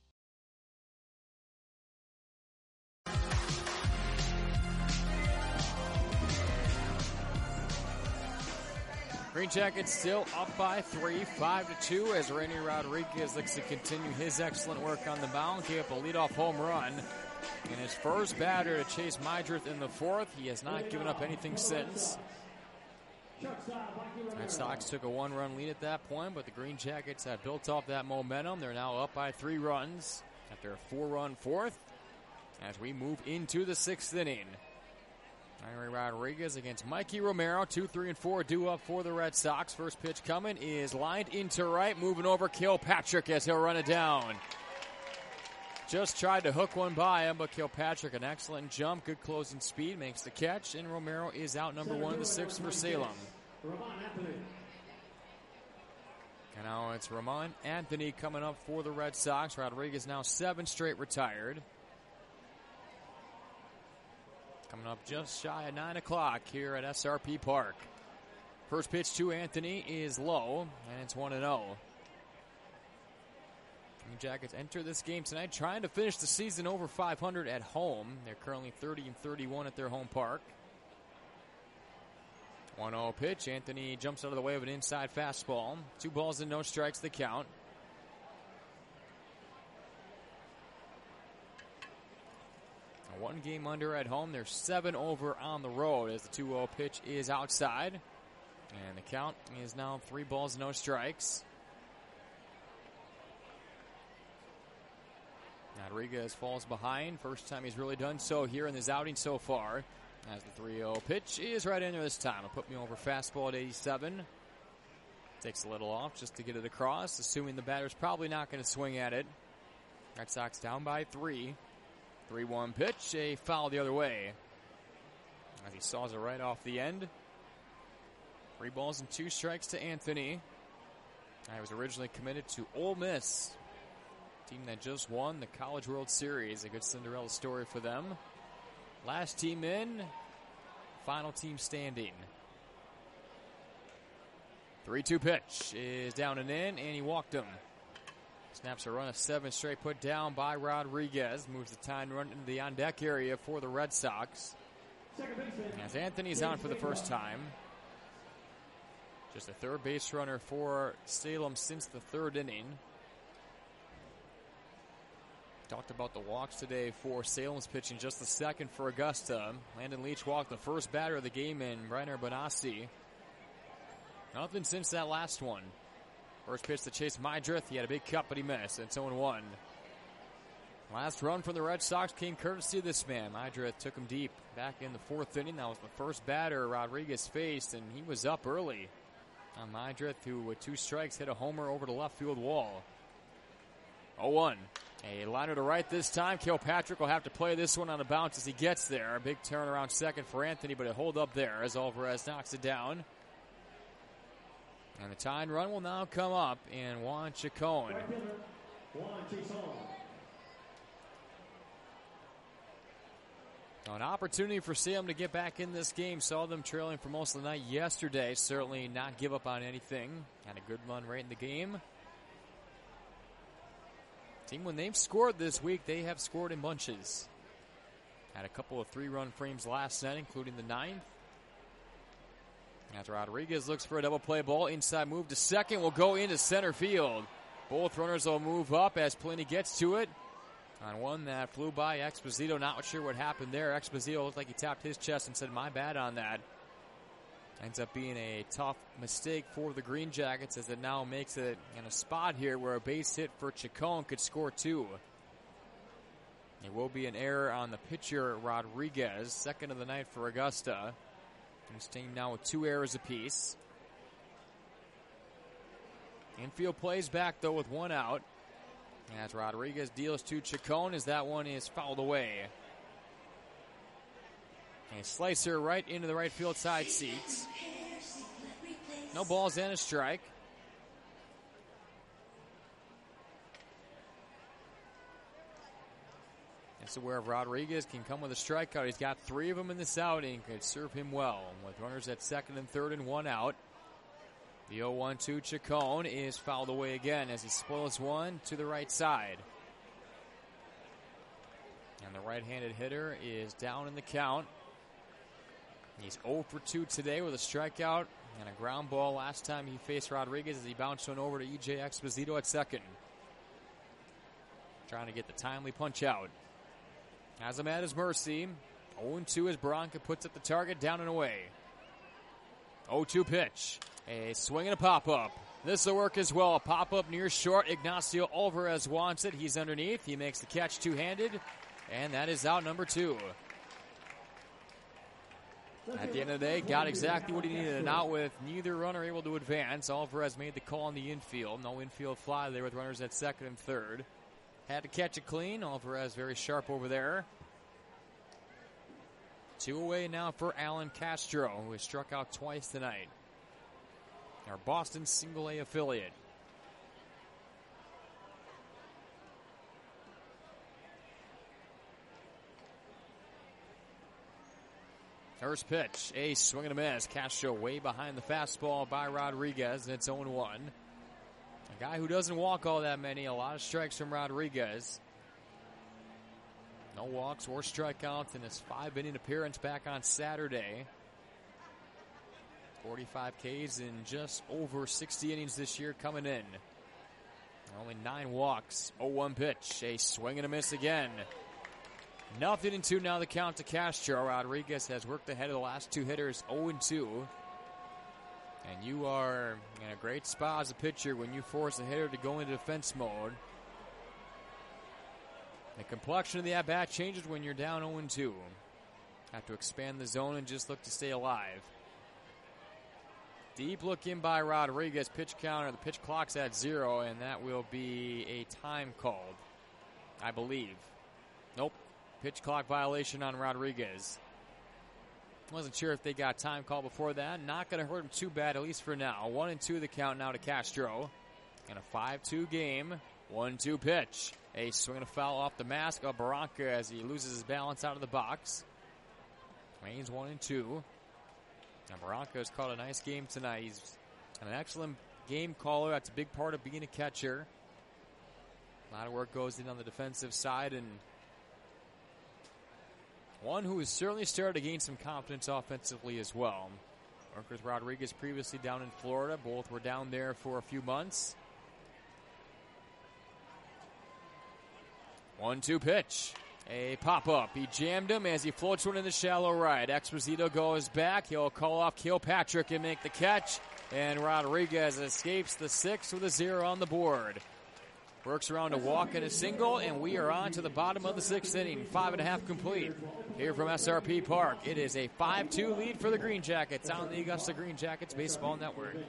Green Jackets still up by 3, 5-2, as Rainy Rodriguez looks to continue his excellent work on the mound. Gave up a leadoff home run in his first batter to Chase Mydrith in the 4th. He has not given up anything since. Red Sox took a 1-run lead at that point, but the Green Jackets have built off that momentum. They're now up by 3 runs after a 4-run 4th as we move into the 6th inning. Rainy Rodriguez against Mikey Romero. 2, 3, and 4 due up for the Red Sox. First pitch coming is lined into right. Moving over Kilpatrick as he'll run it down. Just tried to hook one by him, but Kilpatrick, an excellent jump, good closing speed, makes the catch, and Romero is out number 1 in the 6th for Salem. And now it's Ramon Anthony coming up for the Red Sox. Rodriguez now 7 straight retired. Coming up just shy of 9 o'clock here at SRP Park. First pitch to Anthony is low, and it's 1-0. Green Jackets enter this game tonight trying to finish the season over 500 at home. They're currently 30-31 at their home park. 1-0 pitch. Anthony jumps out of the way of an inside fastball. 2 balls and no strikes the count. One game under at home. They're 7 over on the road as the 2-0 pitch is outside. And the count is now 3 balls, no strikes. Rodriguez falls behind. First time he's really done so here in this outing so far. As the 3-0 pitch is right in there this time. It'll put me over fastball at 87. Takes a little off just to get it across, assuming the batter's probably not going to swing at it. Red Sox down by 3. 3-1 pitch, a foul the other way. As he saws it right off the end. 3 balls and 2 strikes to Anthony. I was originally committed to Ole Miss. Team that just won the College World Series. A good Cinderella story for them. Last team in, final team standing. 3-2 pitch is down and in, and he walked him. Snaps a run of 7 straight, put down by Rodriguez. Moves the tying run into the on-deck area for the Red Sox. As Anthony's on for the first time. Just a third base runner for Salem since the third inning. Talked about the walks today for Salem's pitching. Just the second for Augusta. Landon Leach walked the first batter of the game in, Reiner Bonassi. Nothing since that last one. First pitch to Chase Mydrith. He had a big cut, but he missed. It's 0-1. Last run from the Red Sox came courtesy of this man. Mydrith took him deep back in the fourth inning. That was the first batter Rodriguez faced, and he was up early on Mydrith, who with 2 strikes hit a homer over the left field wall. 0-1. A liner to right this time. Kilpatrick will have to play this one on the bounce as he gets there. A big turnaround second for Anthony, but a hold up there as Alvarez knocks it down. And the tying run will now come up in Juan Chacon. An opportunity for Salem to get back in this game. Saw them trailing for most of the night yesterday. Certainly not give up on anything. Had a good run right in the game. Team, when they've scored this week, they have scored in bunches. Had a couple of 3-run frames last night, including the 9th. As Rodriguez looks for a double play ball, inside move to second will go into center field. Both runners will move up as Pliny gets to it. On one that flew by Exposito, not sure what happened there. Exposito looked like he tapped his chest and said, "My bad" on that. Ends up being a tough mistake for the Green Jackets as it now makes it in a spot here where a base hit for Chacon could score 2. It will be an error on the pitcher, Rodriguez. Second of the night for Augusta. His team now with 2 errors apiece. Infield plays back, though, with 1 out. As Rodriguez deals to Chacon as that one is fouled away. A slicer right into the right field side seats. No balls and a strike. This is where Rodriguez can come with a strikeout. He's got 3 of them in this outing. Could serve him well. With runners at second and third and 1 out. The 0-1-2 Chacon is fouled away again as he spoils one to the right side. And the right-handed hitter is down in the count. He's 0 for 2 today with a strikeout and a ground ball last time he faced Rodriguez as he bounced one over to E.J. Exposito at second. Trying to get the timely punch out. Has him at his mercy. 0-2 as Barranca puts up the target down and away. 0-2 pitch. A swing and a pop-up. This will work as well. A pop-up near short. Ignacio Alvarez wants it. He's underneath. He makes the catch two-handed. And that is out number 2. At the end of the day, got exactly what he needed. An out with neither runner able to advance. Alvarez made the call on the infield. No infield fly there with runners at second and third. Had to catch it clean. Alvarez very sharp over there. 2 away now for Alan Castro, who has struck out twice tonight. Our Boston single A affiliate. First pitch, a swing and a miss. Castro way behind the fastball by Rodriguez, and it's 0-1. A guy who doesn't walk all that many. A lot of strikes from Rodriguez. No walks or strikeouts in his 5-inning appearance back on Saturday. 45 Ks in just over 60 innings this year coming in. Only 9 walks. 0-1 pitch. A swing and a miss again. 0-2 now the count to Castro. Rodriguez has worked ahead of the last 2 hitters, 0-2. And you are in a great spot as a pitcher when you force a hitter to go into defense mode. The complexion of the at-bat changes when you're down 0-2. Have to expand the zone and just look to stay alive. Deep look in by Rodriguez. Pitch counter, the pitch clock's at 0, and that will be a time called, I believe. Nope. Pitch clock violation on Rodriguez. Wasn't sure if they got time call before that. Not going to hurt him too bad, at least for now. 1-2 the count now to Castro. And a 5-2 game. 1-2 pitch. A swing and a foul off the mask of Barranca as he loses his balance out of the box. Remains 1-2. And Barranca has caught a nice game tonight. He's an excellent game caller. That's a big part of being a catcher. A lot of work goes in on the defensive side, and one who has certainly started to gain some confidence offensively as well. Worked with Rodriguez previously down in Florida. Both were down there for a few months. 1-2 pitch. A pop-up. He jammed him as he floats one in the shallow right. Exposito goes back. He'll call off Kilpatrick and make the catch. And Rodriguez escapes the 6 with a 0 on the board. Works around a walk and a single, and we are on to the bottom of the 6th inning. 5.5 complete here from SRP Park. It is a 5-2 lead for the Green Jackets on the Augusta Green Jackets Baseball Network.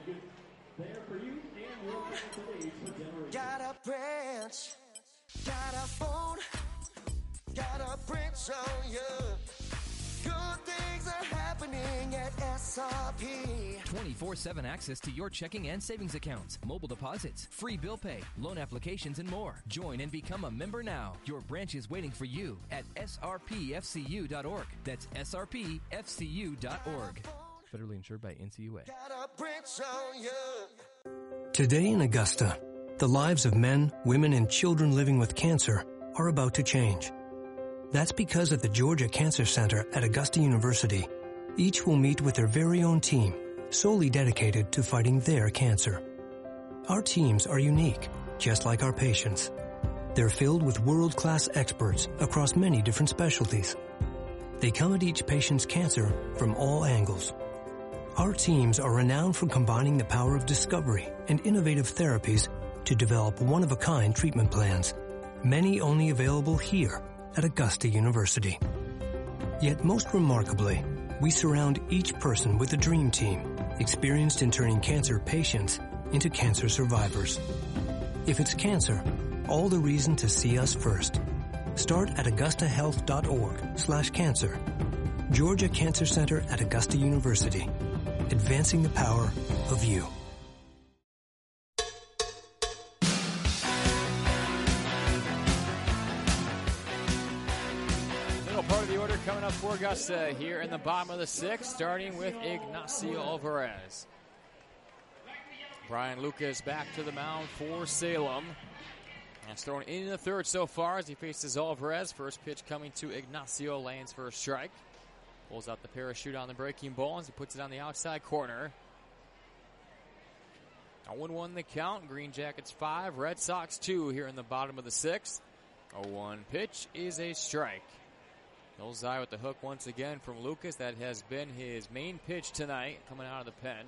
Got a branch, got a phone, got a branch on you. Good things are happening at SRP. 24/7 access to your checking and savings accounts, mobile deposits, free bill pay, loan applications, and more. Join and become a member now. Your branch is waiting for you at srpfcu.org. That's srpfcu.org. Federally insured by NCUA. Got a branch on you. Today in Augusta, the lives of men, women, and children living with cancer are about to change. That's because at the Georgia Cancer Center at Augusta University, each will meet with their very own team, solely dedicated to fighting their cancer. Our teams are unique, just like our patients. They're filled with world-class experts across many different specialties. They come at each patient's cancer from all angles. Our teams are renowned for combining the power of discovery and innovative therapies to develop one-of-a-kind treatment plans, many only available here at Augusta University. Yet most remarkably, we surround each person with a dream team, experienced in turning cancer patients into cancer survivors. If it's cancer, all the reason to see us first. Start at augustahealth.org/cancer. Georgia Cancer Center at Augusta University, advancing the power of you. Coming up for Augusta here in the bottom of the 6th, starting with Ignacio Alvarez. Brian Lucas back to the mound for Salem. That's thrown in the 3rd so far as he faces Alvarez. First pitch coming to Ignacio, lands for a strike. Pulls out the parachute on the breaking ball as he puts it on the outside corner. 0-1 the count. Green Jackets 5, Red Sox 2 here in the bottom of the 6th. 0-1 pitch is a strike. Milzai with the hook once again from Lucas. That has been his main pitch tonight coming out of the pen.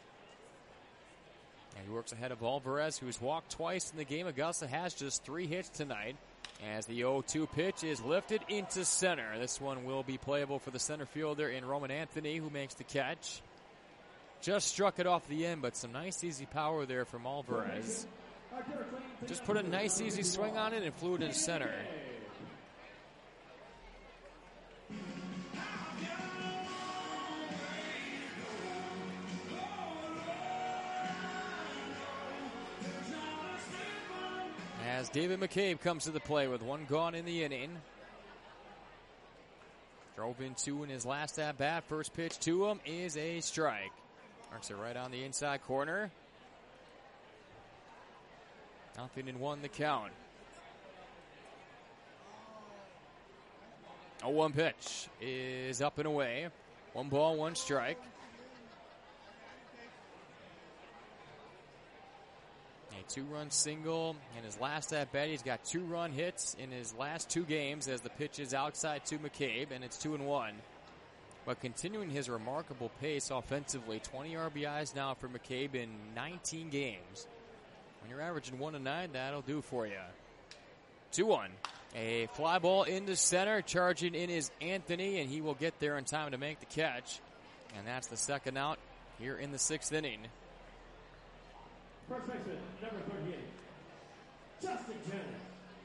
And he works ahead of Alvarez, who's walked twice in the game. Augusta has just 3 hits tonight as the 0-2 pitch is lifted into center. This one will be playable for the center fielder in Roman Anthony, who makes the catch. Just struck it off the end, but some nice easy power there from Alvarez. Just put a nice easy swing on it and flew it in center. As David McCabe comes to the play with 1 gone in the inning. Drove in 2 in his last at-bat. First pitch to him is a strike. Marks it right on the inside corner. 0-1 the count. 0-1 pitch is up and away. 1 ball, 1 strike. A 2-run single in his last at-bat. He's got 2-run hits in his last 2 games as the pitch is outside to McCabe, and it's 2-1. But continuing his remarkable pace offensively, 20 RBIs now for McCabe in 19 games. When you're averaging 1 a night, that'll do for you. 2-1. A fly ball into center, charging in is Anthony, and he will get there in time to make the catch. And that's the second out here in the 6th inning. First baseman, number 38, Justin Jennings.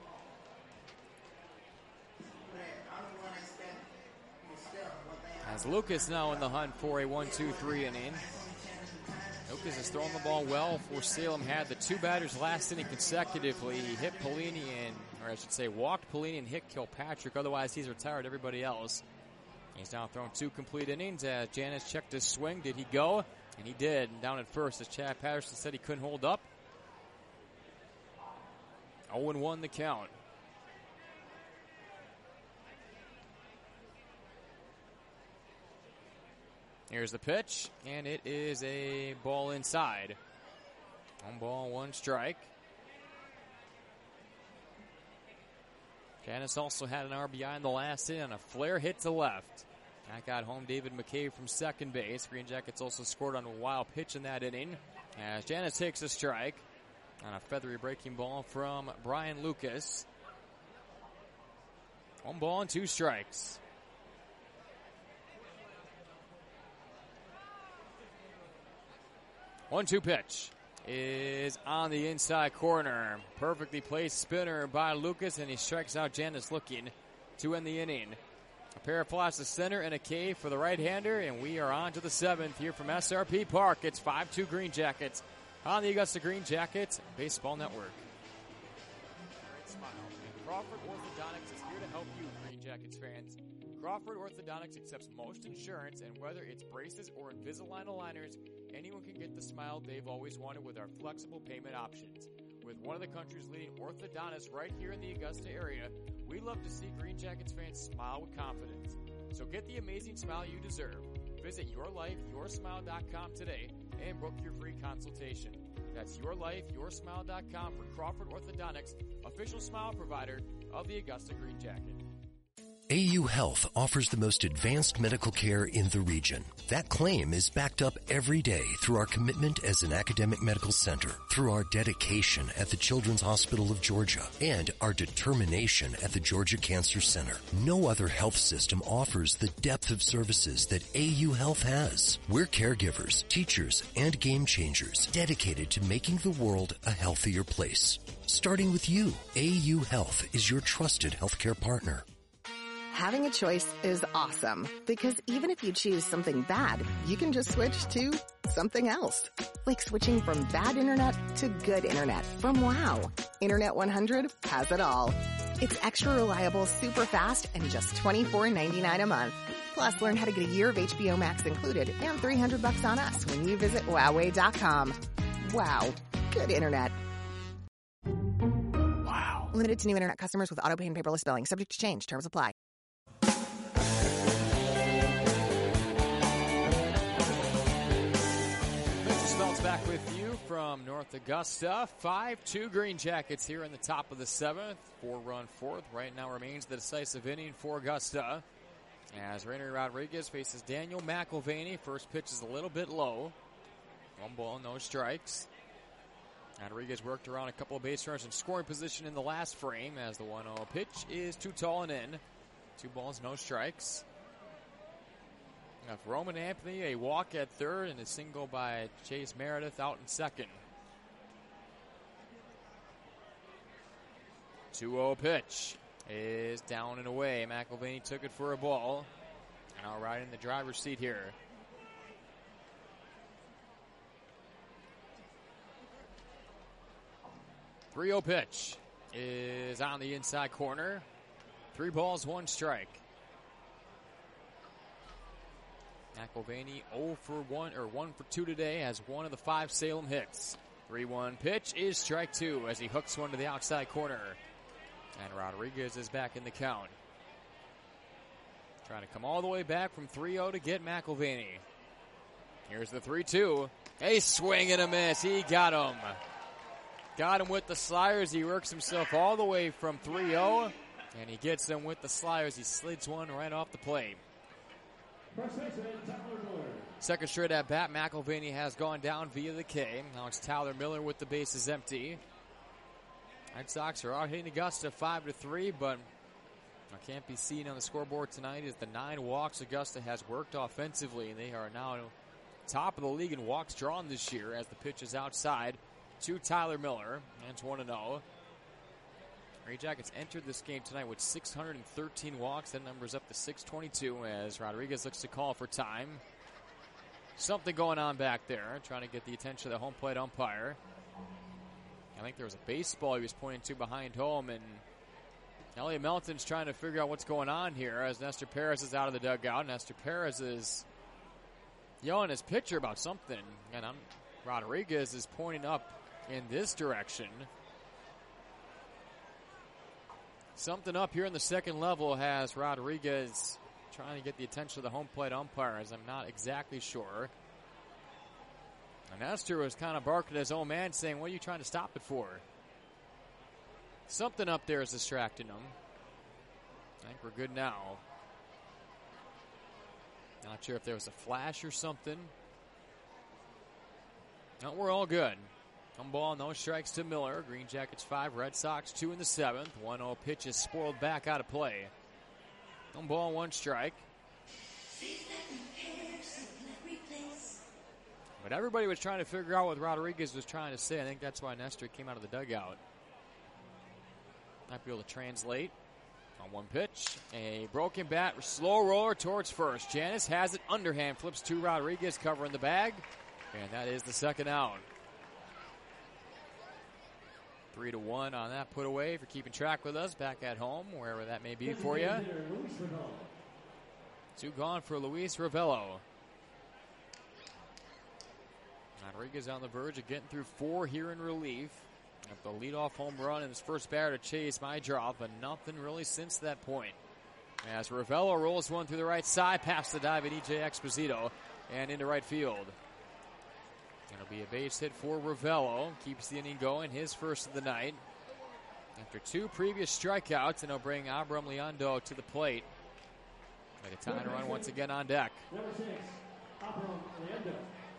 As Lucas now in the hunt for a 1-2-3 inning. Lucas has thrown the ball well for Salem. Had the 2 batters last inning consecutively. He hit Pelini or I should say walked Pelini and hit Kilpatrick. Otherwise, he's retired everybody else. He's now thrown 2 complete innings. As Janis checked his swing, did he go? And he did. And down at first, as Chad Patterson said he couldn't hold up. 0-1 the count. Here's the pitch, and it is a ball inside. 1 ball, 1 strike. Janice also had an RBI in the last inning on a flare hit to left. That got home David McCabe from second base. Green Jackets also scored on a wild pitch in that inning as Janice takes a strike on a feathery breaking ball from Brian Lucas. 1 ball and 2 strikes. One-two pitch is on the inside corner. Perfectly placed spinner by Lucas, and he strikes out Janice looking to end the inning. A pair of flies to center and a K for the right-hander, and we are on to the 7th here from SRP Park. It's 5-2 Green Jackets on the Augusta Green Jackets Baseball Network. Great smile. And Crawford Orthodontics is here to help you, Green Jackets fans. Crawford Orthodontics accepts most insurance, and whether it's braces or Invisalign aligners, anyone can get the smile they've always wanted with our flexible payment options. With one of the country's leading orthodontists right here in the Augusta area, we love to see Green Jackets fans smile with confidence. So get the amazing smile you deserve. Visit YourLifeYourSmile.com today and book your free consultation. That's YourLifeYourSmile.com for Crawford Orthodontics, official smile provider of the Augusta Green Jacket. AU Health offers the most advanced medical care in the region. That claim is backed up every day through our commitment as an academic medical center, through our dedication at the Children's Hospital of Georgia, and our determination at the Georgia Cancer Center. No other health system offers the depth of services that AU Health has. We're caregivers, teachers, and game changers dedicated to making the world a healthier place. Starting with you, AU Health is your trusted healthcare partner. Having a choice is awesome because even if you choose something bad, you can just switch to something else. Like switching from bad internet to good internet from WOW. Internet 100 has it all. It's extra reliable, super fast, and just $24.99 a month. Plus, learn how to get a year of HBO Max included and $300 on us when you visit Wowway.com. Wow. Good internet. Wow. Limited to new internet customers with autopay and paperless billing. Subject to change. Terms apply. Back with you from North Augusta. 5-2 Green Jackets here in the top of the 7th. 4-run fourth. Right now remains the decisive inning for Augusta. As Rainer Rodriguez faces Daniel McElvaney. First pitch is a little bit low. 1 ball, no strikes. Rodriguez worked around a couple of base runners in scoring position in the last frame as the 1-0 pitch is too tall and in. 2 balls, no strikes. Now, Roman Anthony, a walk at third, and a single by Chase Meredith out in second. 2-0 pitch is down and away. McElvaney took it for a ball. Now right in the driver's seat here. The 3-0 pitch is on the inside corner. 3 balls, 1 strike. McElvaney 0 for 1 or 1 for 2 today has 1 of the 5 Salem hits. 3-1 pitch is strike 2 as he hooks one to the outside corner. And Rodriguez is back in the count. Trying to come all the way back from 3-0 to get McElvaney. Here's the 3-2. A swing and a miss. He got him. Got him with the sliders. He works himself all the way from 3-0. And he gets him with the sliders. He slids one right off the plate. Second straight at bat, McElvaney has gone down via the K. Now it's Tyler Miller with the bases empty. Red Sox are out hitting Augusta 5-3, but what can't be seen on the scoreboard tonight is the 9 walks Augusta has worked offensively. They are now top of the league in walks drawn this year as the pitch is outside to Tyler Miller. And it's 1-0. Green Jackets entered this game tonight with 613 walks. That number is up to 622 as Rodriguez looks to call for time. Something going on back there, trying to get the attention of the home plate umpire. I think there was a baseball he was pointing to behind home, and Elliot Melton's trying to figure out what's going on here as Nestor Perez is out of the dugout. Nestor Perez is yelling his pitcher about something, and Rodriguez is pointing up in this direction. Something up here in the second level has Rodriguez trying to get the attention of the home plate umpires. I'm not exactly sure. And Nestor was kind of barking at his own man saying, what are you trying to stop it for? Something up there is distracting him. I think we're good now. Not sure if there was a flash or something. No, we're all good. One ball, no strikes to Miller. Green Jackets 5, Red Sox 2 in the 7th. 1-0 pitch is spoiled back out of play. 1 ball, 1 strike. But everybody was trying to figure out what Rodriguez was trying to say. I think that's why Nestor came out of the dugout. Might be able to translate. On 1 pitch, a broken bat, slow roller towards first. Janis has it, underhand, flips to Rodriguez, covering the bag. And that is the second out. 3-1 on that put away. If you're keeping track with us back at home, wherever that may be for you. 2 gone for Luis Ravello. Rodriguez on the verge of getting through 4 here in relief. Up the leadoff home run and his first batter to chase my drop, but nothing really since that point. As Ravello rolls one through the right side, past the dive at E.J. Exposito and into right field. It'll be a base hit for Ravello. Keeps the inning going, his first of the night. After 2 previous strikeouts, and he'll bring Abram Leondo to the plate. With a tying run once again on deck. Number 6, Abram Leondo.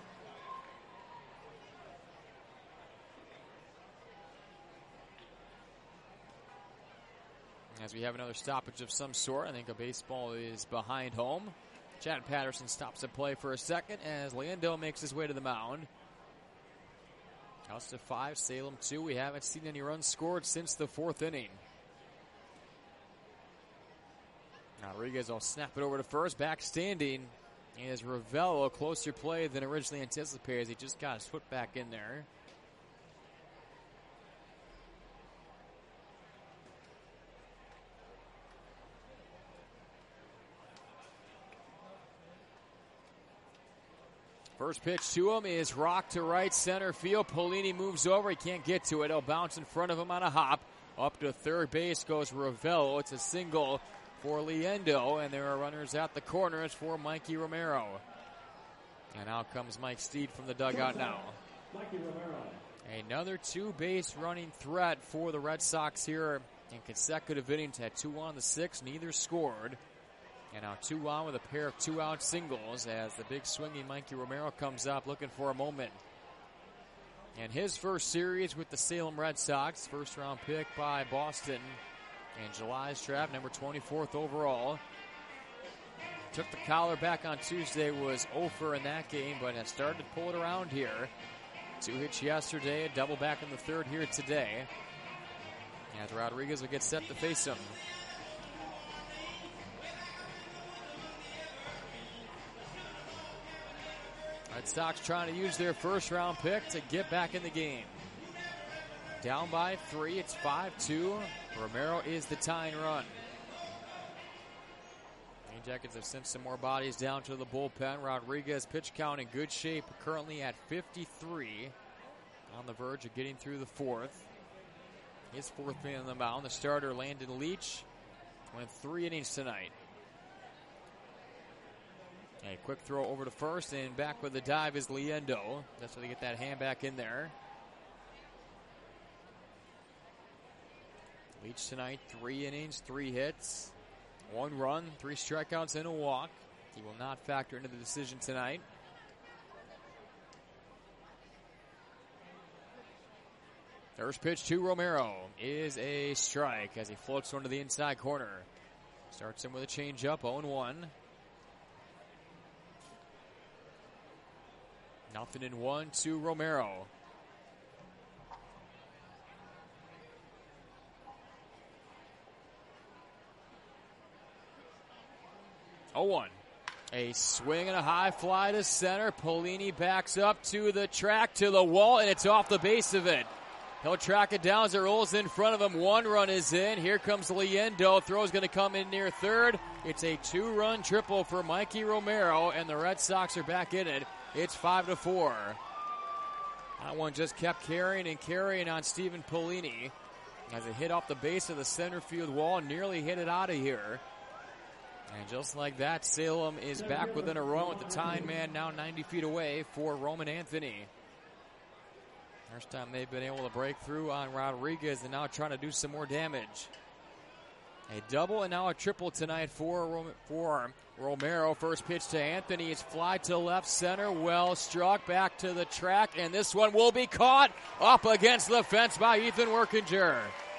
As we have another stoppage of some sort, I think a baseball is behind home. Chad Patterson stops the play for a second as Leondo makes his way to the mound. Augusta 5, Salem 2. We haven't seen any runs scored since the 4th inning. Rodriguez will snap it over to first. Back standing is Ravello. Closer play than originally anticipated. He just got his foot back in there. First pitch to him is rocked to right center field. Polini moves over. He can't get to it. He'll bounce in front of him on a hop. Up to third base goes Ravello. It's a single for Leondo, and there are runners at the corners for Mikey Romero. And out comes Mike Steed from the dugout now. Mikey Romero. Another 2-base running threat for the Red Sox here in consecutive innings. Had 2 on the 6th, neither scored. And now 2 on with a pair of 2-out singles as the big swinging Mikey Romero comes up looking for a moment. And his first series with the Salem Red Sox, first round pick by Boston in July's draft, number 24th overall. Took the collar back on Tuesday, was 0 in that game, but has started to pull it around here. 2 hits yesterday, a double back in the 3rd here today. As Rodriguez will get set to face him. Red Sox trying to use their first round pick to get back in the game. Down by 3, it's 5-2. Romero is the tying run. Green Jackets have sent some more bodies down to the bullpen. Rodriguez pitch count in good shape, currently at 53. On the verge of getting through the 4th. His 4th man on the mound, the starter Landon Leach, went 3 innings tonight. A quick throw over to first, and back with the dive is Leondo. That's where they get that hand back in there. Leach tonight, 3 innings, 3 hits, 1 run, 3 strikeouts, and a walk. He will not factor into the decision tonight. First pitch to Romero is a strike as he floats one to the inside corner. Starts him with a changeup, 0-1. 0-1 to Romero. A swing and a high fly to center. Polini backs up to the track, to the wall, and it's off the base of it. He'll track it down as it rolls in front of him. 1 run is in. Here comes Leondo. Throw's going to come in near third. It's a 2-run triple for Mikey Romero, and the Red Sox are back in it. It's 5-4. That one just kept carrying and carrying on Stephen Polini. as it hit off the base of the center field wall, nearly hit it out of here. And just like that, Salem is back within a run with the tying man now 90 feet away for Roman Anthony. First time they've been able to break through on Rodriguez, and now trying to do some more damage. A double and now a triple tonight for Romero. First pitch to Anthony. It's fly to left center. Well struck back to the track, and this one will be caught up against the fence by Ethan Workinger.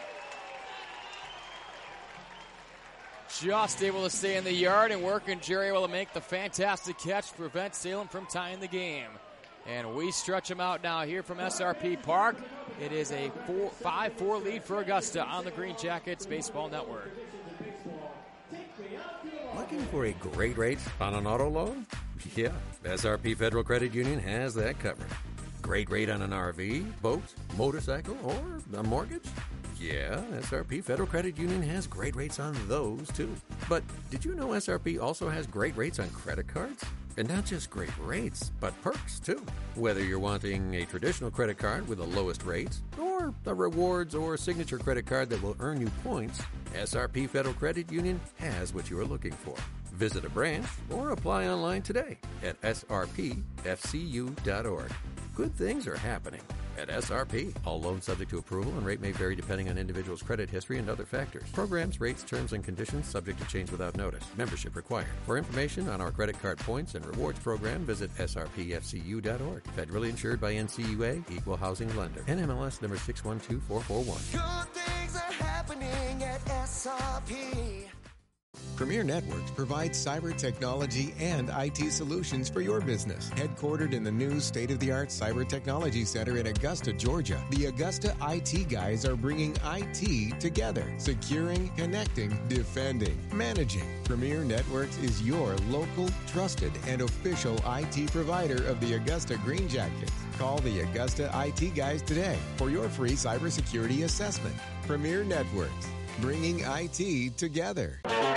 Just able to stay in the yard, and Workinger able to make the fantastic catch to prevent Salem from tying the game. And we stretch them out now here from SRP Park. It is a 5-4 lead for Augusta on the Green Jackets Baseball Network. Looking for a great rate on an auto loan? Yeah, SRP Federal Credit Union has that covered. Great rate on an RV, boat, motorcycle, or a mortgage? Yeah, SRP Federal Credit Union has great rates on those too. But did you know SRP also has great rates on credit cards? And not just great rates, but perks too. Whether you're wanting a traditional credit card with the lowest rates, or a rewards or signature credit card that will earn you points, SRP Federal Credit Union has what you are looking for. Visit a branch or apply online today at srpfcu.org. Good things are happening at SRP. All loans subject to approval and rate may vary depending on individual's credit history and other factors. Programs, rates, terms, and conditions subject to change without notice. Membership required. For information on our credit card points and rewards program, visit srpfcu.org. Federally insured by NCUA, Equal Housing Lender. NMLS number 612441. Good things are happening at SRP. Premier Networks provides cyber technology and IT solutions for your business. Headquartered in the new state-of-the-art Cyber Technology Center in Augusta, Georgia, the Augusta IT guys are bringing IT together. Securing, connecting, defending, managing. Premier Networks is your local, trusted, and official IT provider of the Augusta Green Jackets. Call the Augusta IT guys today for your free cybersecurity assessment. Premier Networks, bringing IT together.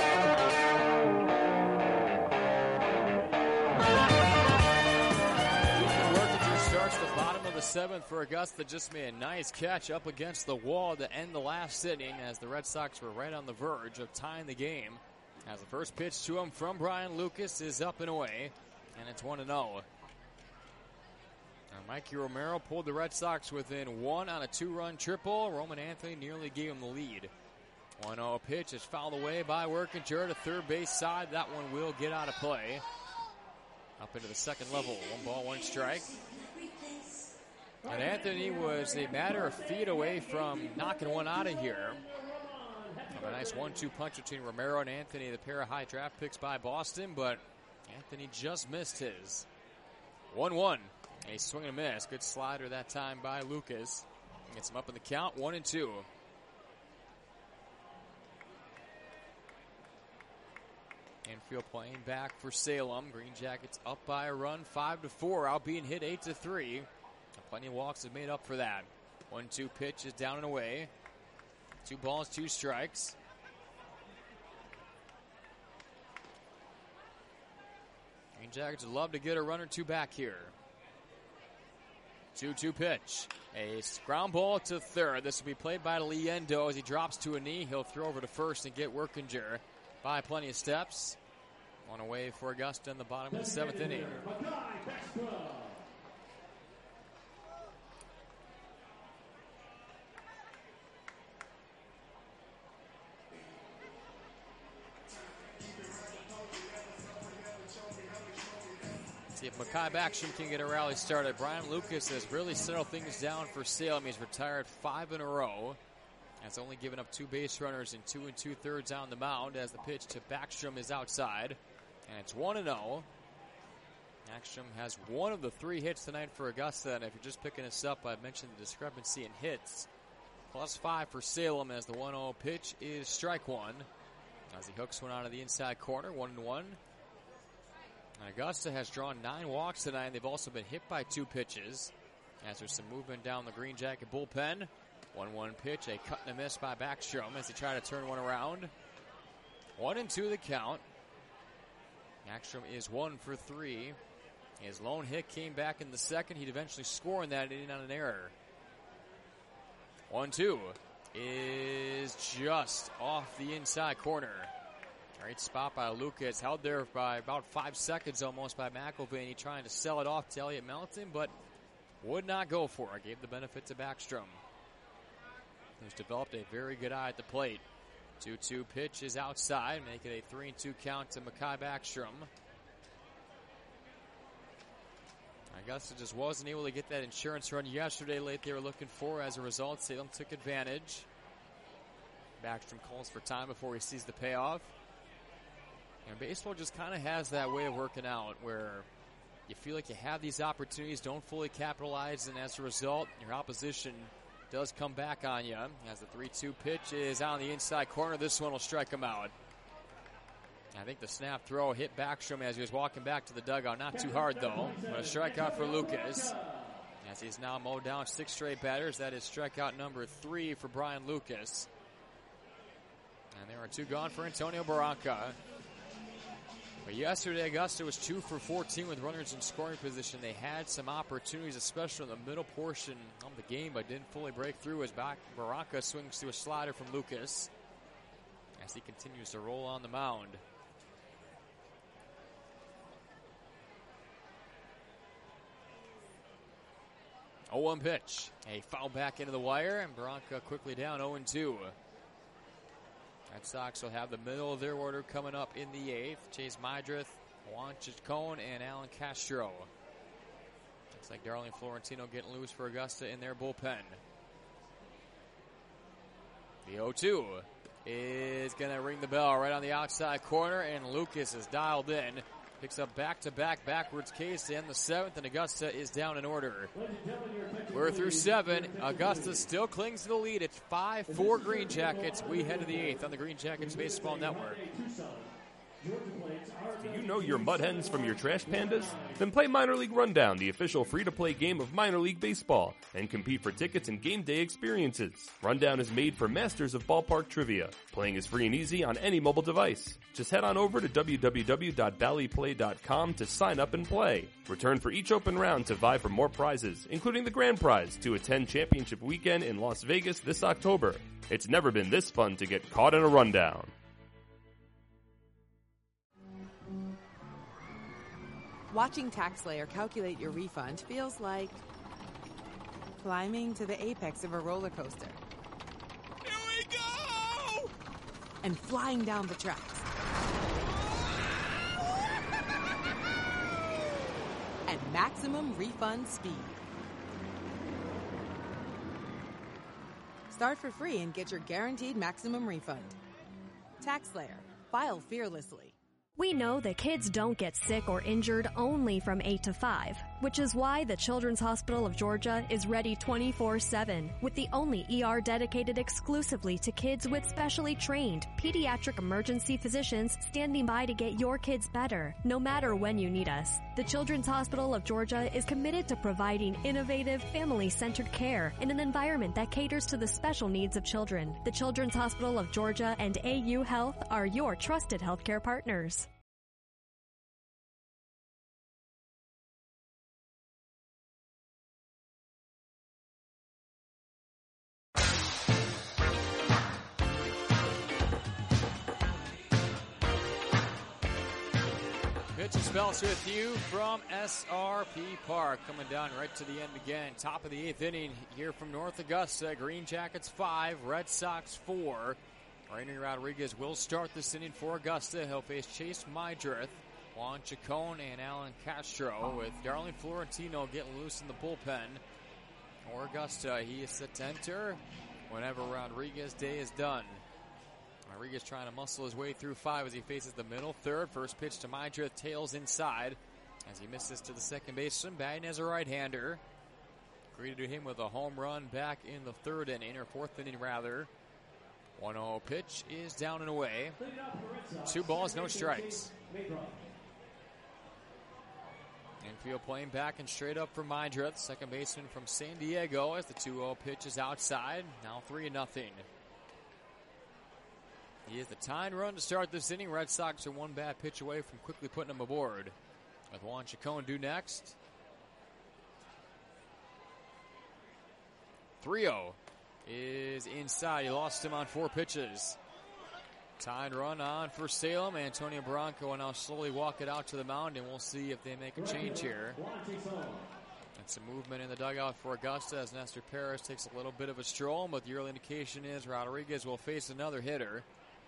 Starts the bottom of the seventh for Augusta. Just made a nice catch up against the wall to end the last inning as the Red Sox were right on the verge of tying the game. As the first pitch to him from Brian Lucas is up and away, and it's 1-0. Mikey Romero pulled the Red Sox within one on a two-run triple. Roman Anthony nearly gave him the lead. 1-0 pitch is fouled away by Workinger to third base side. That one will get out of play. Up into the second level. 1-1 strike. And Anthony was a matter of feet away from knocking one out of here. A nice 1-2 punch between Romero and Anthony, the pair of high draft picks by Boston, but Anthony just missed his. 1-1. A swing and a miss. Good slider that time by Lucas. Gets him up in the count, 1-2. Infield playing back for Salem. Green Jackets up by a run, 5-4. Out being hit 8-3. Plenty of walks have made up for that. 1-2 pitch is down and away. 2 balls, 2 strikes. Green Jackets would love to get a run or two back here. 2-2 pitch. A ground ball to third. This will be played by Liendo as he drops to a knee. He'll throw over to first and get Workinger by plenty of steps. On away for Augusta in the bottom of the seventh inning. See if Makai Backstrom can get a rally started. Brian Lucas has really settled things down for Salem. He's retired 5 in a row. Has only given up 2 base runners in 2 2/3 on the mound as the pitch to Backstrom is outside. And it's 1-0. Backstrom has one of the 3 hits tonight for Augusta. And if you're just picking this up, I've mentioned the discrepancy in hits. +5 for Salem as the 1-0 pitch is strike one. As he hooks one out of the inside corner, 1-1. Augusta has drawn 9 walks tonight. They've also been hit by 2 pitches. As there's some movement down the Green Jacket bullpen. 1-1 pitch, a cut and a miss by Backstrom as they try to turn one around. 1-2 the count. Backstrom is 1 for 3. His lone hit came back in the second. He'd eventually score in that inning on an error. 1-2. is just off the inside corner. Great spot by Lucas. Held there by about 5 seconds almost by McElvaney, trying to sell it off to Elliot Melton, but would not go for it. Gave the benefit to Backstrom, who's developed a very good eye at the plate. 2-2 pitch is outside, make it a 3-2 count to Mekhi Backstrom. Augusta just wasn't able to get that insurance run yesterday late they were looking for. As a result, Salem took advantage. Backstrom calls for time before he sees the payoff. And baseball just kind of has that way of working out where you feel like you have these opportunities, don't fully capitalize, and as a result, your opposition does come back on you. As the 3-2 pitch is on the inside corner, this one will strike him out. I think the snap throw hit Backstrom as he was walking back to the dugout. Not too hard, though. But a strikeout for Lucas. As he's now mowed down 6 straight batters. That is strikeout number 3 for Brian Lucas. And there are 2 gone for Antonio Barranca. But yesterday, Augusta was 2 for 14 with runners in scoring position. They had some opportunities, especially in the middle portion of the game, but didn't fully break through as Barranca swings to a slider from Lucas as he continues to roll on the mound. 0-1 pitch. A foul back into the wire, and Barranca quickly down 0-2. Red Sox will have the middle of their order coming up in the 8th. Chase Mydrith, Juan Chacon, and Alan Castro. Looks like Darling Florentino getting loose for Augusta in their bullpen. The 0-2 is going to ring the bell right on the outside corner, and Lucas is dialed in. Picks up back-to-back backwards case to end the 7th, and Augusta is down in order. We're through 7. Augusta still clings to the lead. It's 5-4 Green Jackets. We head to the 8th on the Green Jackets Baseball Network. Do you know your Mud Hens from your Trash Pandas? Then play Minor League Rundown, the official free-to-play game of minor league baseball, and compete for tickets and game day experiences. Rundown is made for masters of ballpark trivia. Playing is free and easy on any mobile device. Just head on over to www.valleyplay.com to sign up and play. Return for each open round to vie for more prizes, including the grand prize to attend Championship Weekend in Las Vegas this October. It's never been this fun to get caught in a rundown. Watching TaxSlayer calculate your refund feels like climbing to the apex of a roller coaster. Here we go! And flying down the tracks. At maximum refund speed. Start for free and get your guaranteed maximum refund. TaxSlayer. File fearlessly. We know that kids don't get sick or injured only from 8 to 5, which is why the Children's Hospital of Georgia is ready 24/7 with the only ER dedicated exclusively to kids with specially trained pediatric emergency physicians standing by to get your kids better, no matter when you need us. The Children's Hospital of Georgia is committed to providing innovative, family-centered care in an environment that caters to the special needs of children. The Children's Hospital of Georgia and AU Health are your trusted healthcare partners. Pitch and spells with you from SRP Park. Coming down right to the end again. Top of the 8th inning here from North Augusta. Green Jackets 5, Red Sox 4. Rainer Rodriguez will start this inning for Augusta. He'll face Chase Mydrith, Juan Chacon, and Alan Castro, with Darling Florentino getting loose in the bullpen. For Augusta, he is set to enter whenever Rodriguez's day is done. Rodriguez trying to muscle his way through 5 as he faces the middle third. First pitch to Mydrith, tails inside as he misses to the second baseman, batting as a right-hander. Greeted to him with a home run back in the 3rd inning, or 4th inning rather. 1-0 pitch is down and away. 2 balls, no strikes. Infield playing back and straight up for Mydrith, second baseman from San Diego, as the 2-0 pitch is outside. Now 3-0. He is the tying run to start this inning. Red Sox are 1 bad pitch away from quickly putting him aboard. With Juan Chacon due next. 3-0 is inside. He lost him on 4 pitches. Tied run on for Salem. Antonio Barranca will now slowly walk it out to the mound, and we'll see if they make a change here. And some movement in the dugout for Augusta as Nestor Perez takes a little bit of a stroll, but the early indication is Rodriguez will face another hitter.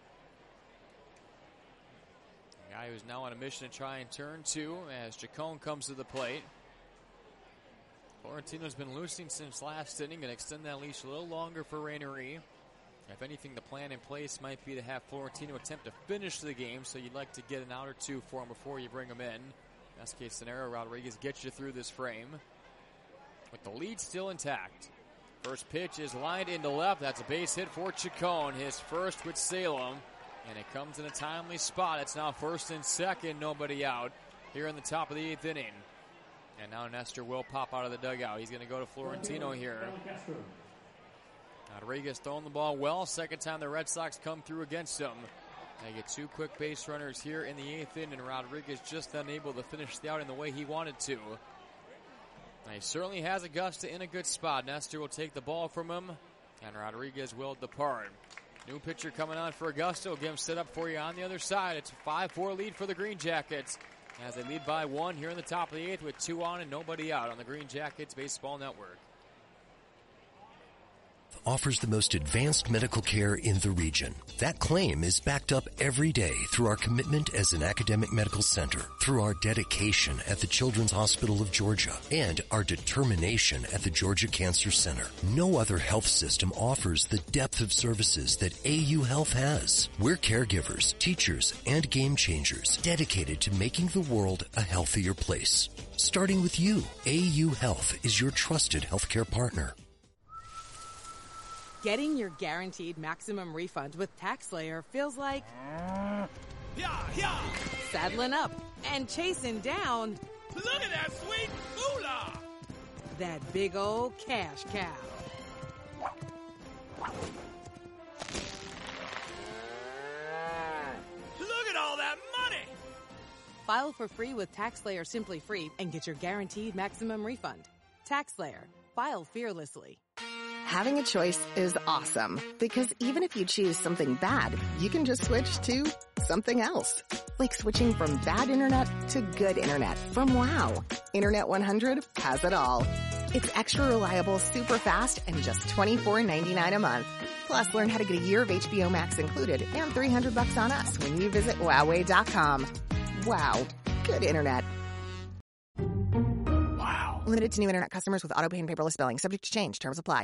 A guy who's now on a mission to try and turn 2 as Chacon comes to the plate. Florentino's been loosening since last inning and extend that leash a little longer for Rainery. If anything, the plan in place might be to have Florentino attempt to finish the game, so you'd like to get an out or 2 for him before you bring him in. Best case scenario, Rodriguez gets you through this frame. With the lead still intact. First pitch is lined into left. That's a base hit for Chacon, his first with Salem. And it comes in a timely spot. It's now first and second, nobody out here in the top of the 8th inning. And now Nestor will pop out of the dugout. He's going to go to Florentino here. Rodriguez throwing the ball well. Second time the Red Sox come through against him. They get 2 quick base runners here in the 8th inning, and Rodriguez just unable to finish the out in the way he wanted to. Now he certainly has Augusta in a good spot. Nestor will take the ball from him, and Rodriguez will depart. New pitcher coming on for Augusta. We'll get him set up for you on the other side. It's a 5-4 lead for the Green Jackets as they lead by 1 here in the top of the 8th with 2 on and nobody out on the Green Jackets Baseball Network. Offers the most advanced medical care in the region. That claim is backed up every day through our commitment as an academic medical center, through our dedication at the Children's Hospital of Georgia, and our determination at the Georgia Cancer Center. No other health system offers the depth of services that AU Health has. We're caregivers, teachers, and game changers dedicated to making the world a healthier place. Starting with you, AU Health is your trusted healthcare partner. Getting your guaranteed maximum refund with TaxSlayer feels like saddling up and chasing down. Look at that sweet moolah! That big old cash cow. Look at all that money! File for free with TaxSlayer Simply Free and get your guaranteed maximum refund. TaxSlayer. File fearlessly. Having a choice is awesome because even if you choose something bad, you can just switch to something else. Like switching from bad internet to good internet from WOW. Internet 100 has it all. It's extra reliable, super fast, and just $24.99 a month. Plus, learn how to get a year of HBO Max included and $300 on us when you visit Wowway.com. Wow. Good internet. Wow. Limited to new internet customers with auto pay and paperless billing. Subject to change. Terms apply.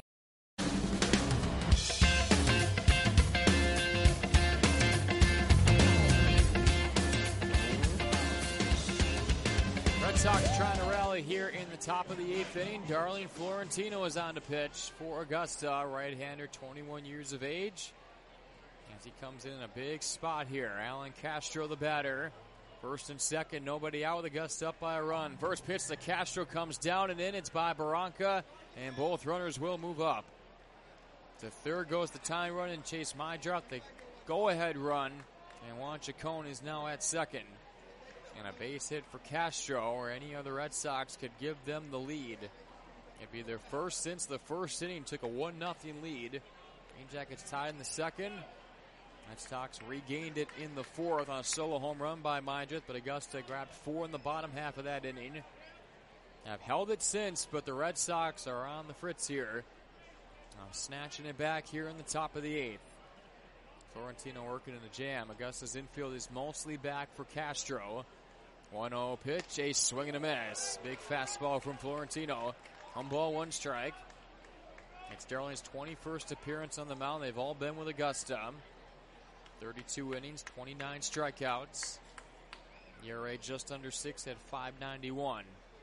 Red Sox trying to rally here in the top of the 8th inning. Darling Florentino is on to pitch for Augusta. Right-hander, 21 years of age. As he comes in a big spot here. Alan Castro, the batter. First and second, nobody out with Augusta up by a run. First pitch to Castro comes down and in. It's by Barranca, and both runners will move up. To third goes the tying run and Chase Mydrop. The go-ahead run, and Juan Chacon is now at second. And a base hit for Castro, or any other Red Sox could give them the lead. It'd be their first since the first inning, took a 1-0 lead. Green Jackets tied in the second. Red Sox regained it in the fourth on a solo home run by Mydrop, but Augusta grabbed 4 in the bottom half of that inning. Have held it since, but the Red Sox are on the fritz here. Now snatching it back here in the top of the 8th. Florentino working in the jam. Augusta's infield is mostly back for Castro. 1-0 pitch, a swing and a miss. Big fastball from Florentino. 1 ball, 1 strike. It's Darling's 21st appearance on the mound. They've all been with Augusta. 32 innings, 29 strikeouts. ERA just under 6 at .591.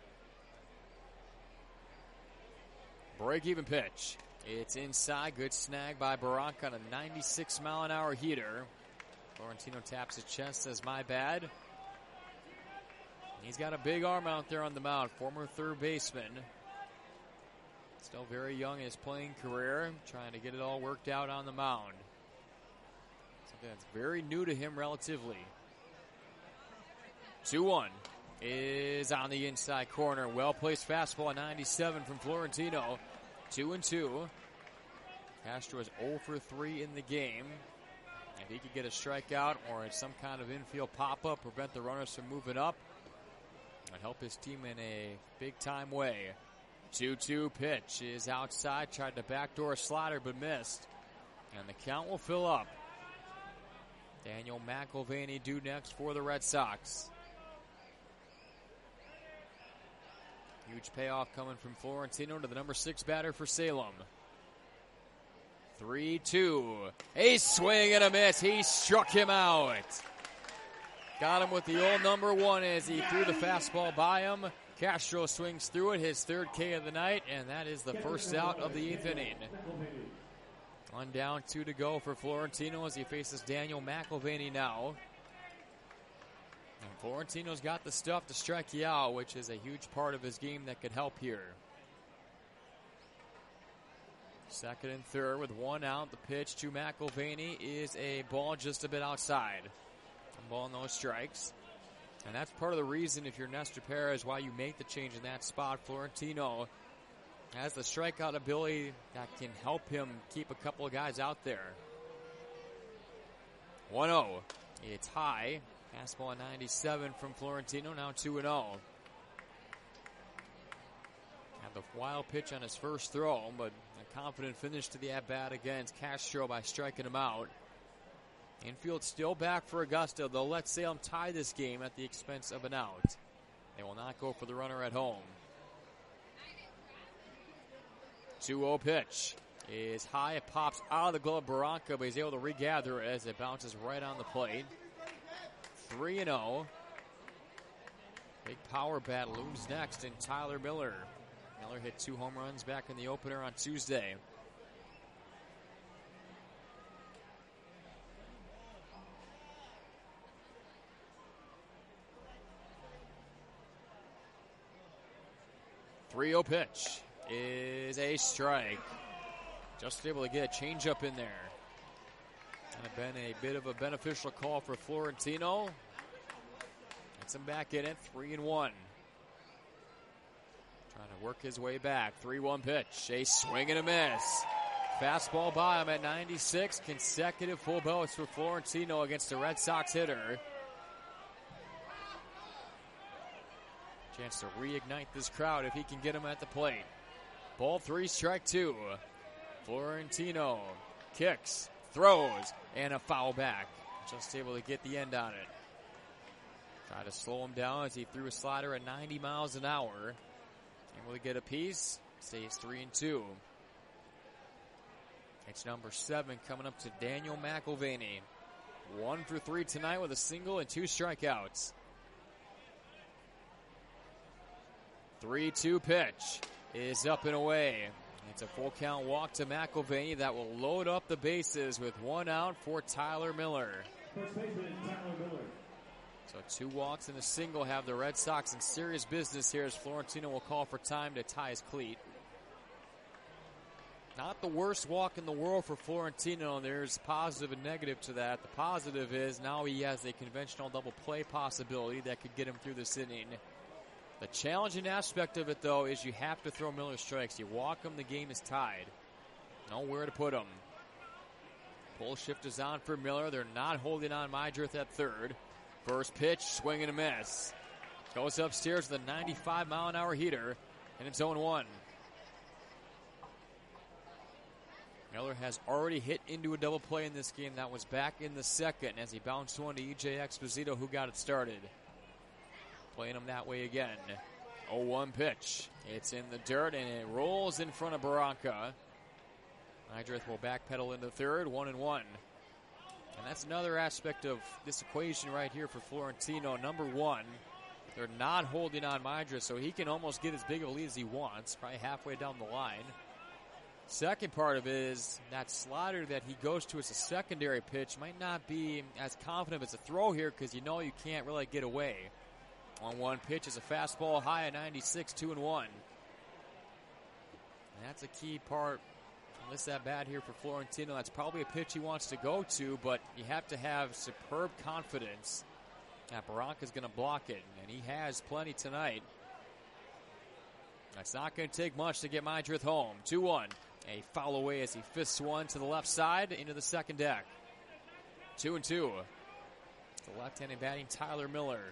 Break-even pitch. It's inside. Good snag by Barranca on a 96-mile-an-hour heater. Florentino taps his chest, says, my bad. He's got a big arm out there on the mound. Former third baseman. Still very young in his playing career. Trying to get it all worked out on the mound. Something that's very new to him relatively. 2-1 is on the inside corner. Well-placed fastball at 97 from Florentino. 2-2. Castro is 0 for 3 in the game. If he could get a strikeout or some kind of infield pop-up, prevent the runners from moving up, and help his team in a big-time way. 2-2 pitch is outside. Tried to backdoor slider, but missed. And the count will fill up. Daniel McIlvaney due next for the Red Sox. Huge payoff coming from Florentino to the number 6 batter for Salem. 3-2. A swing and a miss. He struck him out. Got him with the old number 1 as he threw the fastball by him. Castro swings through it, his 3rd K of the night, and that is the first out of the 8th inning. 1 down, 2 to go for Florentino as he faces Daniel McIlvaney now. And Florentino's got the stuff to strike you out, which is a huge part of his game that could help here. 2nd and 3rd with 1 out. The pitch to McIlvaney is a ball just a bit outside. 1 ball, no strikes. And that's part of the reason, if you're Nestor Perez, why you make the change in that spot. Florentino has the strikeout ability that can help him keep a couple of guys out there. 1-0. It's high. Fastball at 97 from Florentino, now 2-0. Had the wild pitch on his first throw, but a confident finish to the at-bat against Castro by striking him out. Infield still back for Augusta. They'll let Salem tie this game at the expense of an out. They will not go for the runner at home. 2-0 pitch is high. It pops out of the glove of Barranca, but he's able to regather it as it bounces right on the plate. 3-0. Big power bat looms next in Tyler Miller. Miller hit 2 home runs back in the opener on Tuesday. .30 pitch is a strike. Just able to get a changeup in there. Kind of been a bit of a beneficial call for Florentino. Gets him back in it, 3-1. Trying to work his way back. 3-1 pitch, a swing and a miss. Fastball by him at 96. Consecutive full belts for Florentino against the Red Sox hitter. Chance to reignite this crowd if he can get him at the plate. Ball 3, strike 2. Florentino kicks, throws, and a foul back. Just able to get the end on it. Try to slow him down as he threw a slider at 90 miles an hour. Able to get a piece. Stays 3-2. It's number 7 coming up to Daniel McIlvaney. 1 for 3 tonight with a single and 2 strikeouts. 3-2 pitch is up and away. It's a full count walk to McIlvaney that will load up the bases with 1 out for Tyler Miller. First baseman, Tyler Miller. So 2 walks and a single have the Red Sox in serious business here as Florentino will call for time to tie his cleat. Not the worst walk in the world for Florentino. There's positive and negative to that. The positive is now he has a conventional double play possibility that could get him through this inning. The challenging aspect of it, though, is you have to throw Miller strikes. You walk him, the game is tied. Nowhere to put him. Pull shift is on for Miller. They're not holding on Mydrith at third. First pitch, swing and a miss. Goes upstairs with a 95-mile-an-hour heater, and it's 0-1. Miller has already hit into a double play in this game. That was back in the second as he bounced one to E.J. Exposito, who got it started. Playing him that way again. 0-1 pitch. It's in the dirt, and it rolls in front of Barranca. Mydrith will backpedal into third, 1-1. And that's another aspect of this equation right here for Florentino. Number 1, they're not holding on Mydrith, so he can almost get as big of a lead as he wants, probably halfway down the line. Second part of it is that slider that he goes to as a secondary pitch might not be as confident as a throw here because you know you can't really get away. 1-1 pitch is a fastball high at 96, 2-1. And that's a key part of this at bat here for Florentino. That's probably a pitch he wants to go to, but you have to have superb confidence that Barranca's going to block it, and he has plenty tonight. That's not going to take much to get Mydrith home. 2-1. A foul away as he fists one to the left side into the second deck. 2-2. The left-handed batting Tyler Miller.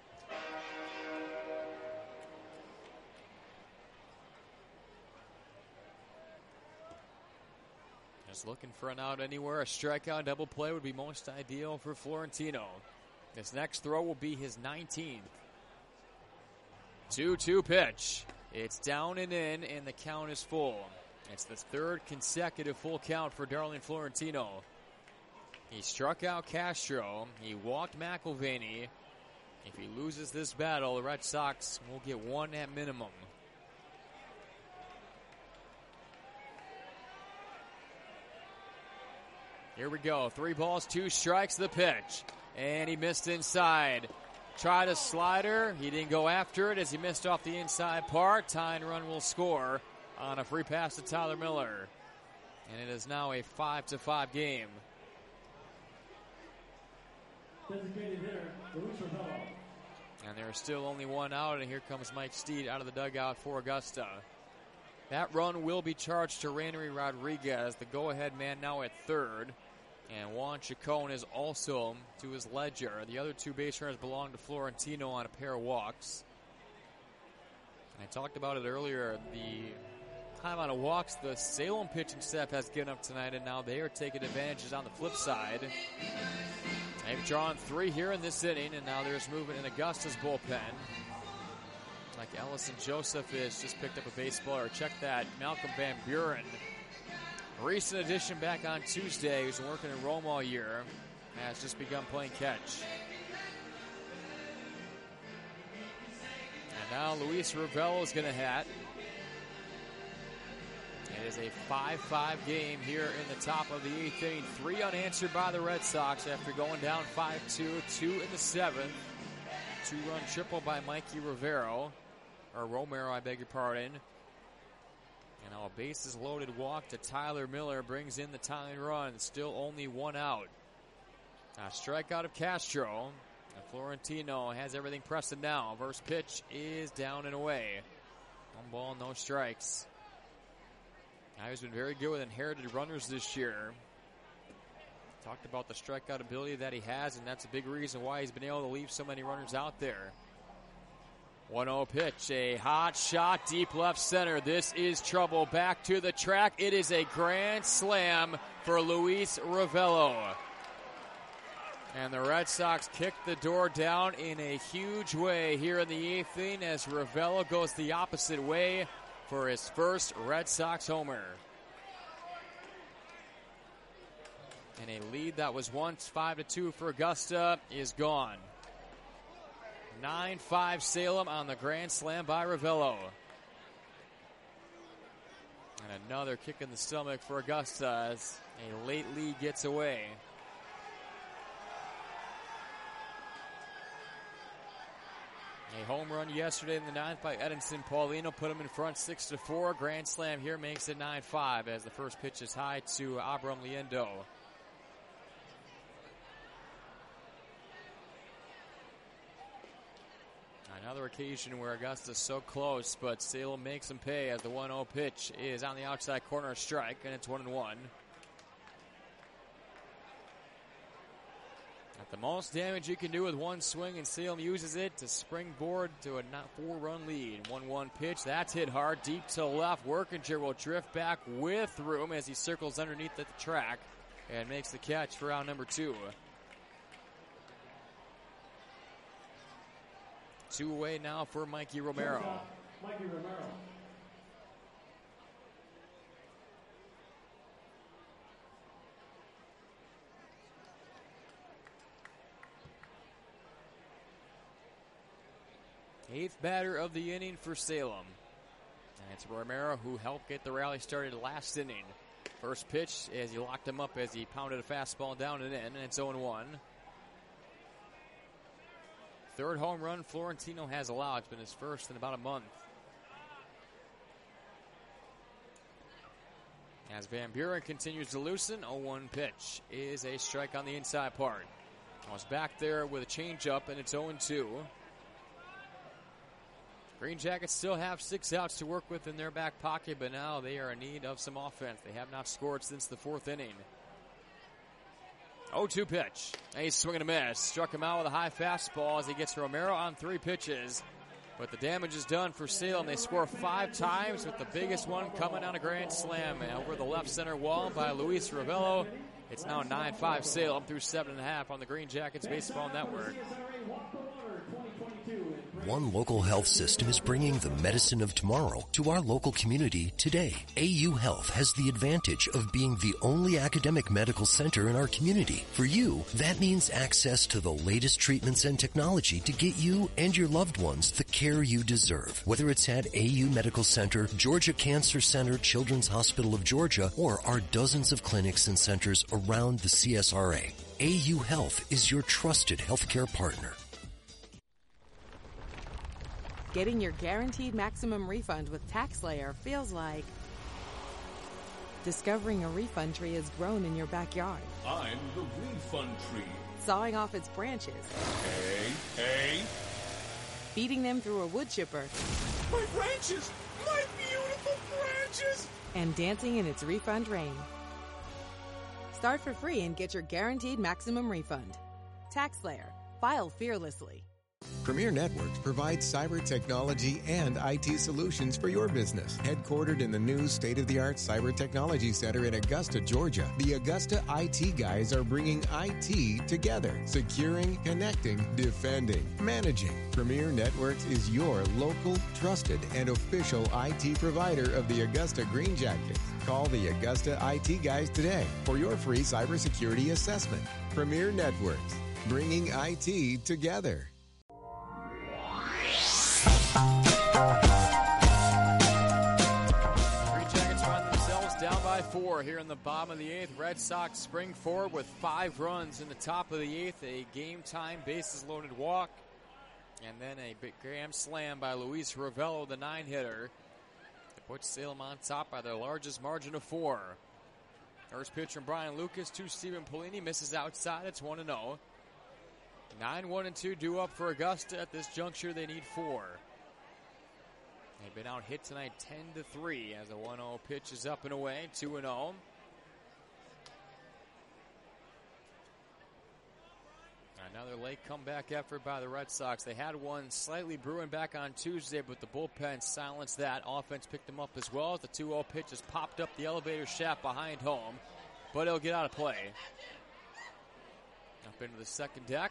Just looking for an out anywhere. A strikeout double play would be most ideal for Florentino. This next throw will be his 19th. 2-2 pitch. It's down and in, and the count is full. It's the third consecutive full count for Darling Florentino. He struck out Castro. He walked McIlvaney. If he loses this battle, the Red Sox will get one at minimum. Here we go. 3 balls, 2 strikes, the pitch. And he missed inside. Tried a slider. He didn't go after it as he missed off the inside part. Tying run will score on a free pass to Tyler Miller. And it is now a 5-5 game. Designated hitter, Luis Ravello. And there's still only one out, and here comes Mike Steed out of the dugout for Augusta. That run will be charged to Randy Rodriguez, the go-ahead man now at third. And Juan Chacon is also to his ledger. The other 2 base runners belong to Florentino on a pair of walks. I talked about it earlier. The time on walks the Salem pitching staff has given up tonight, and now they are taking advantages on the flip side. They've drawn 3 here in this inning, and now there's movement in Augusta's bullpen. Like Ellison Joseph has just picked up a baseball, or check that, Malcolm Van Buren. Recent addition back on Tuesday, who's been working in Rome all year, has just begun playing catch. And now Luis Ravello is going to hat. It is a 5-5 game here in the top of the 8th inning. 3 unanswered by the Red Sox after going down 5-2. 2 in the 7th. 2-run triple by Mikey Romero, I beg your pardon. And now a bases loaded walk to Tyler Miller brings in the tying run. Still only 1 out. A strikeout of Castro. And Florentino has everything pressing now. First pitch is down and away. 1 ball, no strikes. Now he's been very good with inherited runners this year. Talked about the strikeout ability that he has, and that's a big reason why he's been able to leave so many runners out there. 1-0 pitch, a hot shot deep left center. This is trouble. Back to the track. It is a grand slam for Luis Ravello. And the Red Sox kick the door down in a huge way here in the 8th inning as Ravello goes the opposite way for his first Red Sox homer. And a lead that was once 5-2 for Augusta is gone. 9-5 Salem on the grand slam by Ravello. And another kick in the stomach for Augusta as a late lead gets away. A home run yesterday in the 9th by Edinson Paulino put him in front 6-4. Grand slam here makes it 9-5 as the first pitch is high to Abram Liendo. Another occasion where Augusta's so close, but Salem makes him pay as the 1-0 pitch is on the outside corner strike, and it's 1-1. At the most damage you can do with one swing, and Salem uses it to springboard to a 4-run lead. 1-1 pitch, that's hit hard, deep to the left. Workinger will drift back with room as he circles underneath at the track and makes the catch for out number 2. 2 away now for Mikey Romero. Mikey Romero. Eighth batter of the inning for Salem. And it's Romero who helped get the rally started last inning. First pitch as he locked him up as he pounded a fastball down and in, and it's 0-1. Third home run Florentino has allowed. It's been his first in about a month. As Van Buren continues to loosen, 0-1 pitch is a strike on the inside part. I was back there with a changeup, and it's 0-2. Green Jackets still have 6 outs to work with in their back pocket, but now they are in need of some offense. They have not scored since the 4th inning. 0-2 pitch. A swing and a miss. Struck him out with a high fastball as he gets Romero on 3 pitches. But the damage is done for Salem. They score 5 times, with the biggest one coming on a grand slam over the left center wall by Luis Ravello. It's now 9-5 Salem through 7.5 on the Green Jackets Baseball Network. One local health system is bringing the medicine of tomorrow to our local community today. AU Health has the advantage of being the only academic medical center in our community. For you, that means access to the latest treatments and technology to get you and your loved ones the care you deserve. Whether it's at AU Medical Center, Georgia Cancer Center, Children's Hospital of Georgia, or our dozens of clinics and centers around the CSRA, AU Health is your trusted healthcare partner. Getting your guaranteed maximum refund with TaxSlayer feels like discovering a refund tree has grown in your backyard. I'm the refund tree. Sawing off its branches. Hey. Feeding them through a wood chipper. My branches! My beautiful branches! And dancing in its refund rain. Start for free and get your guaranteed maximum refund. TaxSlayer. File fearlessly. Premier Networks provides cyber technology and IT solutions for your business. Headquartered in the new state-of-the-art Cyber Technology Center in Augusta, Georgia, the Augusta IT guys are bringing IT together. Securing, connecting, defending, managing. Premier Networks is your local, trusted, and official IT provider of the Augusta Green Jackets. Call the Augusta IT guys today for your free cybersecurity assessment. Premier Networks, bringing IT together. Green Jackets find themselves down by 4 here in the bottom of the 8th. Red Sox spring forward with 5 runs in the top of the 8th. A game-time bases-loaded walk. And then a big grand slam by Luis Ravello, the 9-hitter. To put Salem on top by their largest margin of 4. First pitch from Brian Lucas to Stephen Polini. Misses outside. It's 1-0. 9-1-2 due up for Augusta. At this juncture, they need 4. They've been out hit tonight 10-3 as the 1-0 pitch is up and away. 2-0. Another late comeback effort by the Red Sox. They had one slightly brewing back on Tuesday, but the bullpen silenced that. Offense picked them up as well. The 2-0 pitch has popped up the elevator shaft behind home, but it'll get out of play. Up into the second deck.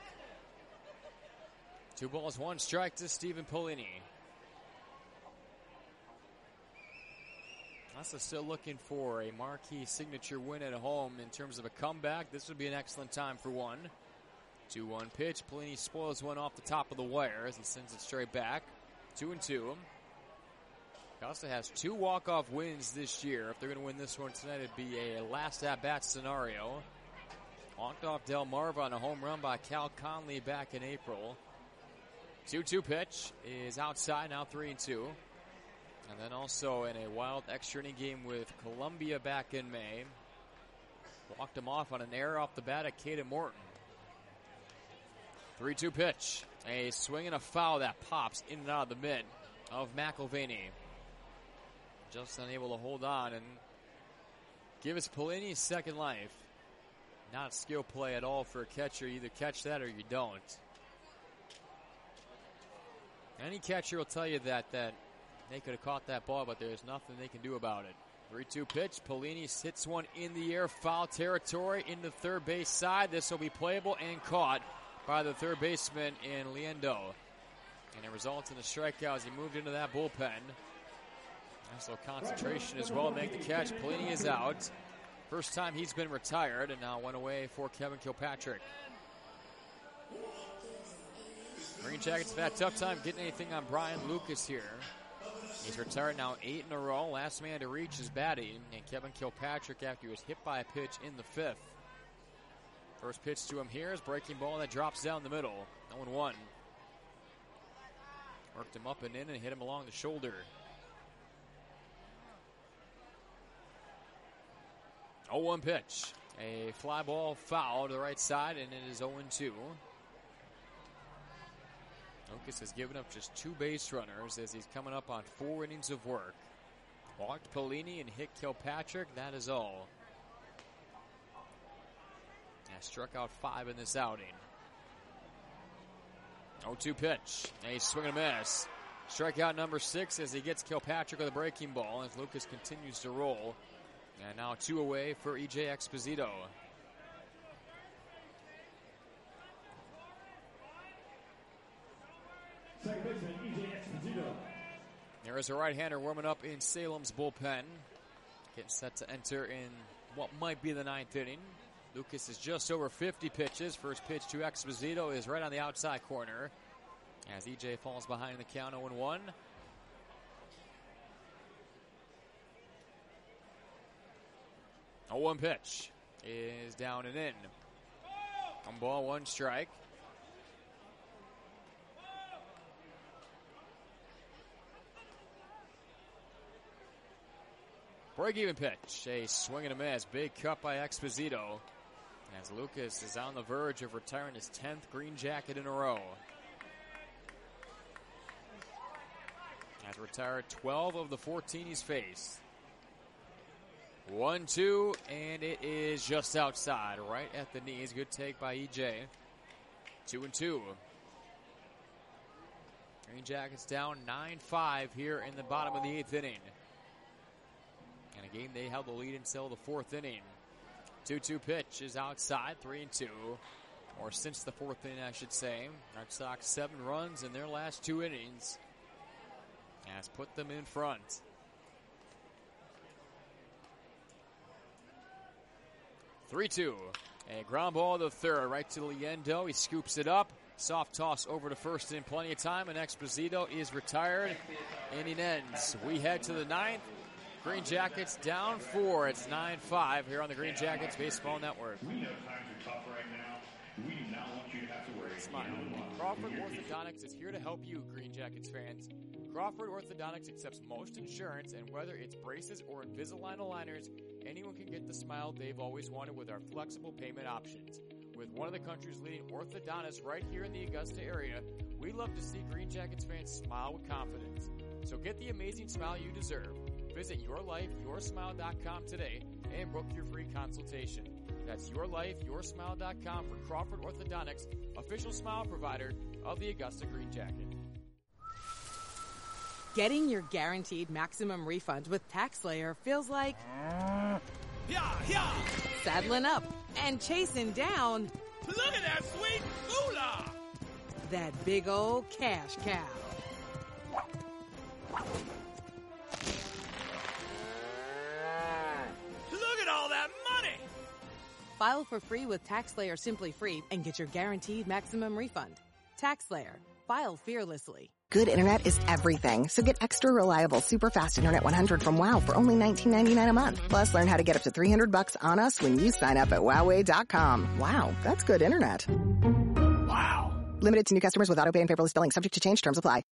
2 balls, 1 strike to Stephen Polini. Also still looking for a marquee signature win at home in terms of a comeback. This would be an excellent time for one. 2-1 pitch. Polini spoils one off the top of the wire as he sends it straight back. 2-2. He also has 2 walk-off wins this year. If they're going to win this one tonight, it'd be a last at-bat scenario. Walked off Del Marva on a home run by Cal Conley back in April. 2-2 pitch is outside, now 3-2. And then also in a wild extra inning game with Columbia back in May. Walked him off on an error off the bat at Caden Morton. 3-2 pitch. A swing and a foul that pops in and out of the mitt of McElvaney. Just unable to hold on and give us Polini's second life. Not skill play at all for a catcher. You either catch that or you don't. Any catcher will tell you that they could have caught that ball, but there's nothing they can do about it. 3-2 pitch. Polini hits one in the air. Foul territory into third base side. This will be playable and caught by the third baseman in Liendo. And it results in a strikeout as he moved into that bullpen. Also concentration as well to make the catch. Polini is out. First time he's been retired, and now one away for Kevin Kilpatrick. Green Jackets have had a tough time getting anything on Brian Lucas here. He's retired now 8 in a row. Last man to reach is batting, and Kevin Kilpatrick, after he was hit by a pitch in the 5th. First pitch to him here is breaking ball that drops down the middle. 0-1. Worked him up and in and hit him along the shoulder. 0-1 pitch. A fly ball foul to the right side, and it is 0-2. Lucas has given up just 2 base runners as he's coming up on 4 innings of work. Walked Pellini and hit Kilpatrick, that is all. Has struck out 5 in this outing. 0-2 pitch. A swing and a miss. Strikeout number 6 as he gets Kilpatrick with a breaking ball as Lucas continues to roll. And now 2 away for E.J. Exposito. Second baseman, E.J. Exposito. There is a right-hander warming up in Salem's bullpen. Getting set to enter in what might be the 9th inning. Lucas is just over 50 pitches. First pitch to Exposito is right on the outside corner as EJ falls behind the count 0-1. A 1 pitch is down and in. 1 ball, 1 strike. Break-even pitch, a swing and a miss. Big cut by Exposito as Lucas is on the verge of retiring his 10th Green Jacket in a row. Has retired 12 of the 14 he's faced. 1-2, and it is just outside, right at the knees. Good take by EJ. 2-2. Green Jackets down 9-5 here in the bottom of the 8th inning. And a game they held the lead until the 4th inning. 2-2 pitch is outside, 3-2. Or since the 4th inning, I should say. Red Sox 7 runs in their last 2 innings. Has put them in front. 3-2. A ground ball to the third, right to Liendo. He scoops it up. Soft toss over to first in plenty of time, and Exposito is retired. Inning ends. We head to the 9th. Green Jackets down 4. It's 9-5 here on the Green Jackets Baseball Network. We know times are tough right now. We do not want you to have to worry. Smile. Crawford Orthodontics is here to help you, Green Jackets fans. Crawford Orthodontics accepts most insurance, and whether it's braces or Invisalign aligners, anyone can get the smile they've always wanted with our flexible payment options. With one of the country's leading orthodontists right here in the Augusta area, we love to see Green Jackets fans smile with confidence. So get the amazing smile you deserve. Visit yourlifeyoursmile.com today and book your free consultation. That's yourlifeyoursmile.com for Crawford Orthodontics, official smile provider of the Augusta Green Jacket. Getting your guaranteed maximum refund with TaxSlayer feels like saddling up and chasing down. Look at that sweet moolah! That big old cash cow. Look at all that money! File for free with TaxSlayer Simply Free and get your guaranteed maximum refund. TaxSlayer. File fearlessly. Good internet is everything, so get extra reliable, super fast Internet 100 from WOW for only $19.99 a month. Plus, learn how to get up to $300 on us when you sign up at Wowway.com. Wow, that's good internet. Wow. Limited to new customers with auto-pay and paperless billing. Subject to change. Terms apply.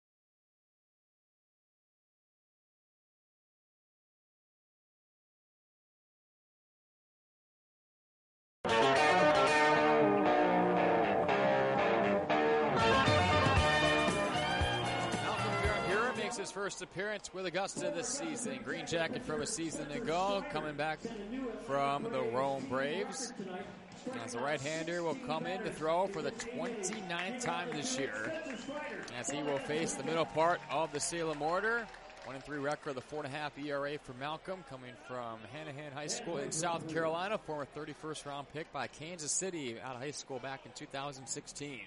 His first appearance with Augusta this season. Green Jacket from a season ago, coming back from the Rome Braves. As a right-hander will come in to throw for the 29th time this year, as he will face the middle part of the Salem order. 1-3 record, the 4.5 ERA for Malcolm, coming from Hanahan High School in South Carolina, former 31st round pick by Kansas City out of high school back in 2016.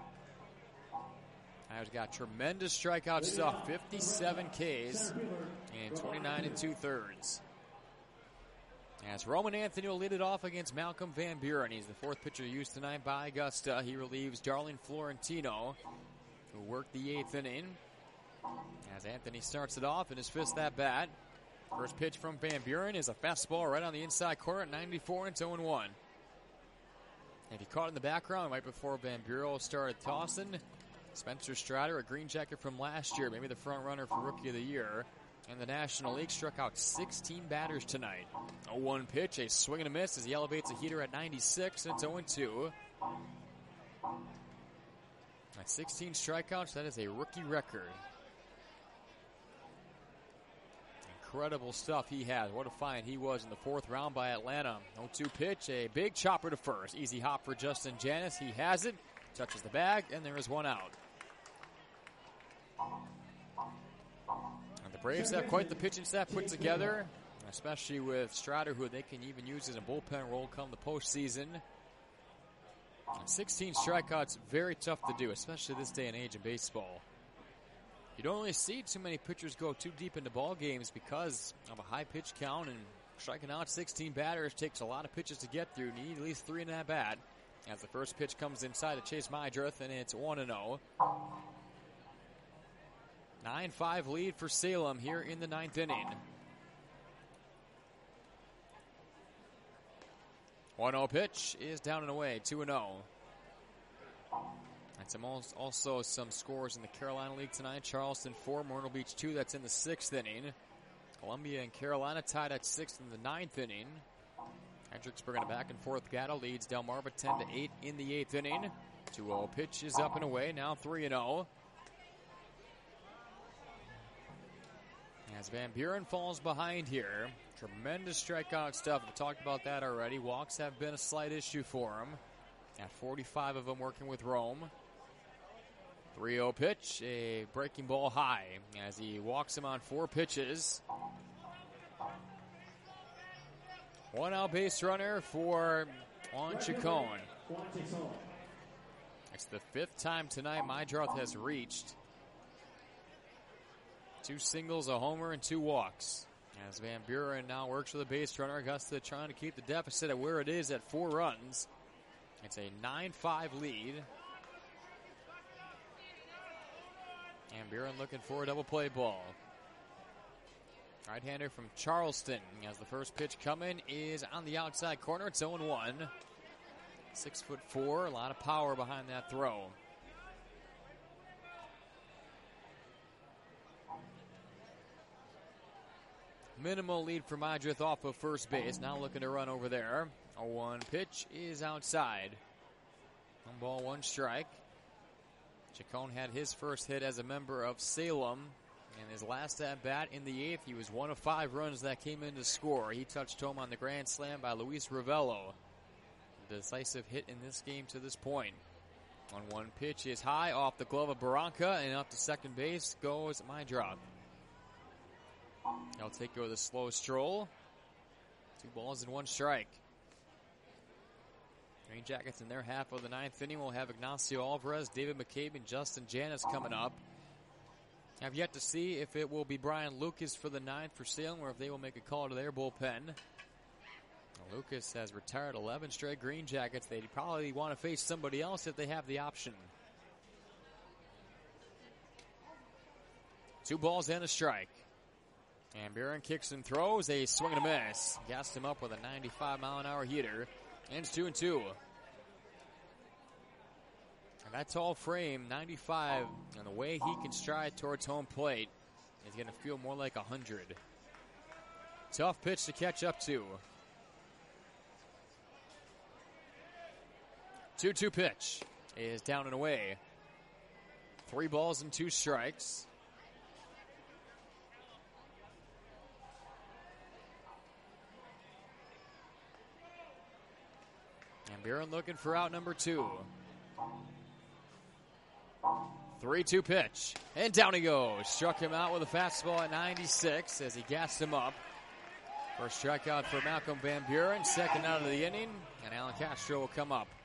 He's got tremendous strikeout stuff, 57 Ks and 29 2/3. As Roman Anthony will lead it off against Malcolm Van Buren. He's the 4th pitcher used tonight by Augusta. He relieves Darling Florentino, who worked the 8th inning. As Anthony starts it off in his 5th at bat. First pitch from Van Buren is a fastball right on the inside corner at 94 and 0-1. And he caught in the background right before Van Buren started tossing. Spencer Strider, a Green Jacket from last year, maybe the front runner for Rookie of the Year. And the National League struck out 16 batters tonight. 0-1 pitch, a swing and a miss as he elevates a heater at 96, and it's 0-2. A At 16 strikeouts, that is a rookie record. Incredible stuff he has. What a find he was in the 4th round by Atlanta. 0-2 pitch, a big chopper to first. Easy hop for Justin Janis. He has it, touches the bag, and there is one out. And the Braves have quite the pitching staff put together, especially with Strider, who they can even use as a bullpen role come the postseason. 16 strikeouts, very tough to do, especially this day and age in baseball. You don't really see too many pitchers go too deep into ball games because of a high pitch count, and striking out 16 batters takes a lot of pitches to get through. You need at least 3 in that bat. As the first pitch comes inside to Chase Meidroth, and it's 1-0. 9-5 lead for Salem here in the 9th inning. 1-0 pitch is down and away, 2-0. And also some scores in the Carolina League tonight. Charleston 4, Myrtle Beach 2. That's in the 6th inning. Columbia and Carolina tied at 6 in the 9th inning. Hendricksburg in a back and forth battle leads Delmarva 10-8 in the 8th inning. 2-0 pitch is up and away. Now 3-0. As Van Buren falls behind here. Tremendous strikeout stuff. We talked about that already. Walks have been a slight issue for him. At 45 of them working with Rome. 3-0 pitch, a breaking ball high as he walks him on 4 pitches. 1 out base runner for Juan Chacon. It's the 5th time tonight Meidroth has reached. 2 singles, a homer, and 2 walks. As Van Buren now works with a base runner, Augusta trying to keep the deficit at where it is at 4 runs. It's a 9-5 lead. And Buren looking for a double play ball. Right-hander from Charleston as the first pitch coming is on the outside corner. It's 0-1. 6'4", a lot of power behind that throw. Minimal lead for Meidroth off of first base. Now looking to run over there. 0-1 pitch is outside. 1 ball, 1 strike. Chacon had his first hit as a member of Salem. And his last at-bat in the 8th, he was 1 of 5 runs that came in to score. He touched home on the grand slam by Luis Ravello. The decisive hit in this game to this point. 1-1 pitch is high off the glove of Barranca, and up to second base goes Meidroth. He'll take it with a slow stroll. 2 balls and 1 strike. Green Jackets in their half of the 9th inning will have Ignacio Alvarez, David McCabe, and Justin Janis coming up. Have yet to see if it will be Brian Lucas for the 9th for Salem or if they will make a call to their bullpen. Now, Lucas has retired 11 straight Green Jackets. They'd probably want to face somebody else if they have the option. 2 balls and a strike. And Buren kicks and throws. A swing and a miss. Gassed him up with a 95-mile-an-hour heater. Ends 2-2. And that tall frame, 95, and the way he can stride towards home plate is going to feel more like 100. Tough pitch to catch up to. 2-2 pitch is down and away. 3 balls and 2 strikes. And Buren looking for out number 2. 3-2 pitch. And down he goes. Struck him out with a fastball at 96 as he gassed him up. First strikeout for Malcolm Van Buren. Second out of the inning. And Alan Castro will come up.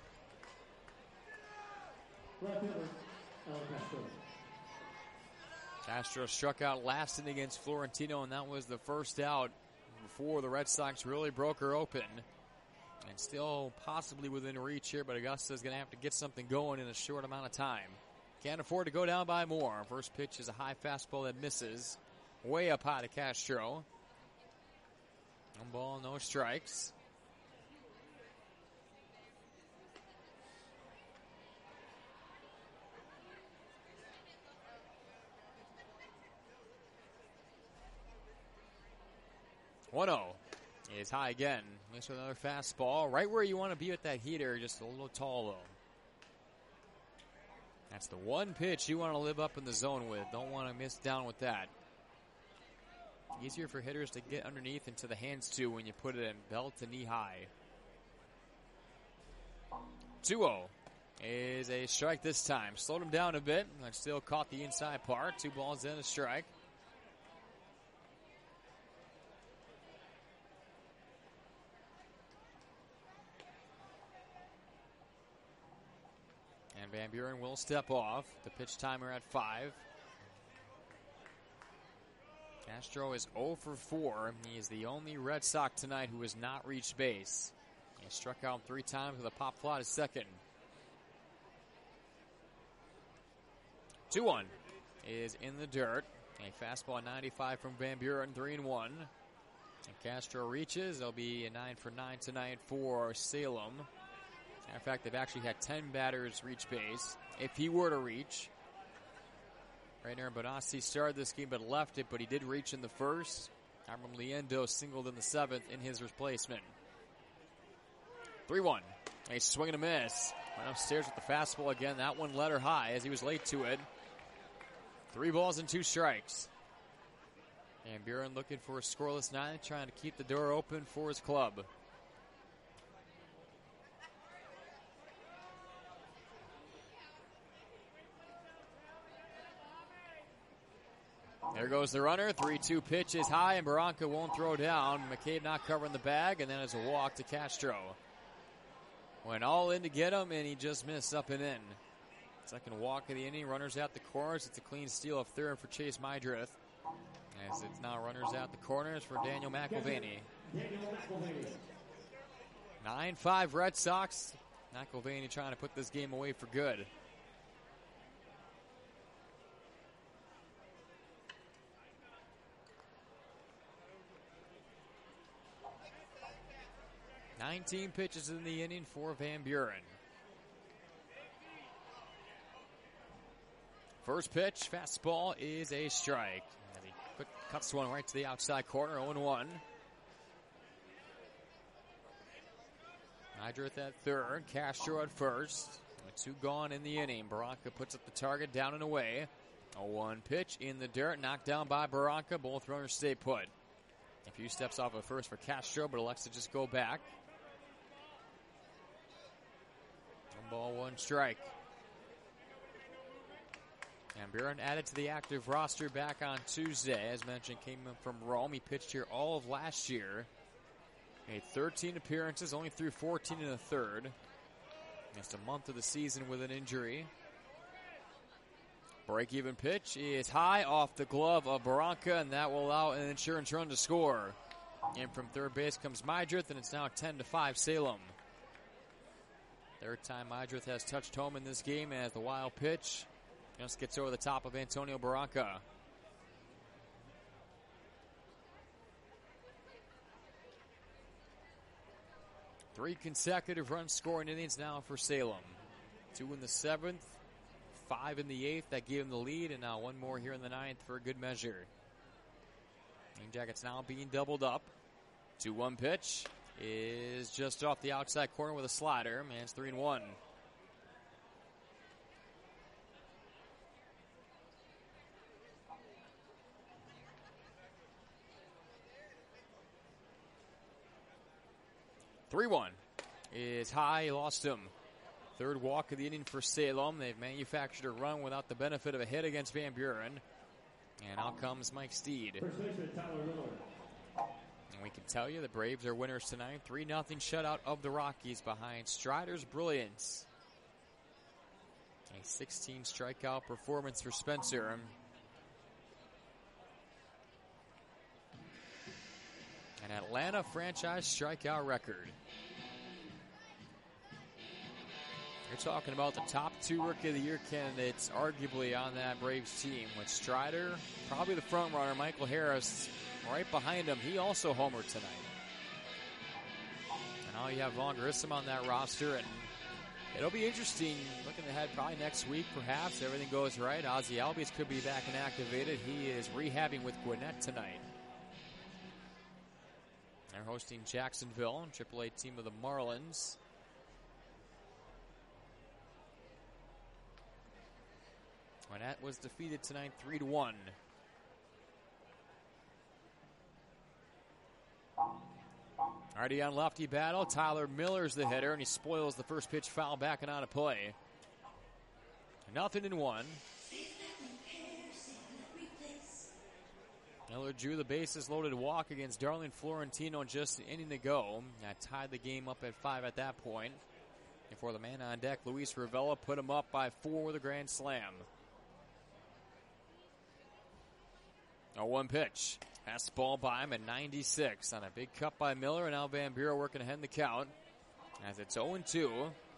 Castro struck out last inning against Florentino, and that was the first out before the Red Sox really broke her open. And still possibly within reach here, but Augusta's going to have to get something going in a short amount of time. Can't afford to go down by more. First pitch is a high fastball that misses. Way up high to Castro. 1 ball, no strikes. Is high again. Makes with another fastball. Right where you want to be with that heater, just a little tall though. That's the one pitch you want to live up in the zone with. Don't want to miss down with that. Easier for hitters to get underneath into the hands, too, when you put it in belt to knee high. 2-0 is a strike this time. Slowed him down a bit, but still caught the inside part. 2 balls in, a strike. And Van Buren will step off. The pitch timer at 5. Castro is 0 for 4. He is the only Red Sox tonight who has not reached base. He struck out 3 times with a pop fly to second. 2-1 is in the dirt. A fastball 95 from Van Buren, 3-1. And Castro reaches. There'll be a 9 for 9 tonight for Salem. Matter of fact, they've actually had 10 batters reach base. If he were to reach. Rainer Bonassi started this game but left it, but he did reach in the first. Abram Liendo singled in the 7th in his replacement. 3-1. A swing and a miss. Went upstairs with the fastball again. That one let her high as he was late to it. 3 balls and 2 strikes. And Buren looking for a scoreless 9, trying to keep the door open for his club. There goes the runner. 3-2 pitch is high, and Barranca won't throw down. McCabe not covering the bag, and then it's a walk to Castro. Went all in to get him, and he just missed up and in. Second walk of the inning. Runners at the corners. It's a clean steal of third for Chase Mydrith. As it's now runners at the corners for Daniel McElvaney. 9-5 Red Sox. McElvaney trying to put this game away for good. Nineteen pitches in the inning for Van Buren. First pitch, fastball is a strike. And he cuts one right to the outside corner, 0-1. Mydrith at third, Castro at first. With 2 gone in the inning. Barranca puts up the target down and away. A 1 pitch in the dirt, knocked down by Barranca. Both runners stay put. A few steps off at first for Castro, but elects to just go back. 1 ball, 1 strike. And Buren added to the active roster back on Tuesday. As mentioned, came in from Rome. He pitched here all of last year. Made 13 appearances, only threw 14 in the third. Missed a month of the season with an injury. Break-even pitch is high off the glove of Barranca, and that will allow an insurance run to score. And from third base comes Mydrith, and it's now 10-5 Salem. Third time Mydrith has touched home in this game as the wild pitch just gets over the top of Antonio Barranca. Three consecutive run-scoring innings now for Salem. 2 in the 7th, 5 in the 8th. That gave him the lead, and now 1 more here in the 9th for a good measure. Green Jackets now being doubled up. 2-1 pitch is just off the outside corner with a slider. Man, it's 3-1. Is high. He lost him. Third walk of the inning for Salem. They've manufactured a run without the benefit of a hit against Van Buren. And out comes Mike Steed. And we can tell you the Braves are winners tonight. 3-0 shutout of the Rockies behind Strider's brilliance. A 16 strikeout performance for Spencer. An Atlanta franchise strikeout record. You're talking about the top 2 Rookie of the Year candidates arguably on that Braves team, with Strider, probably the front runner, Michael Harris, right behind him. He also homered tonight. And now you have Vaughn Grissom on that roster, and it'll be interesting looking ahead probably next week, perhaps. Everything goes right. Ozzie Albies could be back and activated. He is rehabbing with Gwinnett tonight. They're hosting Jacksonville, AAA team of the Marlins. Barnett was defeated tonight 3-1. Already on lefty battle. Tyler Miller's the hitter, and he spoils the first pitch foul back and out of play. 0-1. Miller drew the bases loaded walk against Darlene Florentino just an inning to go. That tied the game up at 5 at that point. And for the man on deck, Luis Ravella put him up by 4 with a grand slam. 0-1 pitch. Fastball by him at 96 on a big cut by Miller, and now Van Buren working ahead in the count as it's 0-2.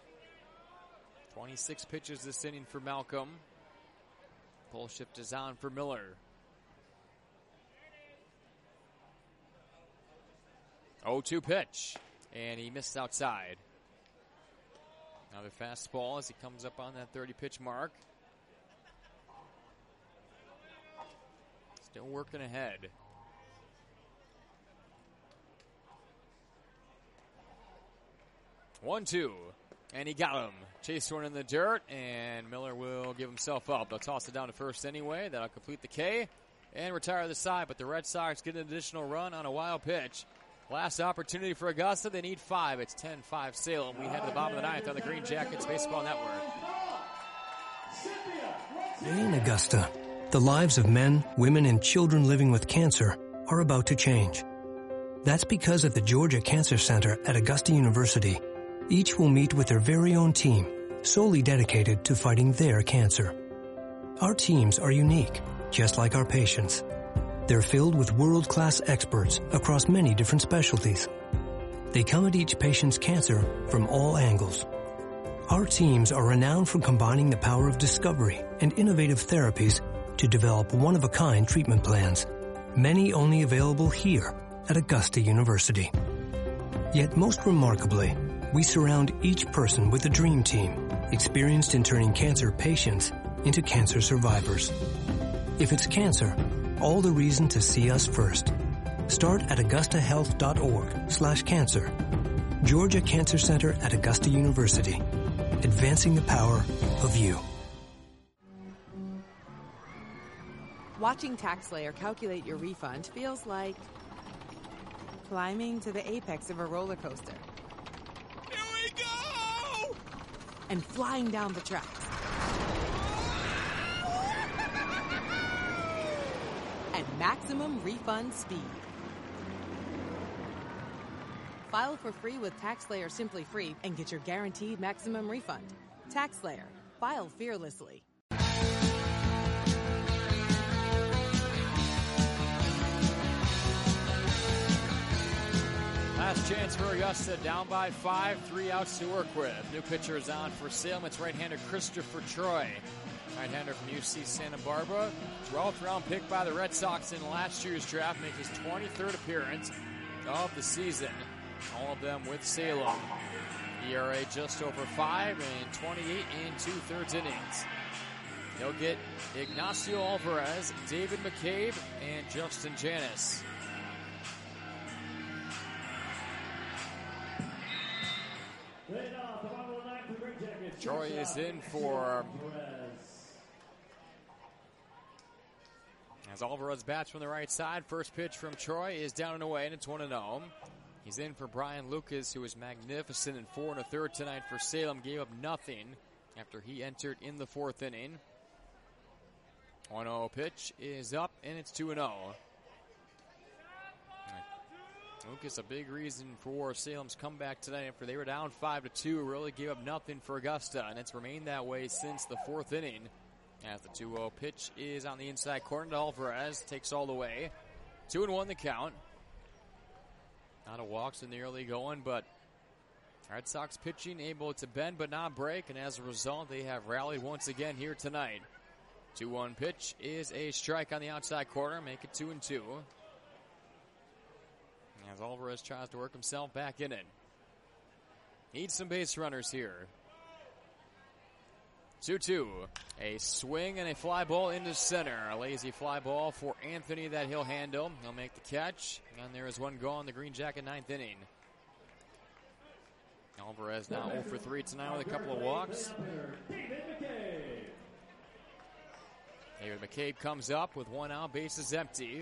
26 pitches this inning for Malcolm. Pull shift is on for Miller. 0-2 pitch, and he missed outside. Another fastball as he comes up on that 30-pitch mark. Still working ahead. One, two, and he got him. Chase one in the dirt, and Miller will give himself up. They'll toss it down to first anyway. That'll complete the K and retire the side, but the Red Sox get an additional run on a wild pitch. Last opportunity for Augusta. They need 5. It's 10-5 Salem. We head to the bottom of the ninth on the Green Jackets Baseball Network. In Augusta, the lives of men, women, and children living with cancer are about to change. That's because at the Georgia Cancer Center at Augusta University, each will meet with their very own team, solely dedicated to fighting their cancer. Our teams are unique, just like our patients. They're filled with world-class experts across many different specialties. They come at each patient's cancer from all angles. Our teams are renowned for combining the power of discovery and innovative therapies to develop one-of-a-kind treatment plans, many only available here at Augusta University. Yet most remarkably, we surround each person with a dream team, experienced in turning cancer patients into cancer survivors. If it's cancer, all the reason to see us first. Start at augustahealth.org/cancer. Georgia Cancer Center at Augusta University. Advancing the power of you. Watching TaxSlayer calculate your refund feels like climbing to the apex of a roller coaster. Here we go! And flying down the tracks. At maximum refund speed. File for free with TaxSlayer Simply Free and get your guaranteed maximum refund. TaxSlayer. File fearlessly. Last chance for Augusta, down by 5, 3 outs to work with. New pitcher is on for Salem. It's right-hander Christopher Troy. Right-hander from UC Santa Barbara. 12th round pick by the Red Sox in last year's draft. Make his 23rd appearance of the season. All of them with Salem. ERA just over 5 and 28 2/3 innings. They'll get Ignacio Alvarez, David McCabe, and Justin Janis. Troy is in for as Alvarez bats from the right side. First pitch from Troy is down and away, and it's 1-0. He's in for Brian Lucas, who was magnificent in 4 1/3 tonight for Salem. Gave up nothing after he entered in the 4th inning. 1-0 pitch is up, and it's 2-0. Lucas, a big reason for Salem's comeback tonight after they were down 5-2, really gave up nothing for Augusta, and it's remained that way since the 4th inning. As the 2-0 pitch is on the inside corner to Alvarez, takes all the way. 2-1 the count. Not a walks in the early going, but Red Sox pitching able to bend but not break, and as a result, they have rallied once again here tonight. 2-1 pitch is a strike on the outside corner, make it 2-2. As Alvarez tries to work himself back in it. Needs some base runners here. 2-2. A swing and a fly ball into center. A lazy fly ball for Anthony that he'll handle. He'll make the catch. And there is one gone, the Green Jacket 9th inning. Alvarez now 0 for 3 tonight with a couple of walks. McCabe comes up with one out, bases empty.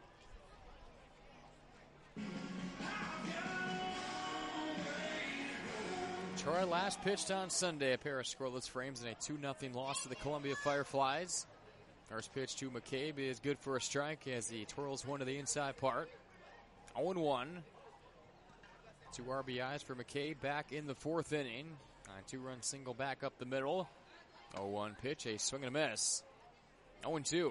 Troy last pitched on Sunday, a pair of scoreless frames and a 2-0 loss to the Columbia Fireflies. First pitch to McCabe is good for a strike as he twirls one to the inside part. 0-1. 2 RBIs for McCabe back in the 4th inning. A 2-run single back up the middle. 0-1 pitch, a swing and a miss. 0-2.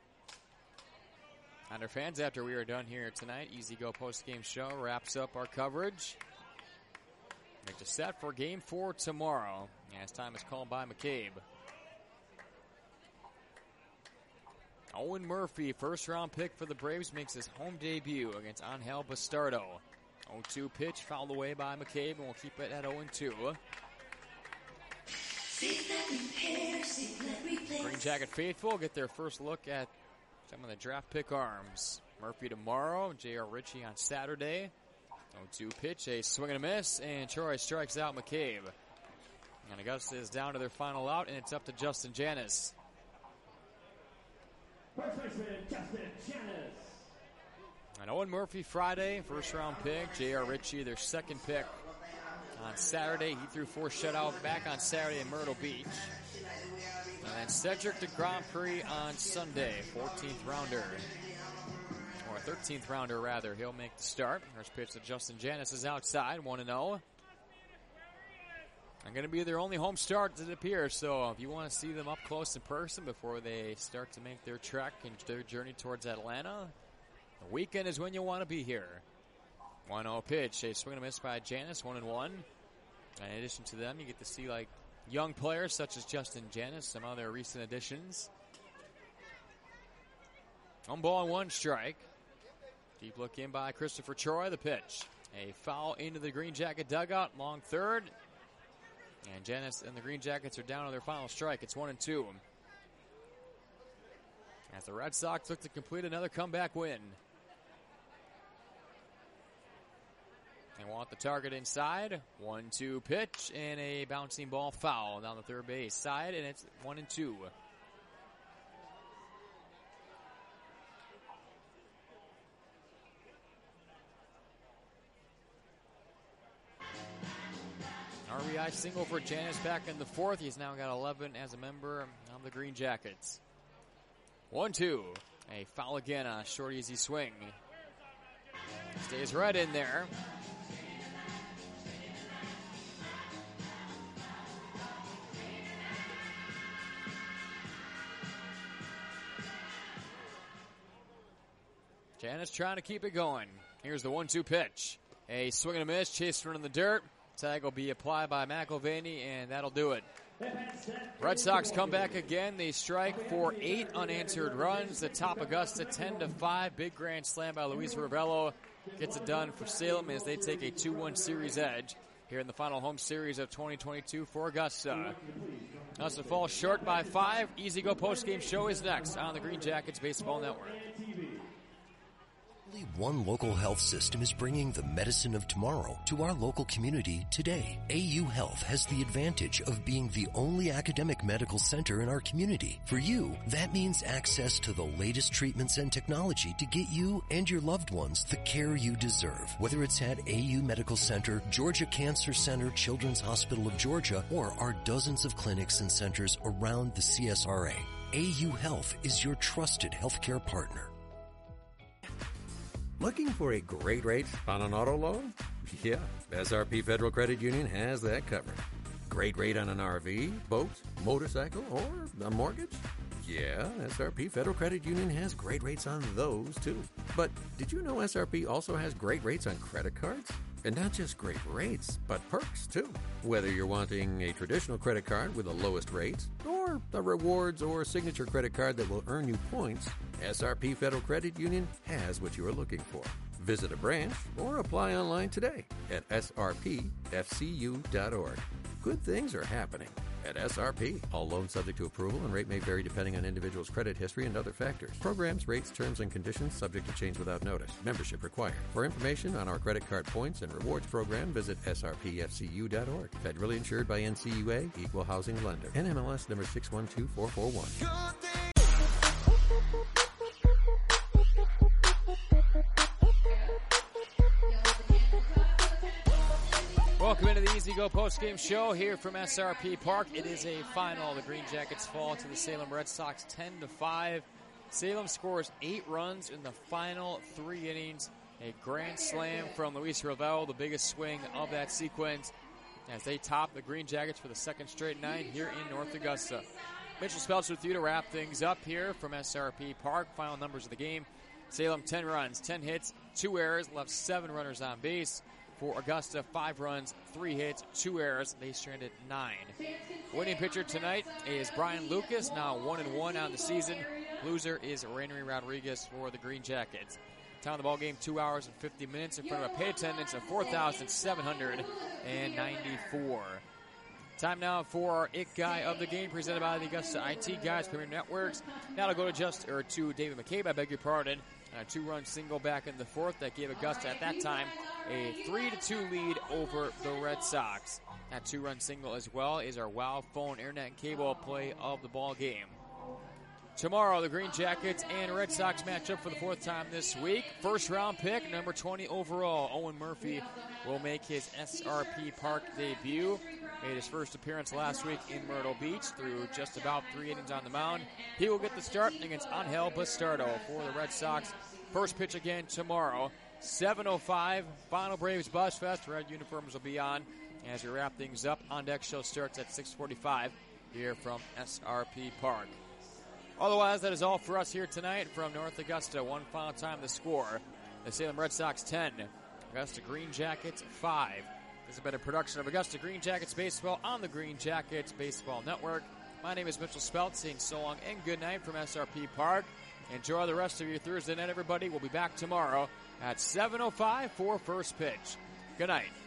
And our fans, after we are done here tonight, Easy Go post-game show wraps up our coverage. Make the set for Game 4 tomorrow, as time is called by McCabe. Owen Murphy, first-round pick for the Braves, makes his home debut against Angel Bastardo. 0-2 pitch, fouled away by McCabe, and we'll keep it at 0-2. Green Jacket faithful get their first look at some of the draft pick arms. Murphy tomorrow, J.R. Ritchie on Saturday. 0-2 pitch, a swing and a miss, and Troy strikes out McCabe. And Augusta is down to their final out, and it's up to Justin Janis. First baseman, Justin Janis. And Owen Murphy Friday, first-round pick. J.R. Ritchie, their second pick on Saturday. He threw 4 shutout back on Saturday in Myrtle Beach. And then Cedric de Grand Prix on Sunday, 14th rounder. Or 13th rounder, rather. He'll make the start. First pitch to Justin Janis is outside, 1-0. I'm going to be their only home start, it appears. So if you want to see them up close in person before they start to make their trek and their journey towards Atlanta, the weekend is when you'll want to be here. 1-0 pitch, a swing and a miss by Janis, 1-1. And in addition to them, you get to see like young players such as Justin Janis, some other recent additions. 1-1 strike. Deep look in by Christopher Troy, the pitch. A foul into the Green Jacket dugout, long third. And Janis and the Green Jackets are down on their final strike. It's 1-2. As the Red Sox look to complete another comeback win. They want the target inside. 1-2 pitch and a bouncing ball foul down the third base side, and it's 1-2. RBI single for Janis back in the 4th. He's now got 11 as a member of the Green Jackets. 1-2. A foul again on a short, easy swing. Stays right in there. Janis trying to keep it going. Here's the 1-2 pitch. A swing and a miss, chased run in the dirt. Tag will be applied by McElvaney, and that'll do it. Red Sox come back again. They strike for 8 unanswered runs. The top Augusta 10-5. Big grand slam by Luis Ravelo gets it done for Salem as they take a 2-1 series edge here in the final home series of 2022 for Augusta. Augusta falls short by 5. Easy Go postgame show is next on the Green Jackets Baseball Network. Only one local health system is bringing the medicine of tomorrow to our local community today. AU Health has the advantage of being the only academic medical center in our community. For you, that means access to the latest treatments and technology to get you and your loved ones the care you deserve. Whether it's at AU Medical Center, Georgia Cancer Center, Children's Hospital of Georgia, or our dozens of clinics and centers around the CSRA, AU Health is your trusted healthcare partner. Looking for a great rate on an auto loan? Yeah, SRP Federal Credit Union has that covered. Great rate on an RV, boat, motorcycle, or a mortgage? Yeah, SRP Federal Credit Union has great rates on those too. But did you know SRP also has great rates on credit cards? And not just great rates, but perks too. Whether you're wanting a traditional credit card with the lowest rates, or a rewards or signature credit card that will earn you points, SRP Federal Credit Union has what you are looking for. Visit a branch or apply online today at srpfcu.org. Good things are happening at SRP. All loans subject to approval and rate may vary depending on individual's credit history and other factors. Programs, rates, terms, and conditions subject to change without notice. Membership required. For information on our credit card points and rewards program, visit srpfcu.org. Federally insured by NCUA, Equal Housing Lender. NMLS number 612441. Welcome into the Easy Go postgame show here from SRP Park. It is a final. The Green Jackets fall to the Salem Red Sox 10-5. Salem scores 8 runs in the final 3 innings. A grand slam from Luis Ravel, the biggest swing of that sequence, as they top the Green Jackets for the second straight night here in North Augusta. Mitchell Speltz with you to wrap things up here from SRP Park. Final numbers of the game. Salem 10 runs, 10 hits, 2 errors, left 7 runners on base. For Augusta, 5 runs, 3 hits, 2 errors. They stranded 9. Winning pitcher tonight is Brian Lucas, now 1-1 on the season. Loser is Rainieri Rodriguez for the Green Jackets. Time of the ball game, 2 hours and 50 minutes in front of a pay attendance of 4,794. Time now for our It Guy of the game, presented by the Augusta IT Guys Premier Networks. Now to go to David McCabe, I beg your pardon. A 2-run single back in the fourth that gave Augusta at that time a 3-2 lead over the Red Sox. That 2-run single as well is our WOW phone, internet, and cable play of the ball game. Tomorrow, the Green Jackets and Red Sox match up for the 4th time this week. First round pick, number 20 overall, Owen Murphy will make his SRP Park debut. Made his first appearance last week in Myrtle Beach through just about 3 innings on the mound. He will get the start against Angel Bastardo for the Red Sox. First pitch again tomorrow, 7:05. Final Braves Buzz Fest. Red uniforms will be on as we wrap things up. On Deck show starts at 6:45 here from SRP Park. Otherwise, that is all for us here tonight from North Augusta. One final time the score. The Salem Red Sox 10, Augusta Green Jackets 5. This has been a production of Augusta Green Jackets Baseball on the Green Jackets Baseball Network. My name is Mitchell Speltz, saying so long and good night from SRP Park. Enjoy the rest of your Thursday night, everybody. We'll be back tomorrow at 7:05 for first pitch. Good night.